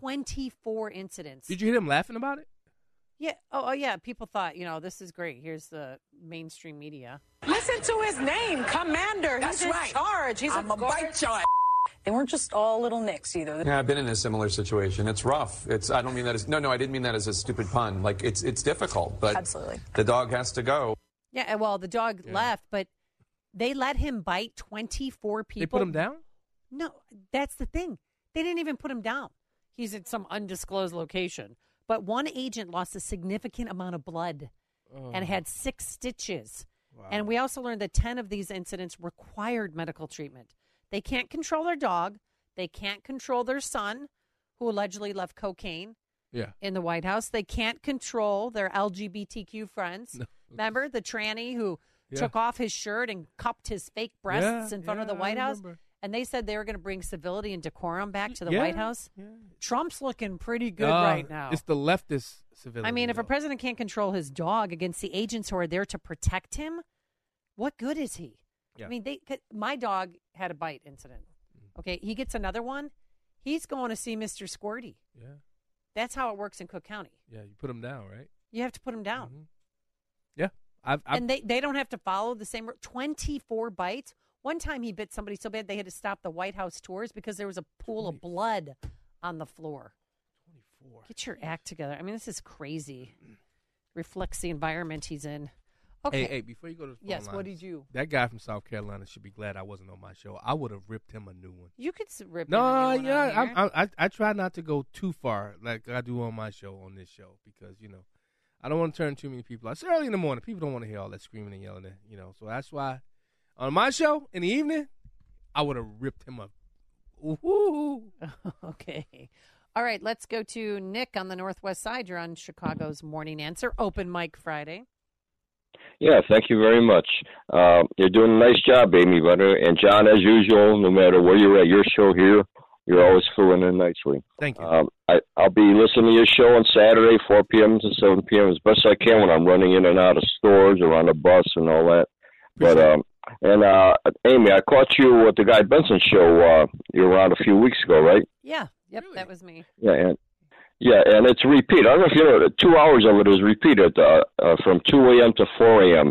24 incidents. Did you hear him laughing about it? Yeah. Oh, yeah. People thought, this is great. Here's the mainstream media. Listen to his name, Commander. He's in charge. He's I'm a bite your ass. They weren't just all little nicks either. Yeah, I've been in a similar situation. It's rough. I don't mean that as no. I didn't mean that as a stupid pun. Like it's difficult, but absolutely, the dog has to go. Yeah. Well, the dog left, but they let him bite 24 people. They put him down? No, that's the thing. They didn't even put him down. He's at some undisclosed location. But one agent lost a significant amount of blood and had 6 stitches. Wow. And we also learned that 10 of these incidents required medical treatment. They can't control their dog. They can't control their son, who allegedly left cocaine in the White House. They can't control their LGBTQ friends. No. Remember the tranny who took off his shirt and cupped his fake breasts in front of the White House? And they said they were going to bring civility and decorum back to the White House. Yeah. Trump's looking pretty good right now. It's the leftist civility. I mean, if a president can't control his dog against the agents who are there to protect him, what good is he? Yeah. I mean, my dog had a bite incident. Okay, he gets another one. He's going to see Mr. Squirty. Yeah. That's how it works in Cook County. Yeah, you put him down, right? You have to put him down. Mm-hmm. Yeah. And they don't have to follow the same 24 bites. One time he bit somebody so bad they had to stop the White House tours because there was a pool of blood on the floor. 24. Get your act together. I mean, this is crazy. Reflects the environment he's in. Okay. Hey, before you go to the phone yes, lines, what did you? That guy from South Carolina should be glad I wasn't on my show. I would have ripped him a new one. You could rip him a new one. I try not to go too far like I do on my show, on this show, because, I don't want to turn too many people out. It's early in the morning. People don't want to hear all that screaming and yelling, so that's why on my show in the evening, I would have ripped him up. Ooh. Okay. All right, let's go to Nick on the Northwest Side. You're on Chicago's Morning Answer, Open Mic Friday. Yeah, thank you very much. You're doing a nice job, Amy Butter. And John, as usual, no matter where you're at, your show here, you're always filling in nicely. Thank you. I'll be listening to your show on Saturday, 4 p.m. to 7 p.m. as best I can when I'm running in and out of stores or on the bus and all that. But Amy, I caught you with the Guy Benson show. You were on a few weeks ago, right? Yeah. Yep, really? That was me. Yeah, and it's a repeat. I don't know if you know, 2 hours of it is repeated from 2 a.m. to 4 a.m.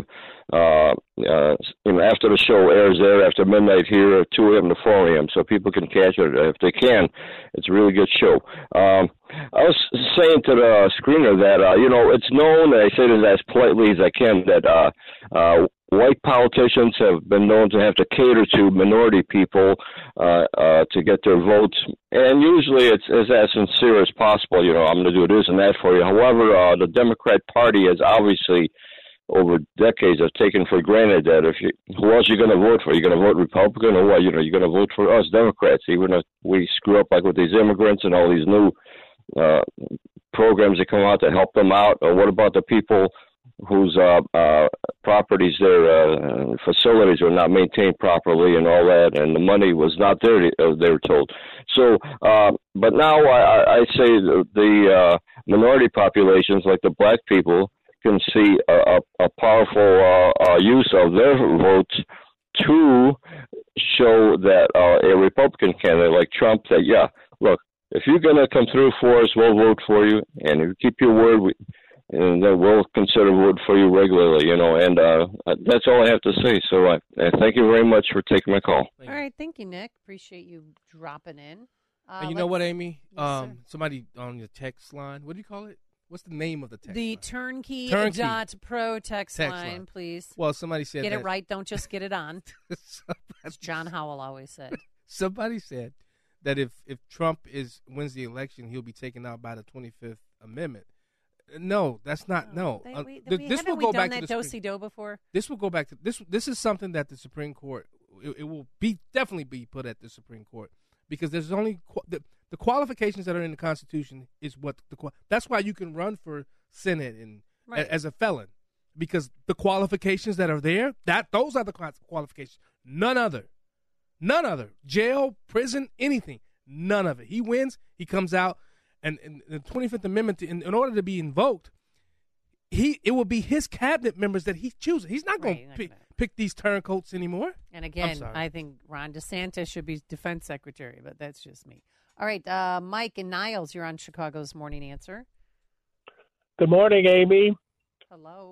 After the show airs there, after midnight here, 2 a.m. to 4 a.m. So people can catch it if they can. It's a really good show. I was saying to the screener that, it's known, and I say this as politely as I can, that white politicians have been known to have to cater to minority people to get their votes. And usually it's as sincere as possible. I'm going to do this and that for you. However, the Democrat Party has obviously, over decades, have taken for granted that who else are you going to vote for? You're going to vote Republican or what? You're going to vote for us Democrats, even if we screw up like with these immigrants and all these new programs that come out to help them out. Or what about the people whose properties, their facilities are not maintained properly and all that, and the money was not there, they were told. So, but now I say the minority populations, like the black people, can see a powerful use of their votes to show that a Republican candidate like Trump, that, look, if you're going to come through for us, we'll vote for you, and if you keep your word, and then we'll consider vote for you regularly, and that's all I have to say. So thank you very much for taking my call. All right, thank you, Nick. Appreciate you dropping in. And you know what, Amy? Yes, somebody on the text line, what do you call it? What's the name of the text The line? Turnkey.pro text line, line. please. Well, somebody said Get that. it right. Don't just get it on. As John Howell always said. Somebody said that if Trump wins the election, he'll be taken out by the 25th Amendment. No, that's not. No, this will go back to the do-si-do before. This will go back to this. This is something that the Supreme Court. It will definitely be put at the Supreme Court because there's only the qualifications that are in the Constitution is what that's why you can run for Senate and as a felon because the qualifications that are there those are the qualifications. None other. Jail, prison, anything. None of it. He wins. He comes out. And the 25th Amendment, in order to be invoked, it will be his cabinet members that he chooses. He's not going to pick these turncoats anymore. And again, I think Ron DeSantis should be defense secretary, but that's just me. All right, Mike and Niles, you're on Chicago's Morning Answer. Good morning, Amy. Hello.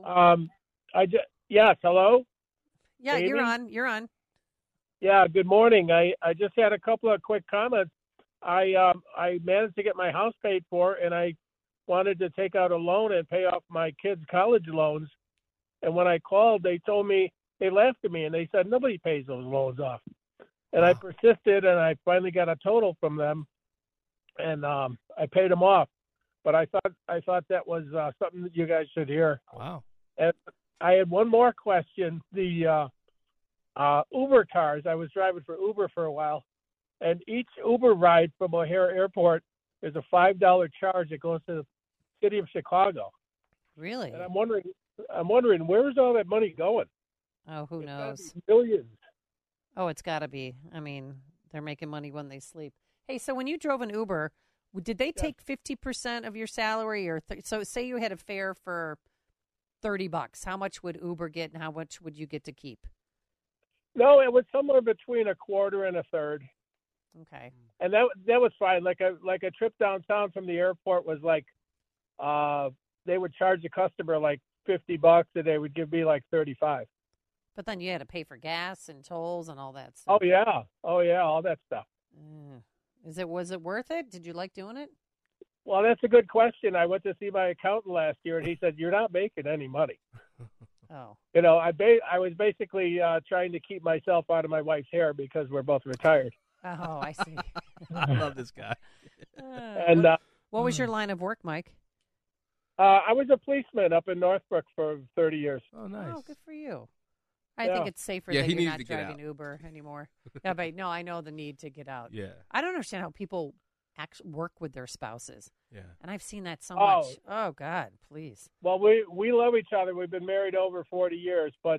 Yes, hello? Yeah, Amy? You're on. Yeah, good morning. I just had a couple of quick comments. I managed to get my house paid for, and I wanted to take out a loan and pay off my kids' college loans. And when I called, they told me, they laughed at me, and they said, nobody pays those loans off. And I persisted, and I finally got a total from them, and I paid them off. But I thought that was something that you guys should hear. Wow. And I had one more question. The Uber cars, I was driving for Uber for a while. And each Uber ride from O'Hare Airport is a $5 charge that goes to the city of Chicago. Really? And I'm wondering where's all that money going? Oh, who knows? Millions. Oh, it's got to be. I mean, they're making money when they sleep. Hey, so when you drove an Uber, did they take 50% of your salary, or so? Say you had a fare for $30. How much would Uber get, and how much would you get to keep? No, it was somewhere between a quarter and a third. Okay. And that was fine. Like a trip downtown from the airport was like, they would charge the customer like $50, and they would give me like $35. But then you had to pay for gas and tolls and all that stuff. Oh yeah, all that stuff. Was it worth it? Did you like doing it? Well, that's a good question. I went to see my accountant last year, and he said, "You're not making any money." Oh. You know, I was basically trying to keep myself out of my wife's hair because we're both retired. Oh, I see. I love this guy. And what was your line of work, Mike? I was a policeman up in Northbrook for 30 years. Oh, nice. Oh, good for you. I think it's safer that you're not driving Uber anymore. Yeah, but no, I know the need to get out. Yeah. I don't understand how people actually work with their spouses. Yeah. And I've seen that so much. Oh, God, please. Well, we love each other. We've been married over 40 years, but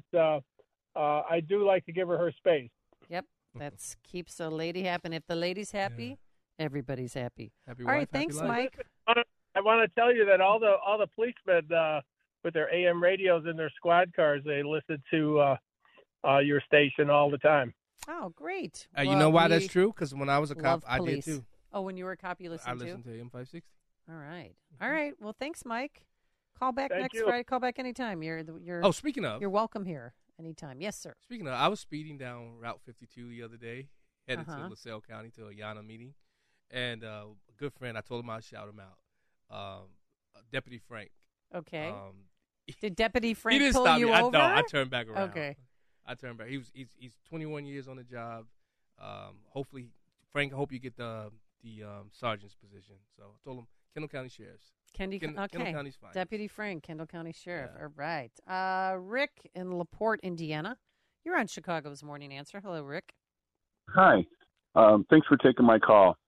I do like to give her space. Yep. That keeps a lady happy. And if the lady's happy, everybody's happy. Happy all wife, right, thanks, Mike. I want to tell you that all the policemen with their AM radios in their squad cars, they listen to your station all the time. Oh, great. You know why that's true? Because when I was a cop, I did too. Oh, when you were a cop, you listened to? I listened to M560. All right. All right. Well, thanks, Mike. Call back next Friday. Call back anytime. You're speaking of. You're welcome here anytime. Yes, sir. Speaking of, I was speeding down Route 52 the other day, headed to LaSalle County to a Yana meeting. And a good friend, I told him I'd shout him out. Deputy Frank. Okay. Did Deputy Frank he didn't pull stop you me. over? No, I turned back around. Okay. I turned back. He's 21 years on the job. Hopefully, Frank, I hope you get the sergeant's position. So I told him Kendall County Sheriff's. Kendall County's fine. Deputy Frank, Kendall County Sheriff. Yeah. All right. Rick in LaPorte, Indiana. You're on Chicago's Morning Answer. Hello, Rick. Hi. Thanks for taking my call.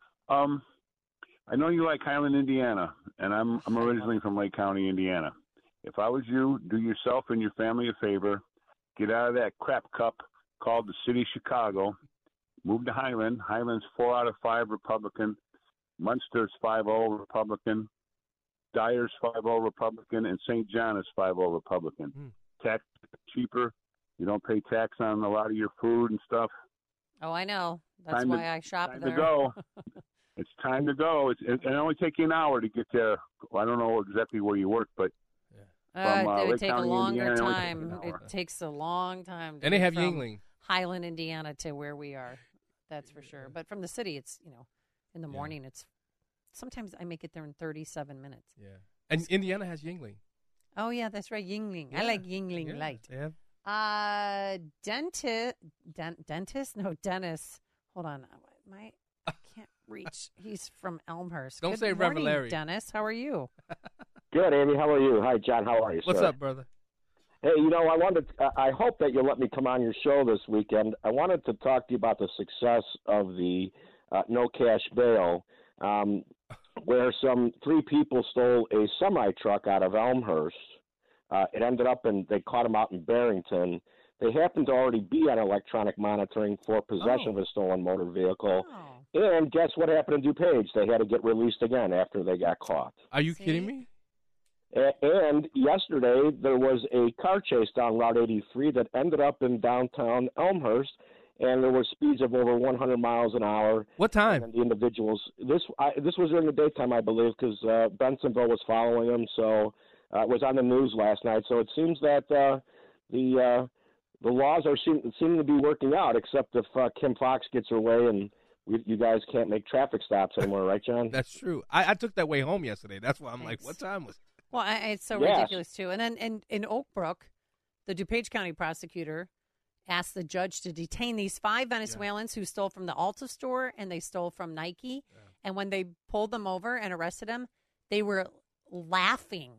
I know you like Highland, Indiana, and I'm originally from Lake County, Indiana. If I was you, do yourself and your family a favor. Get out of that crap cup called the City of Chicago. Move to Highland. Highland's 4 out of 5 Republican. Munster's 5-0 Republican. Dyer's 5-0 Republican. And St. John is 5-0 Republican. Tax cheaper. You don't pay tax on a lot of your food and stuff. Oh, I know. That's why I shop there. Time to go. It's time to go. It only take you an hour to get there. Well, I don't know exactly where you work, but it would Lake take County, a longer Indiana, time. It takes a long time. And they have from Yuengling. Highland, Indiana, to where we are. That's for sure. But from the city, it's in the morning. It's sometimes I make it there in 37 minutes. Yeah. And Indiana has Yingling. Oh, yeah, that's right. Yingling. I like Yingling Light. Yeah. Dentist? No, Dennis. Hold on. I can't reach. He's from Elmhurst. Don't Good say morning, Revelary. Dennis. How are you? Good, Amy. How are you? Hi, John. How are you, What's sir? up, brother? Hey, I hope that you'll let me come on your show this weekend. I wanted to talk to you about the success of the no cash bail, where some 3 people stole a semi-truck out of Elmhurst. It ended up they caught them out in Barrington. They happened to already be on electronic monitoring for possession of a stolen motor vehicle. And guess what happened in DuPage? They had to get released again after they got caught. Are you kidding me? And yesterday, there was a car chase down Route 83 that ended up in downtown Elmhurst, and there were speeds of over 100 miles an hour. What time? And the individuals, this was during the daytime, I believe, because Bensonville was following them, so it was on the news last night. So it seems that the laws are seeming to be working out, except if Kim Fox gets her way and you guys can't make traffic stops anymore, right, John? That's true. I took that way home yesterday. That's why I'm like, what time was it? Well, it's so ridiculous, too. And then in Oak Brook, the DuPage County prosecutor asked the judge to detain these 5 Venezuelans who stole from the Ulta store and they stole from Nike. Yeah. And when they pulled them over and arrested them, they were laughing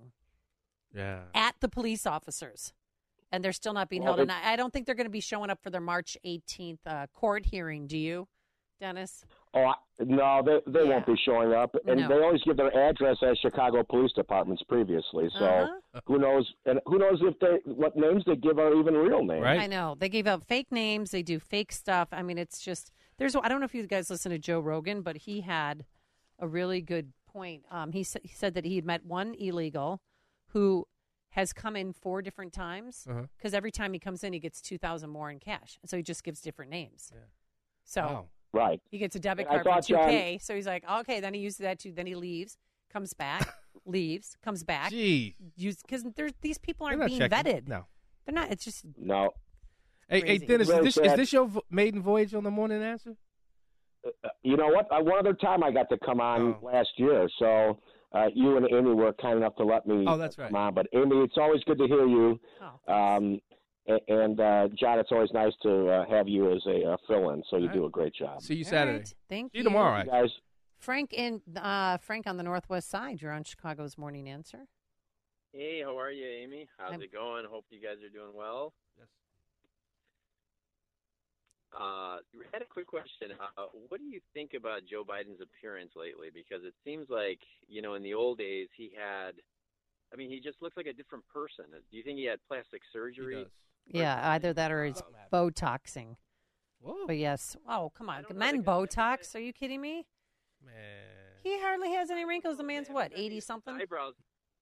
at the police officers. And they're still not being held. And I don't think they're going to be showing up for their March 18th court hearing. Do you, Dennis? Oh, no, they won't be showing up. And they always give their address as Chicago Police Departments previously. So who knows? And who knows what names they give are even real names? Right? I know. They gave out fake names. They do fake stuff. I mean, it's just, I don't know if you guys listen to Joe Rogan, but he had a really good point. He said that he had met one illegal who has come in 4 different times because every time he comes in, he gets $2,000 more in cash. And so he just gives different names. Yeah. So right. He gets a debit card for $2K. So he's like, okay, then he uses that too. Then he leaves, comes back, leaves, comes back. Gee. Because these people aren't being vetted. No. They're not. It's just. No. Hey, Dennis, is this your maiden voyage on the Morning Answer? You know what? One other time I got to come on last year. So you and Amy were kind enough to let me come on. But, Amy, it's always good to hear you. And John, it's always nice to have you as a fill-in, so you do a great job. See you Saturday. Right. Thank you. See you tomorrow, guys. Frank on the Northwest Side. You're on Chicago's Morning Answer. Hey, how are you, Amy? How's it going? Hope you guys are doing well. Yes. We had a quick question. What do you think about Joe Biden's appearance lately? Because it seems like, in the old days he just looks like a different person. Do you think he had plastic surgery? He does. Yeah, either that or it's Botoxing. Whoa. But yes. Oh, come on. Men Botox? Are you kidding me? Man. He hardly has any wrinkles. The man's what, 80-something? Eyebrows.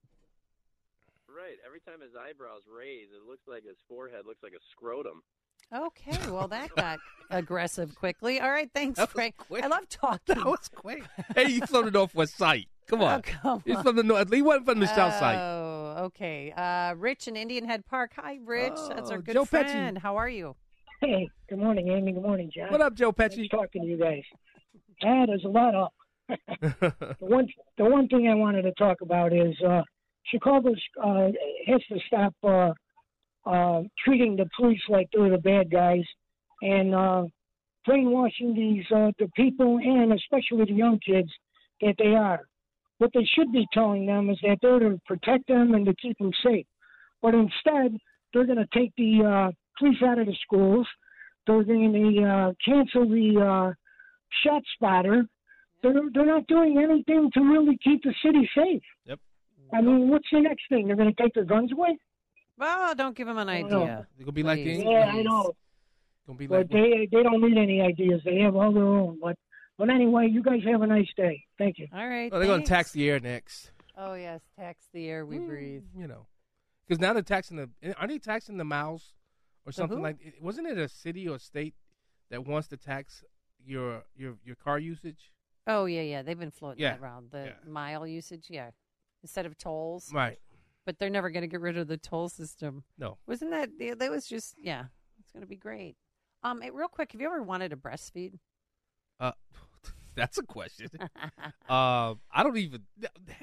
Right. Every time his eyebrows raise, it looks like his forehead looks like a scrotum. Okay. Well, that got aggressive quickly. All right. Thanks, Frank. I love talking. That was quick. Hey, you floated off West Side. Come on. Oh, come He's on. from the north. He wasn't from the south side. Oh, okay. Rich in Indian Head Park. Hi, Rich. That's our good Joe friend. Pesci. How are you? Hey, good morning, Amy. Good morning, John. What up, Joe Pesci? Nice talking to you guys. There's a lot up. The one thing I wanted to talk about is Chicago has to stop treating the police like they're the bad guys and brainwashing the people and especially the young kids that they are. What they should be telling them is that they're to protect them and to keep them safe. But instead, they're going to take the police out of the schools. They're going to cancel the shot spotter. They're not doing anything to really keep the city safe. Yep. I mean, what's the next thing? They're going to take their guns away? Well, don't give them an idea. They're going to be like the Yeah, I know. Gonna be But like they don't need any ideas. They have all their own. But anyway, you guys have a nice day. Thank you. All right. they're going to tax the air next. Oh, yes. Tax the air we breathe. Because now they're taxing aren't they taxing the miles or something who? like? Wasn't it a city or state that wants to tax your car usage? Oh, yeah. They've been floating that around. The mile usage, instead of tolls. Right. But they're never going to get rid of the toll system. No. Wasn't that was just, it's going to be great. Hey, real quick, have you ever wanted to breastfeed? That's a question. I don't even.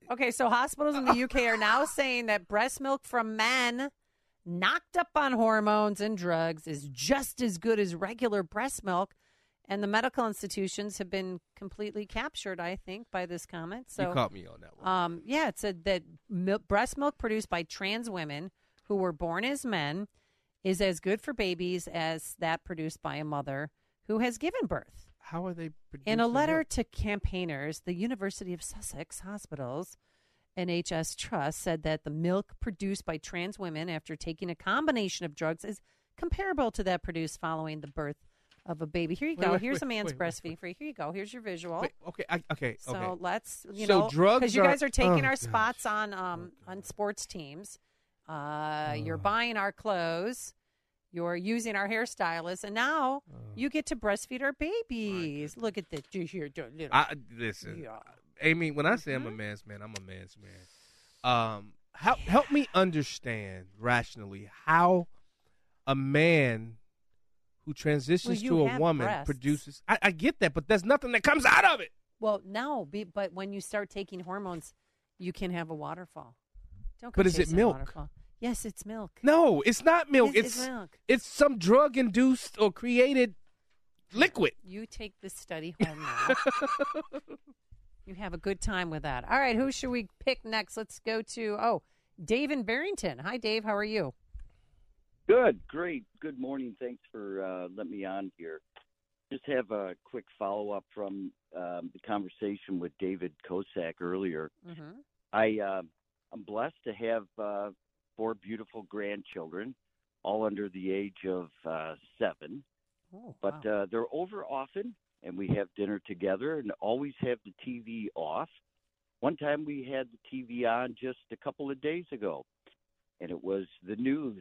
Okay, so hospitals in the UK are now saying that breast milk from men knocked up on hormones and drugs is just as good as regular breast milk. And the medical institutions have been completely captured, I think, by this comment. So you caught me on that one. Yeah, it said that breast milk produced by trans women who were born as men is as good for babies as that produced by a mother who has given birth. How are they producing In a letter milk? to campaigners, the University of Sussex Hospitals NHS Trust said that the milk produced by trans women after taking a combination of drugs is comparable to that produced following the birth of a baby. Here you go. Here's a man's breastfeeding for you. Here you go. Here's your visual. Okay. So let's, drugs because you guys are taking our gosh. spots on sports teams. You're buying our clothes. You're using our hairstylists, and now you get to breastfeed our babies. Look at this. Listen, Yeah. Amy, when I say I'm a man's man, I'm a man's man. Help me understand rationally how a man who transitions you to a have woman breasts. produces. I get that, but there's nothing that comes out of it. Well, no, but when you start taking hormones, you can have a waterfall. Don't go But is it chasing a milk? waterfall. Yes, it's milk. No, it's not milk. It's milk. It's some drug-induced or created liquid. You take this study home now. You have a good time with that. All right, who should we pick next? Let's go to, Dave in Barrington. Hi, Dave. How are you? Good, great. Good morning. Thanks for letting me on here. Just have a quick follow-up from the conversation with David Kosak earlier. Mm-hmm. I'm blessed to have 4 beautiful grandchildren, all under the age of 7. Oh, but they're over often, and we have dinner together and always have the TV off. One time we had the TV on just a couple of days ago, and it was the news.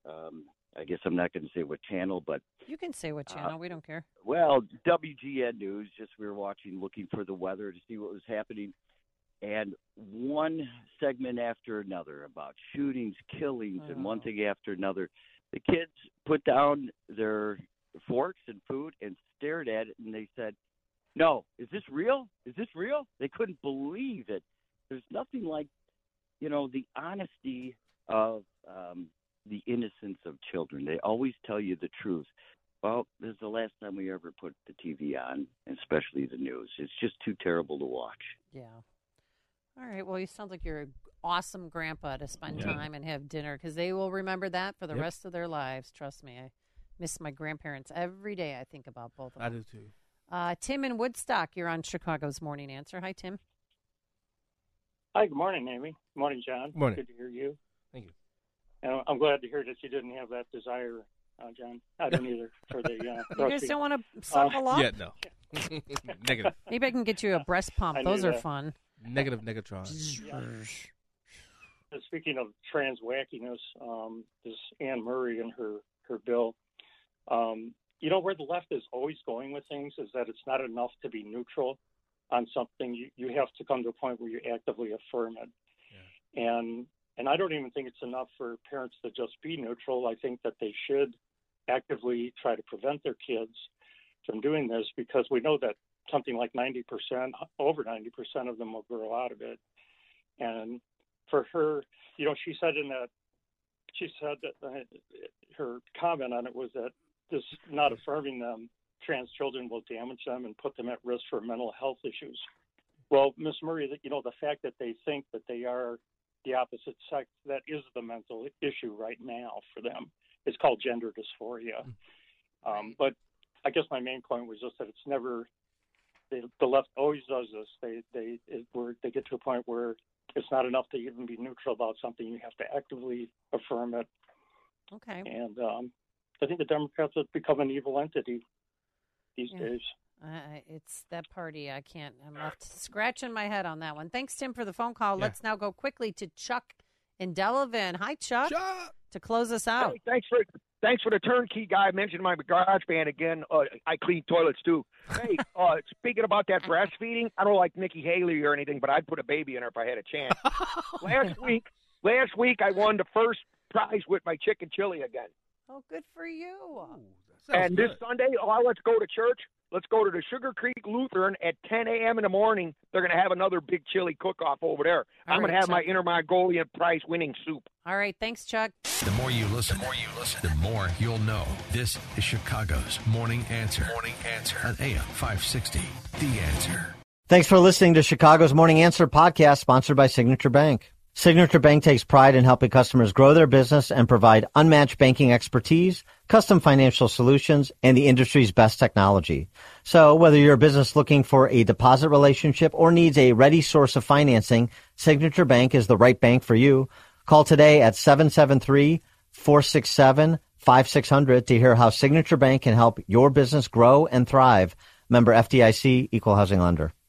I guess I'm not going to say what channel, but You can say what channel. We don't care. well, WGN News, just we were watching, looking for the weather to see what was happening. And one segment after another about shootings, killings, and one thing after another. The kids put down their forks and food and stared at it, and they said, "No, is this real? Is this real?" They couldn't believe it. There's nothing like, the honesty of the innocence of children. They always tell you the truth. Well, this is the last time we ever put the TV on, especially the news. It's just too terrible to watch. Yeah. All right. Well, you sound like you're an awesome grandpa to spend time and have dinner because they will remember that for the rest of their lives. Trust me. I miss my grandparents every day. I think about both of them. I do too. Tim in Woodstock, you're on Chicago's Morning Answer. Hi, Tim. Hi, good morning, Amy. Good morning, John. Morning. Good to hear you. Thank you. And I'm glad to hear that you didn't have that desire, John. I don't either for the You guys don't want to suckle up? Yeah, no. Negative. Maybe I can get you a breast pump. I Those knew are that. fun. Negative Negatron. Speaking of trans wackiness, this Anne Murray and her bill, where the left is always going with things is that it's not enough to be neutral on something. You have to come to a point where you actively affirm it. Yeah. And I don't even think it's enough for parents to just be neutral. I think that they should actively try to prevent their kids from doing this because we know that something like 90%, over 90% of them will grow out of it. And for her, she said that her comment on it was that this not affirming them, trans children will damage them and put them at risk for mental health issues. Well, Ms. Murray, the fact that they think that they are the opposite sex, that is the mental issue right now for them. It's called gender dysphoria. But I guess my main point was just that it's never, the left always does this. They get to a point where it's not enough to even be neutral about something. You have to actively affirm it. Okay. And I think the Democrats have become an evil entity these days. It's that party. I'm left scratching my head on that one. Thanks, Tim, for the phone call. Yeah. Let's now go quickly to Chuck in Delavan. Hi, Chuck. To close us out. Hey, thanks for the turnkey guy. I mentioned my garage band again. I clean toilets too. Hey, speaking about that breastfeeding, I don't like Nikki Haley or anything, but I'd put a baby in her if I had a chance. Last week I won the first prize with my chicken chili again. Oh, good for you. And this Sunday, let's go to church. let's go to the Sugar Creek Lutheran at 10 a.m. in the morning. They're going to have another big chili cook-off over there. I'm going to have my Inner Mongolian prize winning soup. All right. Thanks, Chuck. The more you listen, the more you'll know. This is Chicago's Morning Answer. Morning Answer on AM 560. The Answer. Thanks for listening to Chicago's Morning Answer podcast, sponsored by Signature Bank. Signature Bank takes pride in helping customers grow their business and provide unmatched banking expertise, custom financial solutions, and the industry's best technology. So whether you're a business looking for a deposit relationship or needs a ready source of financing, Signature Bank is the right bank for you. Call today at 773-467-5600 to hear how Signature Bank can help your business grow and thrive. Member FDIC, Equal Housing Lender.